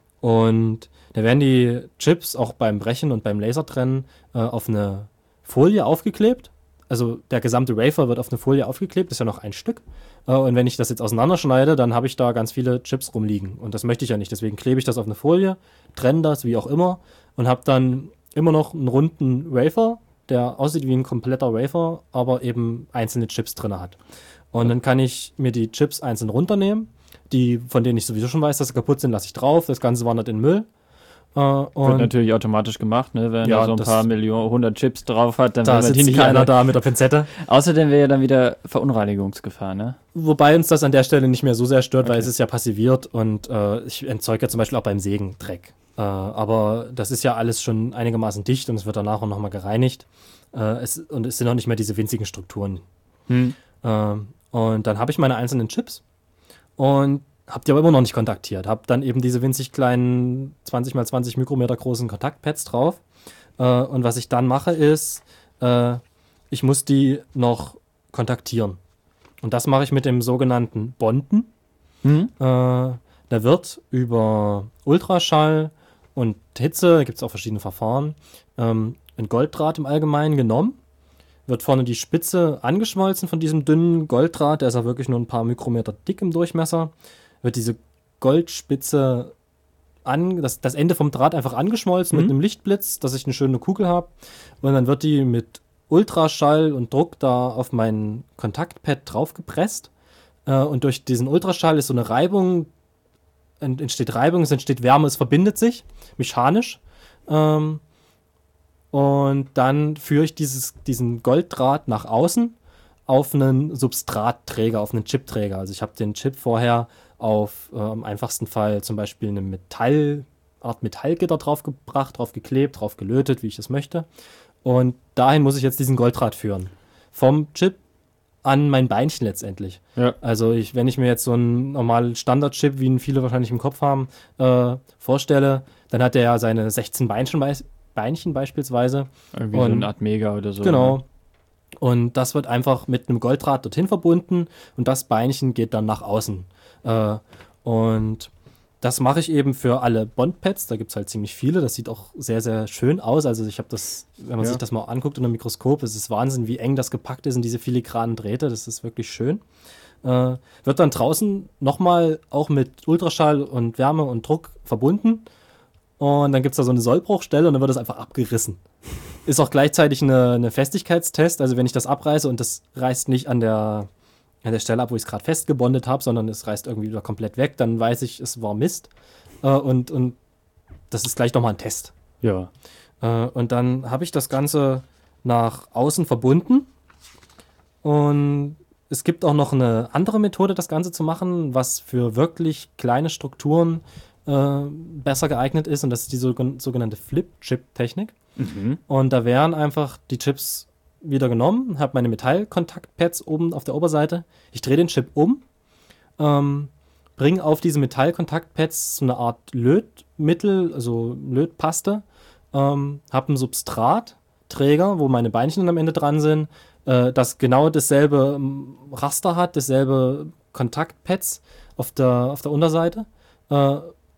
und da werden die Chips auch beim Brechen und beim Lasertrennen äh, auf eine Folie aufgeklebt. Also der gesamte Wafer wird auf eine Folie aufgeklebt, ist ja noch ein Stück. Äh, und wenn ich das jetzt auseinanderschneide, dann habe ich da ganz viele Chips rumliegen. Und das möchte ich ja nicht. Deswegen klebe ich das auf eine Folie, trenne das, wie auch immer, und habe dann immer noch einen runden Wafer, der aussieht wie ein kompletter Wafer, aber eben einzelne Chips drin hat. Und dann kann ich mir die Chips einzeln runternehmen. Die, von denen ich sowieso schon weiß, dass sie kaputt sind, lasse ich drauf. Das Ganze wandert in den Müll. Äh,
Wird
und
natürlich automatisch gemacht, ne? Wenn
Ja,
er so ein
das-
paar Millionen, hundert Chips drauf hat, dann
da
will man die
sitzt
nicht
keiner
alle.
da mit der Pinzette.
Außerdem wäre ja dann wieder Verunreinigungsgefahr, ne?
Wobei uns das an der Stelle nicht mehr so sehr stört, weil
Okay.
es ist ja passiviert und äh, ich entzeuge ja zum Beispiel auch beim Sägen Dreck. Äh, aber das ist ja alles schon einigermaßen dicht und es wird danach auch nochmal gereinigt. Äh, es, und es sind auch nicht mehr diese winzigen Strukturen.
Hm.
Äh, und dann habe ich meine einzelnen Chips und habe die aber immer noch nicht kontaktiert. Habe dann eben diese winzig kleinen zwanzig mal zwanzig Mikrometer großen Kontaktpads drauf. Äh, und was ich dann mache ist, äh, ich muss die noch kontaktieren. Und das mache ich mit dem sogenannten Bonden.
Hm?
Äh, da wird über Ultraschall und Hitze, da gibt es auch verschiedene Verfahren, ähm, ein Golddraht im Allgemeinen genommen, wird vorne die Spitze angeschmolzen von diesem dünnen Golddraht, der ist ja wirklich nur ein paar Mikrometer dick im Durchmesser, wird diese Goldspitze an, das, das Ende vom Draht einfach angeschmolzen
Mhm.
mit einem Lichtblitz, dass ich eine schöne Kugel habe. Und dann wird die mit Ultraschall und Druck da auf mein Kontaktpad draufgepresst. Äh, und durch diesen Ultraschall ist so eine Reibung, ent, entsteht Reibung, es entsteht Wärme, es verbindet sich mechanisch. Ähm, und dann führe ich dieses, diesen Golddraht nach außen auf einen Substratträger, auf einen Chipträger. Also ich habe den Chip vorher auf äh, im einfachsten Fall zum Beispiel eine Metall, Art Metallgitter draufgebracht, drauf geklebt, drauf gelötet, wie ich es möchte. Und dahin muss ich jetzt diesen Golddraht führen. Vom Chip an mein Beinchen letztendlich.
Ja.
Also ich, wenn ich mir jetzt so einen normalen Standard-Chip, wie ihn viele wahrscheinlich im Kopf haben, äh, vorstelle, dann hat der ja seine sechzehn Beinchen, beis- Beinchen beispielsweise.
Irgendwie so
Und-
eine Art Mega oder so.
Genau.
Ne?
Und das wird einfach mit einem Golddraht dorthin verbunden und das Beinchen geht dann nach außen. Äh, und das mache ich eben für alle Bondpads, da gibt es halt ziemlich viele, das sieht auch sehr, sehr schön aus. Also ich habe das, wenn man
Ja.
sich das mal anguckt unter dem Mikroskop, es ist Wahnsinn, wie eng das gepackt ist in diese filigranen Drähte, das ist wirklich schön. Äh, wird dann draußen nochmal auch mit Ultraschall und Wärme und Druck verbunden und dann gibt es da so eine Sollbruchstelle und dann wird das einfach abgerissen. Ist auch gleichzeitig eine, eine Festigkeitstest, also wenn ich das abreiße und das reißt nicht an der, an der Stelle ab, wo ich es gerade festgebondet habe, sondern es reißt irgendwie wieder komplett weg, dann weiß ich, es war Mist. Äh, und, und das ist gleich nochmal ein Test.
Ja.
Äh, und dann habe ich das Ganze nach außen verbunden. Und es gibt auch noch eine andere Methode, das Ganze zu machen, was für wirklich kleine Strukturen äh, besser geeignet ist. Und das ist die sogen- sogenannte Flip-Chip-Technik.
Mhm.
Und da wären einfach die Chips wieder genommen, habe meine Metallkontaktpads oben auf der Oberseite. Ich drehe den Chip um, ähm, bringe auf diese Metallkontaktpads so eine Art Lötmittel, also Lötpaste, ähm, habe einen Substratträger, wo meine Beinchen am Ende dran sind, äh, das genau dasselbe ähm, Raster hat, dasselbe Kontaktpads auf der, auf der Unterseite äh,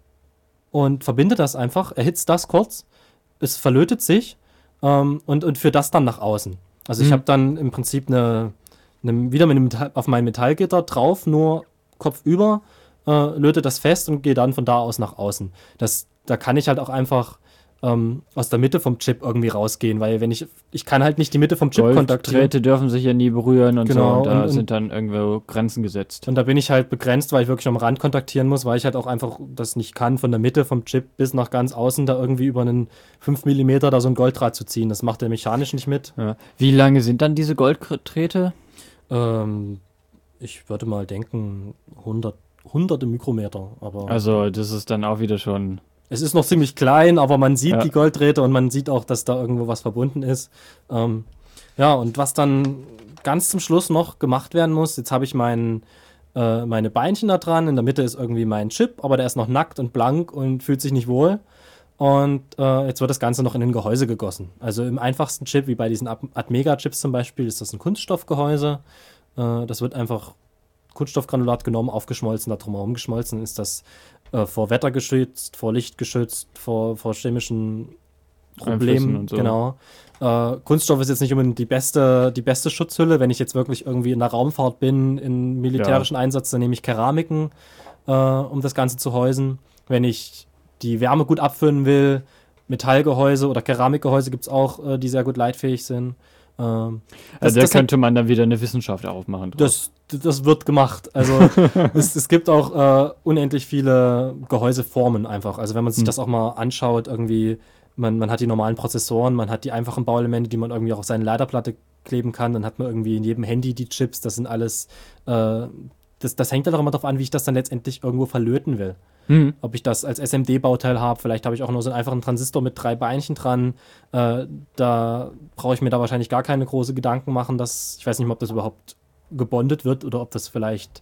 und verbinde das einfach, erhitzt das kurz, es verlötet sich ähm, und, und führt das dann nach außen. Also ich
Mhm.
habe dann im Prinzip eine, eine wieder mit einem Metall, auf mein Metallgitter drauf, nur kopfüber, äh, löte das fest und gehe dann von da aus nach außen. Das, da kann ich halt auch einfach ähm, aus der Mitte vom Chip irgendwie rausgehen, weil wenn ich, ich kann halt nicht die Mitte vom Chip kontaktieren.
Golddrähte dürfen sich ja nie berühren und
Genau,
so. Und da
und- und-
sind dann irgendwo Grenzen gesetzt.
Und da bin ich halt begrenzt, weil ich wirklich am Rand kontaktieren muss, weil ich halt auch einfach das nicht kann, von der Mitte vom Chip bis nach ganz außen da irgendwie über einen fünf Millimeter da so ein Golddraht zu ziehen. Das macht der mechanisch nicht mit.
Ja. Wie lange sind dann diese Golddrähte?
Ähm, ich würde mal denken, hundert, hunderte Mikrometer. Aber
Also, das ist dann auch wieder schon.
es ist noch ziemlich klein, aber man sieht
Ja.
die Golddrähte und man sieht auch, dass da irgendwo was verbunden ist. Ähm, ja, und was dann ganz zum Schluss noch gemacht werden muss, jetzt habe ich meinen äh, meine Beinchen da dran, in der Mitte ist irgendwie mein Chip, aber der ist noch nackt und blank und fühlt sich nicht wohl. Und äh, jetzt wird das Ganze noch in ein Gehäuse gegossen. Also im einfachsten Chip, wie bei diesen At- Atmega-Chips zum Beispiel, ist das ein Kunststoffgehäuse. Äh, das wird einfach Kunststoffgranulat genommen, aufgeschmolzen, da drumherum geschmolzen, ist das äh, vor Wetter geschützt, vor Licht geschützt, vor, vor chemischen
Einflüssen
Problemen.
und so.
Genau. Äh, Kunststoff ist jetzt nicht unbedingt die beste, die beste Schutzhülle. Wenn ich jetzt wirklich irgendwie in der Raumfahrt bin, in militärischen Einsatz, dann nehme ich Keramiken, äh, um das Ganze zu häusen. Wenn ich die Wärme gut abführen will, Metallgehäuse oder Keramikgehäuse gibt es auch, äh, die sehr gut leitfähig sind. Ähm,
Also, da
das hat-
könnte man dann wieder eine Wissenschaft aufmachen. draus.
das, das wird gemacht. Also es, es gibt auch äh, unendlich viele Gehäuseformen einfach. Also wenn man sich
Hm.
das auch mal anschaut, irgendwie, man, man hat die normalen Prozessoren, man hat die einfachen Bauelemente, die man irgendwie auch auf seine Leiterplatte kleben kann, dann hat man irgendwie in jedem Handy die Chips, das sind alles, äh, das, das hängt dann auch immer darauf an, wie ich das dann letztendlich irgendwo verlöten will.
Hm.
Ob ich das als S M D-Bauteil habe, vielleicht habe ich auch nur so einen einfachen Transistor mit drei Beinchen dran. Äh, da brauche ich mir da wahrscheinlich gar keine große Gedanken machen, dass ich weiß nicht mal, ob das überhaupt gebondet wird oder ob das vielleicht,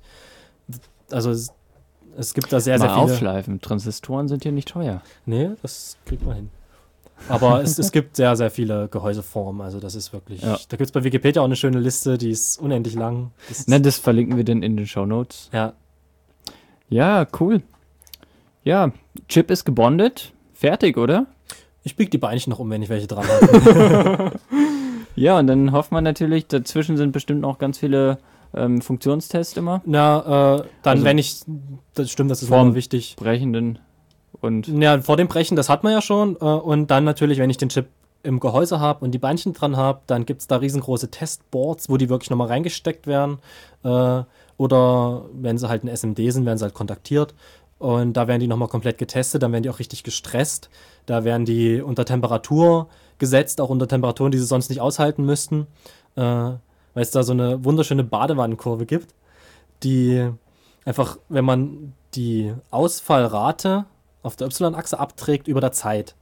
also es, es gibt da sehr,
Mal
sehr viele.
aufschleifen. Transistoren sind hier nicht teuer.
Nee, das kriegt man hin. Aber es, es gibt sehr, sehr viele Gehäuseformen. Also das ist wirklich,
Ja.
da gibt es bei Wikipedia auch eine schöne Liste, die ist unendlich lang. Das ist,
Ne, das verlinken wir dann in den Shownotes.
ja,
Ja, cool. Ja, Chip ist gebondet. fertig, oder?
Ich biege die Beinchen noch um, wenn ich welche dran habe.
Ja, und dann hofft man natürlich, dazwischen sind bestimmt noch ganz viele ähm, Funktionstests immer.
Na, äh, dann,
Also
wenn ich, das stimmt, das ist
vorm
immer wichtig.
Brechenden und
Ja, vor dem Brechen, das hat man ja schon. Äh, und dann natürlich, wenn ich den Chip im Gehäuse habe und die Beinchen dran habe, dann gibt es da riesengroße Testboards, wo die wirklich nochmal reingesteckt werden. Äh, oder wenn sie halt ein S M D sind, werden sie halt kontaktiert. Und da werden die nochmal komplett getestet, dann werden die auch richtig gestresst. Da werden die unter Temperatur gesetzt, auch unter Temperaturen, die sie sonst nicht aushalten müssten. Äh, weil es da so eine wunderschöne Badewannenkurve gibt, die einfach, wenn man die Ausfallrate auf der Y-Achse abträgt über der Zeit,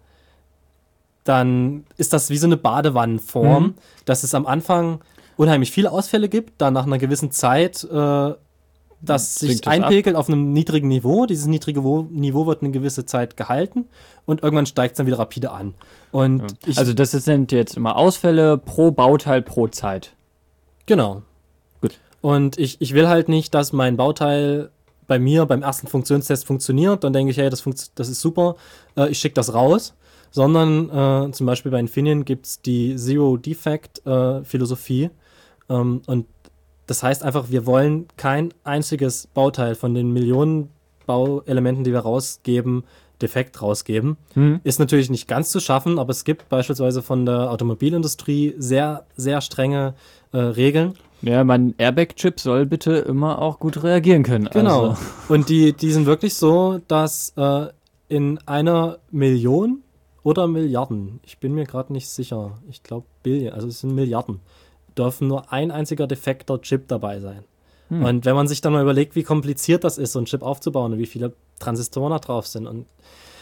dann ist das wie so eine Badewannenform,
Mhm.
dass es am Anfang unheimlich viele Ausfälle gibt, dann nach einer gewissen Zeit äh, das sich
Sinkt das
einpegelt auf einem niedrigen Niveau. Dieses niedrige Wo- Niveau wird eine gewisse Zeit gehalten und irgendwann steigt es dann wieder rapide an. Und
ja.
ich,
Also das sind jetzt immer Ausfälle pro Bauteil pro Zeit.
genau.
Gut.
Und ich, ich will halt nicht, dass mein Bauteil bei mir beim ersten Funktionstest funktioniert. Dann denke ich, hey, das, funkt, das ist super, äh, ich schicke das raus. Sondern äh, zum Beispiel bei Infineon gibt es die Zero-Defect-Philosophie. Ähm, und das heißt einfach, wir wollen kein einziges Bauteil von den Millionen Bauelementen, die wir rausgeben, defekt rausgeben.
Hm.
Ist natürlich nicht ganz zu schaffen, aber es gibt beispielsweise von der Automobilindustrie sehr, sehr strenge äh, Regeln.
Ja, mein Airbag-Chip soll bitte immer auch gut reagieren können.
Genau.
Also,
Und die, die sind wirklich so, dass äh, in einer Million oder Milliarden, ich bin mir gerade nicht sicher, ich glaube Billion, also es sind Milliarden, dürfen nur ein einziger defekter Chip dabei sein.
Hm.
Und wenn man sich dann mal überlegt, wie kompliziert das ist, so einen Chip aufzubauen und wie viele Transistoren da drauf sind, und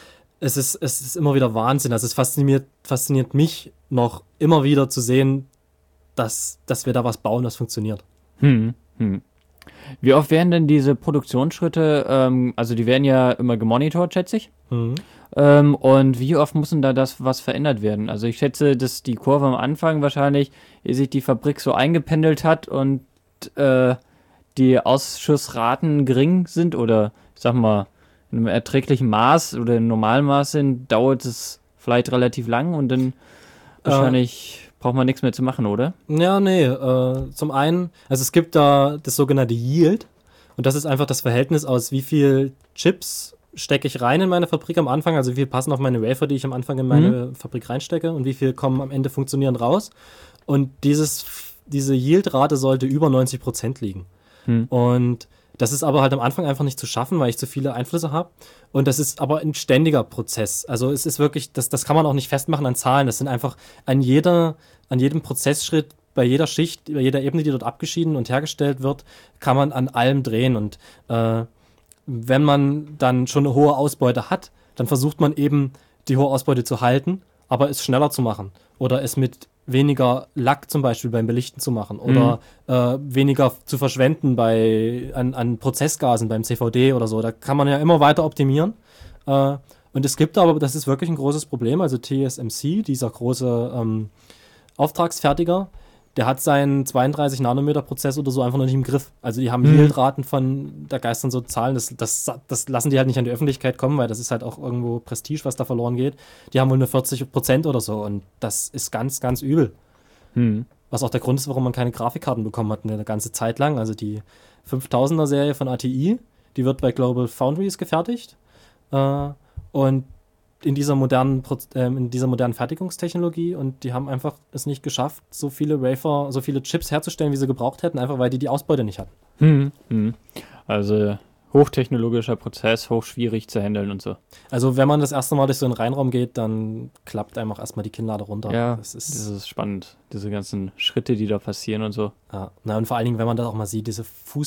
es ist, es ist immer wieder Wahnsinn. Also es fasziniert, fasziniert mich noch immer wieder zu sehen, dass, dass wir da was bauen, das funktioniert.
Hm, hm. Wie oft werden denn diese Produktionsschritte, ähm, also die werden ja immer gemonitort, schätze ich.
Mhm.
Ähm, und wie oft muss denn da das was verändert werden? Also ich schätze, dass die Kurve am Anfang wahrscheinlich, ehe sich die Fabrik so eingependelt hat und äh, die Ausschussraten gering sind oder ich sag mal in einem erträglichen Maß oder im normalen Maß sind, dauert es vielleicht relativ lang und dann wahrscheinlich braucht man nichts mehr zu machen, oder?
Ja, nee. Äh, zum einen, also es gibt da das sogenannte Yield. Und das ist einfach das Verhältnis aus, wie viel Chips stecke ich rein in meine Fabrik am Anfang, also wie viel passen auf meine Wafer, die ich am Anfang in meine mhm. Fabrik reinstecke, und wie viel kommen am Ende funktionierend raus. Und dieses, diese Yield-Rate sollte über neunzig Prozent liegen. Hm. Und das ist aber halt am Anfang einfach nicht zu schaffen, weil ich zu viele Einflüsse habe. Und das ist aber ein ständiger Prozess. Also es ist wirklich, das, das kann man auch nicht festmachen an Zahlen. Das sind einfach an jeder, an jedem Prozessschritt, bei jeder Schicht, bei jeder Ebene, die dort abgeschieden und hergestellt wird, kann man an allem drehen. Und äh, wenn man dann schon eine hohe Ausbeute hat, dann versucht man eben, die hohe Ausbeute zu halten, aber es schneller zu machen. Oder es mit weniger Lack zum Beispiel beim Belichten zu machen. Oder mhm. äh, weniger zu verschwenden bei, an, an Prozessgasen beim C V D oder so. Da kann man ja immer weiter optimieren. Äh, und es gibt aber, das ist wirklich ein großes Problem, also T S M C, dieser große ähm, Auftragsfertiger, der hat seinen zweiunddreißig Nanometer Prozess oder so einfach noch nicht im Griff. Also die haben mhm. Yieldraten von, da geistern so Zahlen, das, das, das lassen die halt nicht an die Öffentlichkeit kommen, weil das ist halt auch irgendwo Prestige, was da verloren geht. Die haben wohl nur vierzig Prozent oder so, und das ist ganz, ganz übel.
Mhm. Was
auch der Grund ist, warum man keine Grafikkarten bekommen hat eine ganze Zeit lang. Also die fünftausender Serie von A T I, die wird bei Global Foundries gefertigt. Äh, und in dieser modernen äh, in dieser modernen Fertigungstechnologie, und die haben einfach es nicht geschafft, so viele Wafer, so viele Chips herzustellen, wie sie gebraucht hätten, einfach weil die die Ausbeute nicht hatten.
Hm, hm. Also hochtechnologischer Prozess, hochschwierig zu handeln und so.
Also wenn man das erste Mal durch so einen Reinraum geht, dann klappt einem auch erstmal die Kinnlade runter.
Ja,
das ist,
das ist spannend, diese ganzen Schritte, die da passieren und so.
Ja, na, und vor allen Dingen, wenn man das auch mal sieht, diese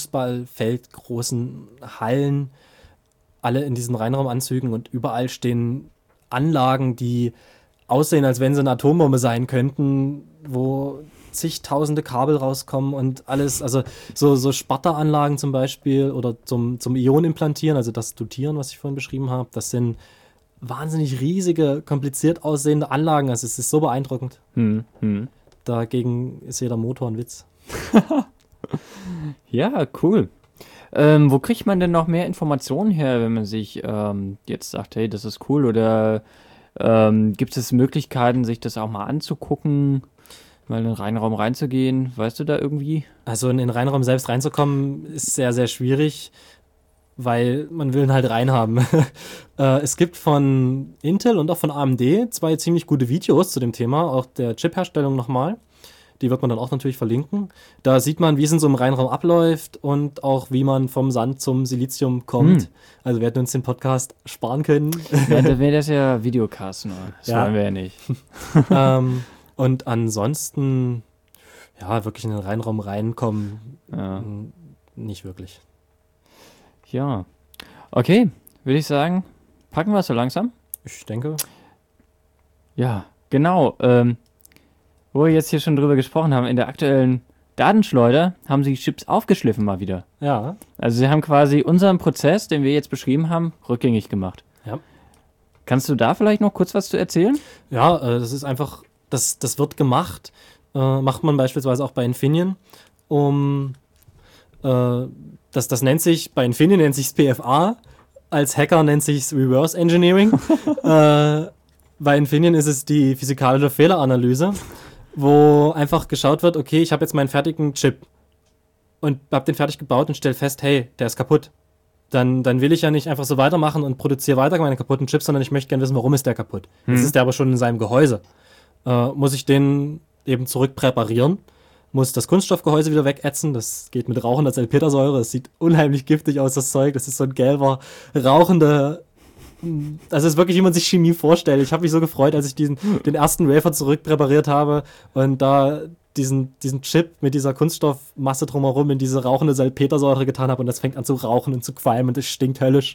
Fußballfeldgroßen Hallen, alle in diesen Reinraumanzügen, und überall stehen Anlagen, die aussehen, als wenn sie eine Atombombe sein könnten, wo zigtausende Kabel rauskommen und alles, also so, so Sparta-Anlagen zum Beispiel oder zum, zum Ion implantieren, also das Dotieren, was ich vorhin beschrieben habe, das sind wahnsinnig riesige, kompliziert aussehende Anlagen, also es ist so beeindruckend.
Hm, hm.
Dagegen ist jeder Motor ein Witz.
Ja, cool. Ähm, wo kriegt man denn noch mehr Informationen her, wenn man sich ähm, jetzt sagt, hey, das ist cool? Oder ähm, gibt es Möglichkeiten, sich das auch mal anzugucken, mal in den Reinraum reinzugehen? Weißt du da irgendwie?
Also in den Reinraum selbst reinzukommen, ist sehr, sehr schwierig, weil man will ihn halt reinhaben. äh, es gibt von Intel und auch von A M D zwei ziemlich gute Videos zu dem Thema, auch der Chip-Herstellung nochmal. Die wird man dann auch natürlich verlinken. Da sieht man, wie es in so einem Reinraum abläuft und auch, wie man vom Sand zum Silizium kommt.
Hm.
Also wir hätten uns den Podcast sparen können.
Ja, da wäre das ja Videocast nur. Das
Ja.
wollen wir ja nicht.
ähm, und ansonsten, ja, wirklich in den Reinraum reinkommen,
Ja.
m, nicht wirklich.
Ja. Okay, würde ich sagen, packen wir es so langsam.
Ich denke,
Ja, genau. Ähm, wo wir jetzt hier schon drüber gesprochen haben, in der aktuellen Datenschleuder haben sie Chips aufgeschliffen mal wieder.
ja.
Also sie haben quasi unseren Prozess, den wir jetzt beschrieben haben, rückgängig gemacht.
Ja.
Kannst du da vielleicht noch kurz was zu erzählen?
Ja, äh, das ist einfach, das, das wird gemacht, äh, macht man beispielsweise auch bei Infineon, um, äh, das, das nennt sich, bei Infineon nennt sich P F A, als Hacker nennt sich es Reverse Engineering. äh, bei Infineon ist es die physikalische Fehleranalyse, wo einfach geschaut wird, okay, ich habe jetzt meinen fertigen Chip und habe den fertig gebaut und stelle fest, hey, der ist kaputt. Dann, dann will ich ja nicht einfach so weitermachen und produziere weiter meine kaputten Chips, sondern ich möchte gerne wissen, warum ist der kaputt. Jetzt ist der aber schon in seinem Gehäuse. Äh, muss ich den eben zurückpräparieren, muss das Kunststoffgehäuse wieder wegätzen. Das geht mit rauchender Salpetersäure. Das sieht unheimlich giftig aus, das Zeug. Das ist so ein gelber, rauchender... Das ist wirklich, wie man sich Chemie vorstellt. Ich habe mich so gefreut, als ich diesen, den ersten Wafer zurückpräpariert habe und da diesen, diesen Chip mit dieser Kunststoffmasse drumherum in diese rauchende Salpetersäure getan habe und das fängt an zu rauchen und zu qualmen und es stinkt höllisch.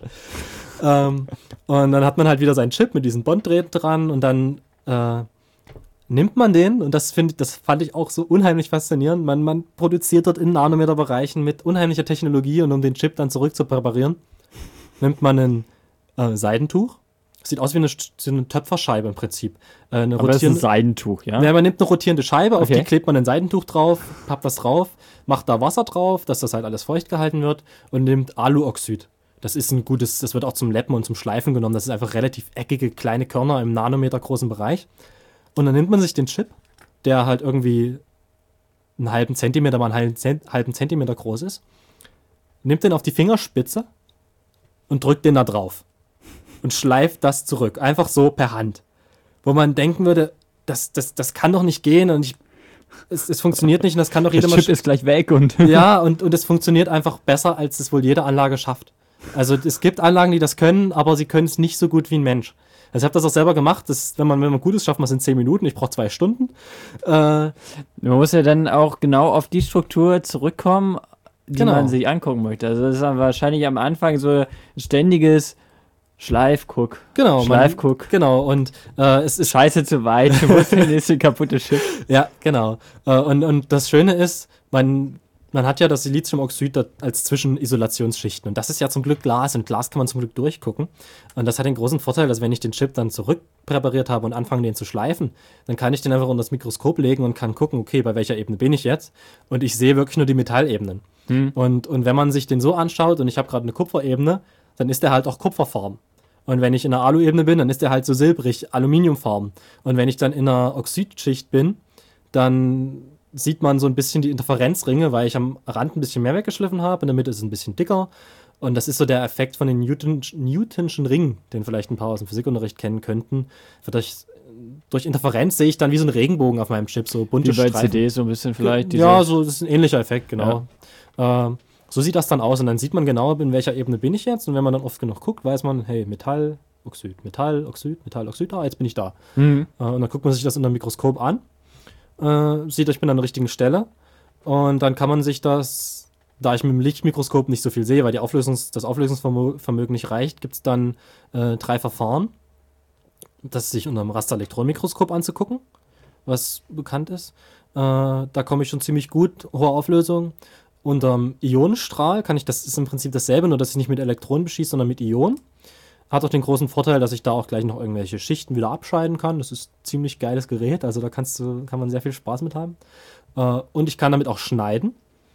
ähm, und dann hat man halt wieder seinen Chip mit diesen Bonddrähten dran und dann äh, nimmt man den, und das, find, das fand ich auch so unheimlich faszinierend, man, man produziert dort in Nanometerbereichen mit unheimlicher Technologie, und um den Chip dann zurückzupräparieren, nimmt man einen Äh, Seidentuch. Sieht aus wie eine, so eine Töpferscheibe im Prinzip. Äh, eine
Aber das ist ein
rotierende,
Seidentuch, ja?
ja, man nimmt eine rotierende Scheibe, auf
Okay.
die klebt man ein Seidentuch drauf, pappt das drauf, macht da Wasser drauf, dass das halt alles feucht gehalten wird, und nimmt Aluoxid. Das ist ein gutes, das wird auch zum Leppen und zum Schleifen genommen. Das ist einfach relativ eckige, kleine Körner im Nanometer großen Bereich. Und dann nimmt man sich den Chip, der halt irgendwie einen halben Zentimeter mal einen halben, Zent- halben Zentimeter groß ist, nimmt den auf die Fingerspitze und drückt den da drauf. Und schleift das zurück. Einfach so per Hand. Wo man denken würde, das, das, das kann doch nicht gehen und ich, es, es funktioniert nicht und das kann doch jeder
Der
mal.
Chip ist gleich weg und...
Ja, und, und es funktioniert einfach besser, als es wohl jede Anlage schafft. Also es gibt Anlagen, die das können, aber sie können es nicht so gut wie ein Mensch. Also ich habe das auch selber gemacht. Das, wenn man wenn man gut ist, schafft man es in zehn Minuten. Ich brauche zwei Stunden. Äh,
Man muss ja dann auch genau auf die Struktur zurückkommen, die
Genau.
man sich angucken möchte. Also das ist dann wahrscheinlich am Anfang so ein ständiges Schleif, guck,
genau.
Schleif,
man,
guck.
Genau. Und äh, es ist
Scheiße zu weit, wo ist denn jetzt der kaputte Chip?
Ja, genau. Äh, Und, und das Schöne ist, man, man hat ja das Siliziumoxid da als Zwischenisolationsschichten. Und das ist ja zum Glück Glas. Und Glas kann man zum Glück durchgucken. Und das hat den großen Vorteil, dass wenn ich den Chip dann zurückpräpariert habe und anfange, den zu schleifen, dann kann ich den einfach unter das Mikroskop legen und kann gucken, okay, bei welcher Ebene bin ich jetzt? Und ich sehe wirklich nur die Metallebenen.
Hm.
Und, und wenn man sich den so anschaut, und ich habe gerade eine Kupferebene, dann ist der halt auch Kupferfarben. Und wenn ich in einer Alu-Ebene bin, dann ist der halt so silbrig, Aluminiumfarben. Und wenn ich dann in einer Oxidschicht bin, dann sieht man so ein bisschen die Interferenzringe, weil ich am Rand ein bisschen mehr weggeschliffen habe, in der Mitte ist es ein bisschen dicker. Und das ist so der Effekt von den Newton, Newtonschen Ringen, den vielleicht ein paar aus dem Physikunterricht kennen könnten. Durch, durch Interferenz sehe ich dann wie so einen Regenbogen auf meinem Chip, so bunte
Wie bei
Streifen.
C Ds so ein bisschen vielleicht.
Ja,
dieses-
so das ist ein ähnlicher Effekt, genau. Ähm, so sieht das dann aus, und dann sieht man genau, in welcher Ebene bin ich jetzt, und wenn man dann oft genug guckt, weiß man, hey, Metall, Oxid, Metall, Oxid, Metall, Oxid, ah, jetzt bin ich da.
Mhm.
Äh, und dann guckt man sich das unter dem Mikroskop an, äh, sieht, ich bin an der richtigen Stelle, und dann kann man sich das, da ich mit dem Lichtmikroskop nicht so viel sehe, weil die Auflösungs-, das Auflösungsvermögen nicht reicht, gibt es dann äh, drei Verfahren, das sich unter dem Rasterelektronenmikroskop anzugucken, was bekannt ist. Äh, da komme ich schon ziemlich gut, hohe Auflösung. Unterm Ionenstrahl kann ich, das ist im Prinzip dasselbe, nur dass ich nicht mit Elektronen beschieße, sondern mit Ionen. Hat auch den großen Vorteil, dass ich da auch gleich noch irgendwelche Schichten wieder abscheiden kann. Das ist ein ziemlich geiles Gerät, also da kannst du, kann man sehr viel Spaß mit haben. Äh, und ich kann damit auch schneiden.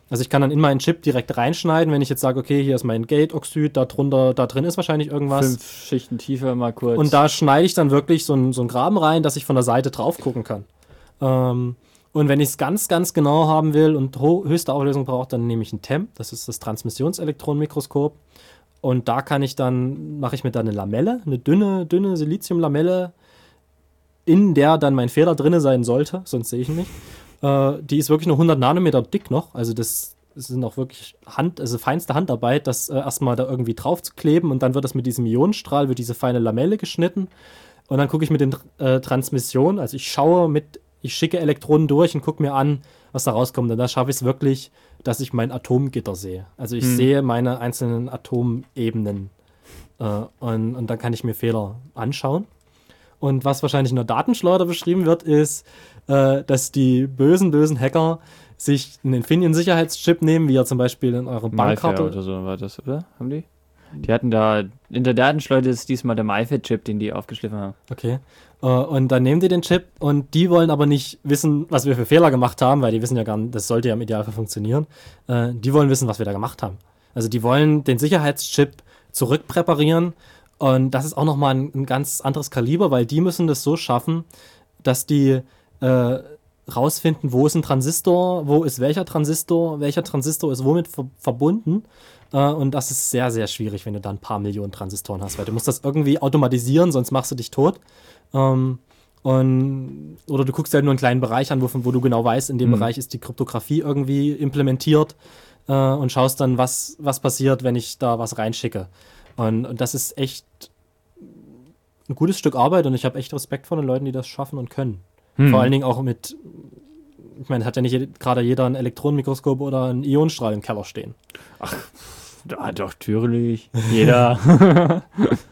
Also ich kann dann in meinen Chip direkt reinschneiden, wenn ich jetzt sage, okay, hier ist mein Gate-Oxid, da drunter, da drin ist wahrscheinlich irgendwas.
Fünf Schichten tiefer mal kurz.
Und da schneide ich dann wirklich so einen, so einen Graben rein, dass ich von der Seite drauf gucken kann. Ähm, und wenn ich es ganz, ganz genau haben will und ho- höchste Auflösung brauche, dann nehme ich ein T E M, das ist das Transmissionselektronenmikroskop. Und da kann ich dann, mache ich mir dann eine Lamelle, eine dünne, dünne Siliziumlamelle, in der dann mein Fehler drin sein sollte, sonst sehe ich ihn nicht. Äh, die ist wirklich nur hundert Nanometer dick noch, also das, das sind auch wirklich Hand, also feinste Handarbeit, das äh, erstmal da irgendwie drauf zu kleben und dann wird das mit diesem Ionenstrahl, wird diese feine Lamelle geschnitten und dann gucke ich mit den äh, Transmissionen, also ich schaue mit, ich schicke Elektronen durch und gucke mir an, was da rauskommt und da schaffe ich es wirklich, dass ich mein Atomgitter sehe. Also ich hm. sehe meine einzelnen Atomebenen äh, und, und dann kann ich mir Fehler anschauen. Und was wahrscheinlich in der Datenschleuder beschrieben wird, ist, äh, dass die bösen, bösen Hacker sich einen Infineon-Sicherheitschip nehmen, wie ja zum Beispiel in eurer Bankkarte.
oder so war das, oder? Haben die? Die hatten da, in der Datenschleuder ist diesmal der MyFit-Chip, den die aufgeschliffen haben.
Okay. Äh, und dann nehmen die den Chip und die wollen aber nicht wissen, was wir für Fehler gemacht haben, weil die wissen ja gar nicht, das sollte ja im Idealfall funktionieren. Äh, die wollen wissen, was wir da gemacht haben. Also die wollen den Sicherheitschip zurückpräparieren. Und das ist auch nochmal ein, ein ganz anderes Kaliber, weil die müssen das so schaffen, dass die äh, rausfinden, wo ist ein Transistor, wo ist welcher Transistor, welcher Transistor ist womit ver- verbunden. Äh, und das ist sehr, sehr schwierig, wenn du da ein paar Millionen Transistoren hast, weil du musst das irgendwie automatisieren, sonst machst du dich tot. Ähm, und, oder du guckst halt nur einen kleinen Bereich an, wo, wo du genau weißt, in dem mhm. Bereich ist die Kryptographie irgendwie implementiert äh, und schaust dann, was, was passiert, wenn ich da was reinschicke. Und, und das ist echt ein gutes Stück Arbeit und ich habe echt Respekt vor den Leuten, die das schaffen und können. Hm. Vor allen Dingen auch mit, ich meine, hat ja nicht je, gerade jeder ein Elektronenmikroskop oder einen Ionenstrahl im Keller stehen.
Ach, da doch, natürlich. Jeder.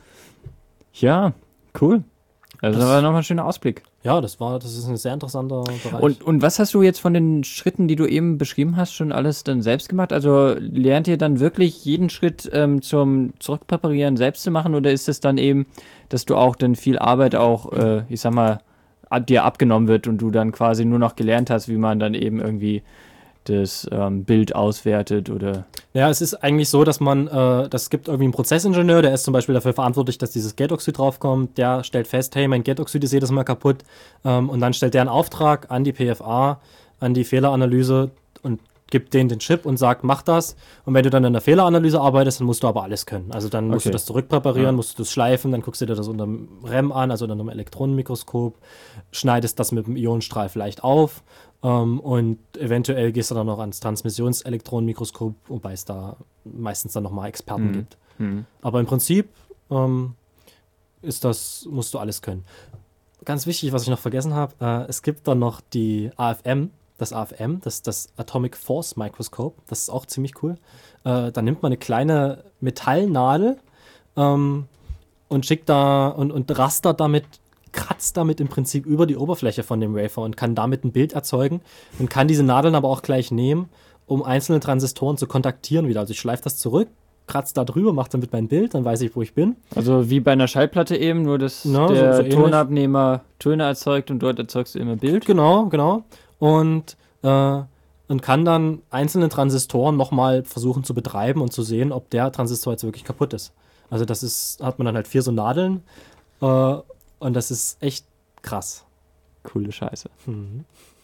Ja, cool. Also das war nochmal ein schöner Ausblick.
Ja, das war, das ist ein sehr interessanter Bereich.
Und, und was hast du jetzt von den Schritten, die du eben beschrieben hast, schon alles dann selbst gemacht? Also lernt ihr dann wirklich jeden Schritt ähm, zum Zurückpräparieren selbst zu machen oder ist es dann eben, dass du auch dann viel Arbeit auch, äh, ich sag mal, dir abgenommen wird und du dann quasi nur noch gelernt hast, wie man dann eben irgendwie das ähm, Bild auswertet oder...
Ja, es ist eigentlich so, dass man, äh, das gibt irgendwie einen Prozessingenieur, der ist zum Beispiel dafür verantwortlich, dass dieses Gate-Oxid draufkommt, der stellt fest, hey, mein Gate-Oxid ist jedes Mal kaputt ähm, und dann stellt der einen Auftrag an die P F A, an die Fehleranalyse und gibt denen den Chip und sagt, mach das und wenn du dann in der Fehleranalyse arbeitest, dann musst du aber alles können. Also dann musst
okay.
du das zurückpräparieren, ja. musst du das schleifen, dann guckst du dir das unter dem R E M an, also unter einem Elektronenmikroskop, schneidest das mit dem Ionenstrahl vielleicht auf Um, und eventuell gehst du dann noch ans Transmissionselektronenmikroskop, wobei es da meistens dann nochmal Experten mhm. gibt. Mhm. Aber im Prinzip ähm, ist das, musst du alles können. Ganz wichtig, was ich noch vergessen habe, äh, es gibt dann noch die A F M, das A F M, das das Atomic Force Microscope, das ist auch ziemlich cool. Äh, da nimmt man eine kleine Metallnadel ähm, und schickt da und, und rastert damit kratzt damit im Prinzip über die Oberfläche von dem Wafer und kann damit ein Bild erzeugen und kann diese Nadeln aber auch gleich nehmen, um einzelne Transistoren zu kontaktieren wieder. Also ich schleife das zurück, kratze da drüber, mache damit mein Bild, dann weiß ich, wo ich bin.
Also wie bei einer Schallplatte eben, nur dass no, der so, so Tonabnehmer Töne erzeugt und dort erzeugst du immer Bild.
Genau, genau. Und, äh, und kann dann einzelne Transistoren nochmal versuchen zu betreiben und zu sehen, ob der Transistor jetzt wirklich kaputt ist. Also das ist, hat man dann halt vier so Nadeln, äh, und das ist echt krass.
Coole Scheiße.
Mhm.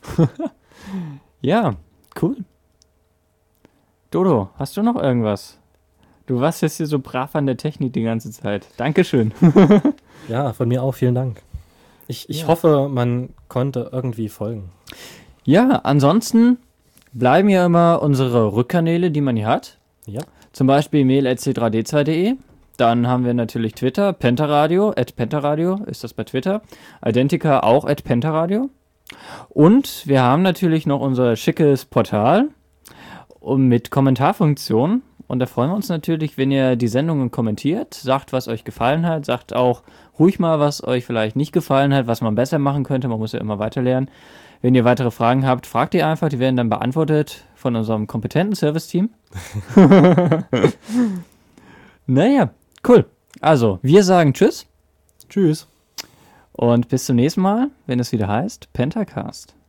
Ja, cool. Dodo, hast du noch irgendwas? Du warst jetzt hier so brav an der Technik die ganze Zeit. Dankeschön.
Ja, von mir auch vielen Dank. Ich, ich ja. hoffe, man konnte irgendwie folgen.
Ja, ansonsten bleiben ja immer unsere Rückkanäle, die man hier hat.
Ja.
Zum Beispiel mail at c drei d zwei punkt de. Dann haben wir natürlich Twitter, Pentaradio, at Pentaradio ist das bei Twitter. Identica auch at Pentaradio. Und wir haben natürlich noch unser schickes Portal mit Kommentarfunktion. Und da freuen wir uns natürlich, wenn ihr die Sendungen kommentiert, sagt, was euch gefallen hat, sagt auch ruhig mal, was euch vielleicht nicht gefallen hat, was man besser machen könnte. Man muss ja immer weiter lernen. Wenn ihr weitere Fragen habt, fragt ihr einfach, die werden dann beantwortet von unserem kompetenten Service-Team. Naja. Cool. Also, wir sagen Tschüss.
Tschüss.
Und bis zum nächsten Mal, wenn es wieder heißt Pentacast.